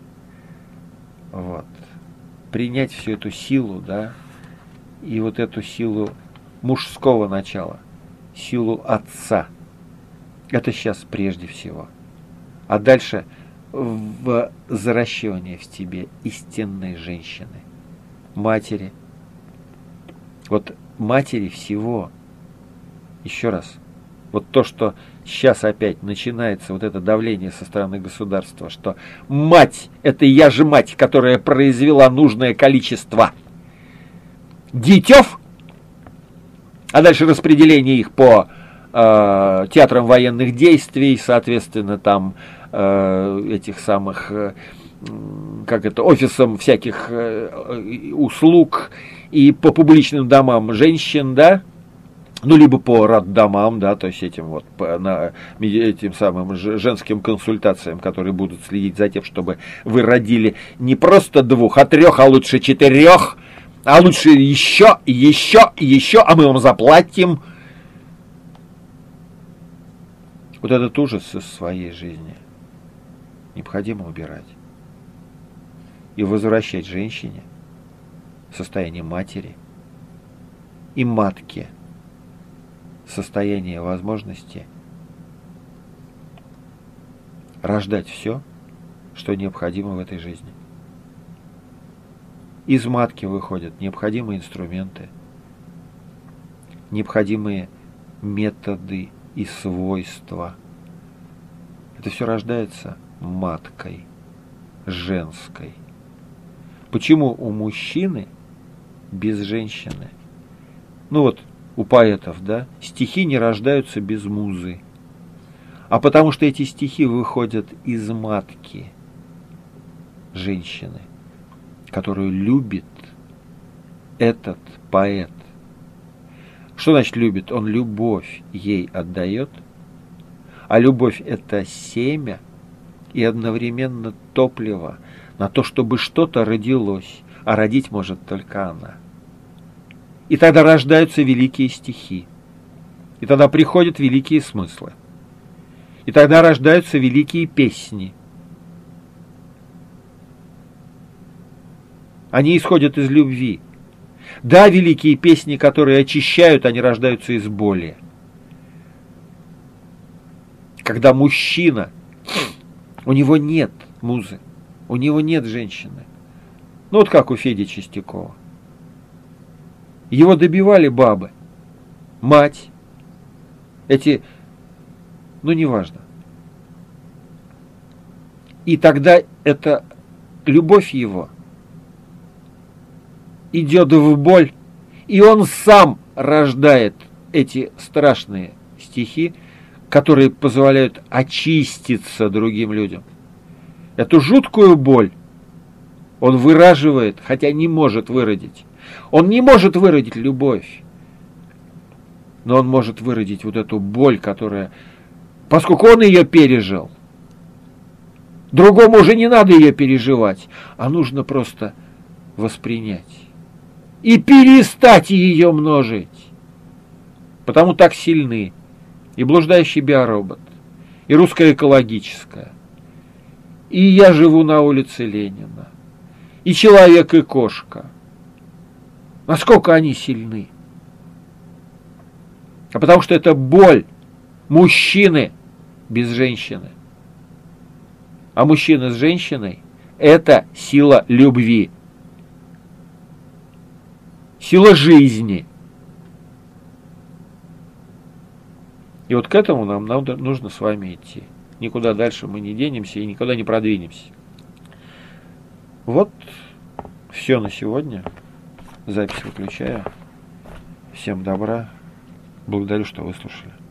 Вот. Принять всю эту силу, да, и вот эту силу мужского начала, силу отца. Это сейчас прежде всего. А дальше в взращивание в тебе истинной женщины, матери. Вот матери всего. Еще раз. Вот то, что сейчас опять начинается, вот это давление со стороны государства, что мать, это я же мать, которая произвела нужное количество детев, а дальше распределение их по э, театрам военных действий, соответственно, там э, этих самых, э, как это, офисам всяких э, услуг и по публичным домам женщин, да, ну, либо по роддомам, да, то есть этим вот, по, на, этим самым женским консультациям, которые будут следить за тем, чтобы вы родили не просто двух, а трех, а лучше четырех, а лучше еще, еще, еще, а мы вам заплатим. Вот этот ужас из своей жизни необходимо убирать. И возвращать женщине состояние матери и матке состояние возможности рождать все, что необходимо в этой жизни. Из матки выходят необходимые инструменты, необходимые методы и свойства. Это все рождается маткой, женской. Почему у мужчины без женщины? Ну вот, у поэтов, да, стихи не рождаются без музы. А потому что эти стихи выходят из матки женщины, которую любит этот поэт. Что значит любит? Он любовь ей отдает, а любовь – это семя и одновременно топливо на то, чтобы что-то родилось, а родить может только она. И тогда рождаются великие стихи, и тогда приходят великие смыслы, и тогда рождаются великие песни. Они исходят из любви. Да, великие песни, которые очищают, они рождаются из боли. Когда мужчина, у него нет музы, у него нет женщины. Ну вот как у Феди Чистякова. Его добивали бабы, мать, эти, ну неважно. И тогда эта любовь его идет в боль, и он сам рождает эти страшные стихи, которые позволяют очиститься другим людям. Эту жуткую боль он выраживает, хотя не может выродить. Он не может выродить любовь, но он может выродить вот эту боль, которая, поскольку он ее пережил, другому уже не надо ее переживать, а нужно просто воспринять и перестать ее множить. Потому так сильны и блуждающий биоробот, и русская экологическая, и я живу на улице Ленина, и человек и кошка. Насколько они сильны? А потому что это боль мужчины без женщины. А мужчина с женщиной – это сила любви, сила жизни. И вот к этому нам, нам нужно с вами идти. Никуда дальше мы не денемся и никуда не продвинемся. Вот все на сегодня. Запись выключаю. Всем добра. Благодарю, что выслушали.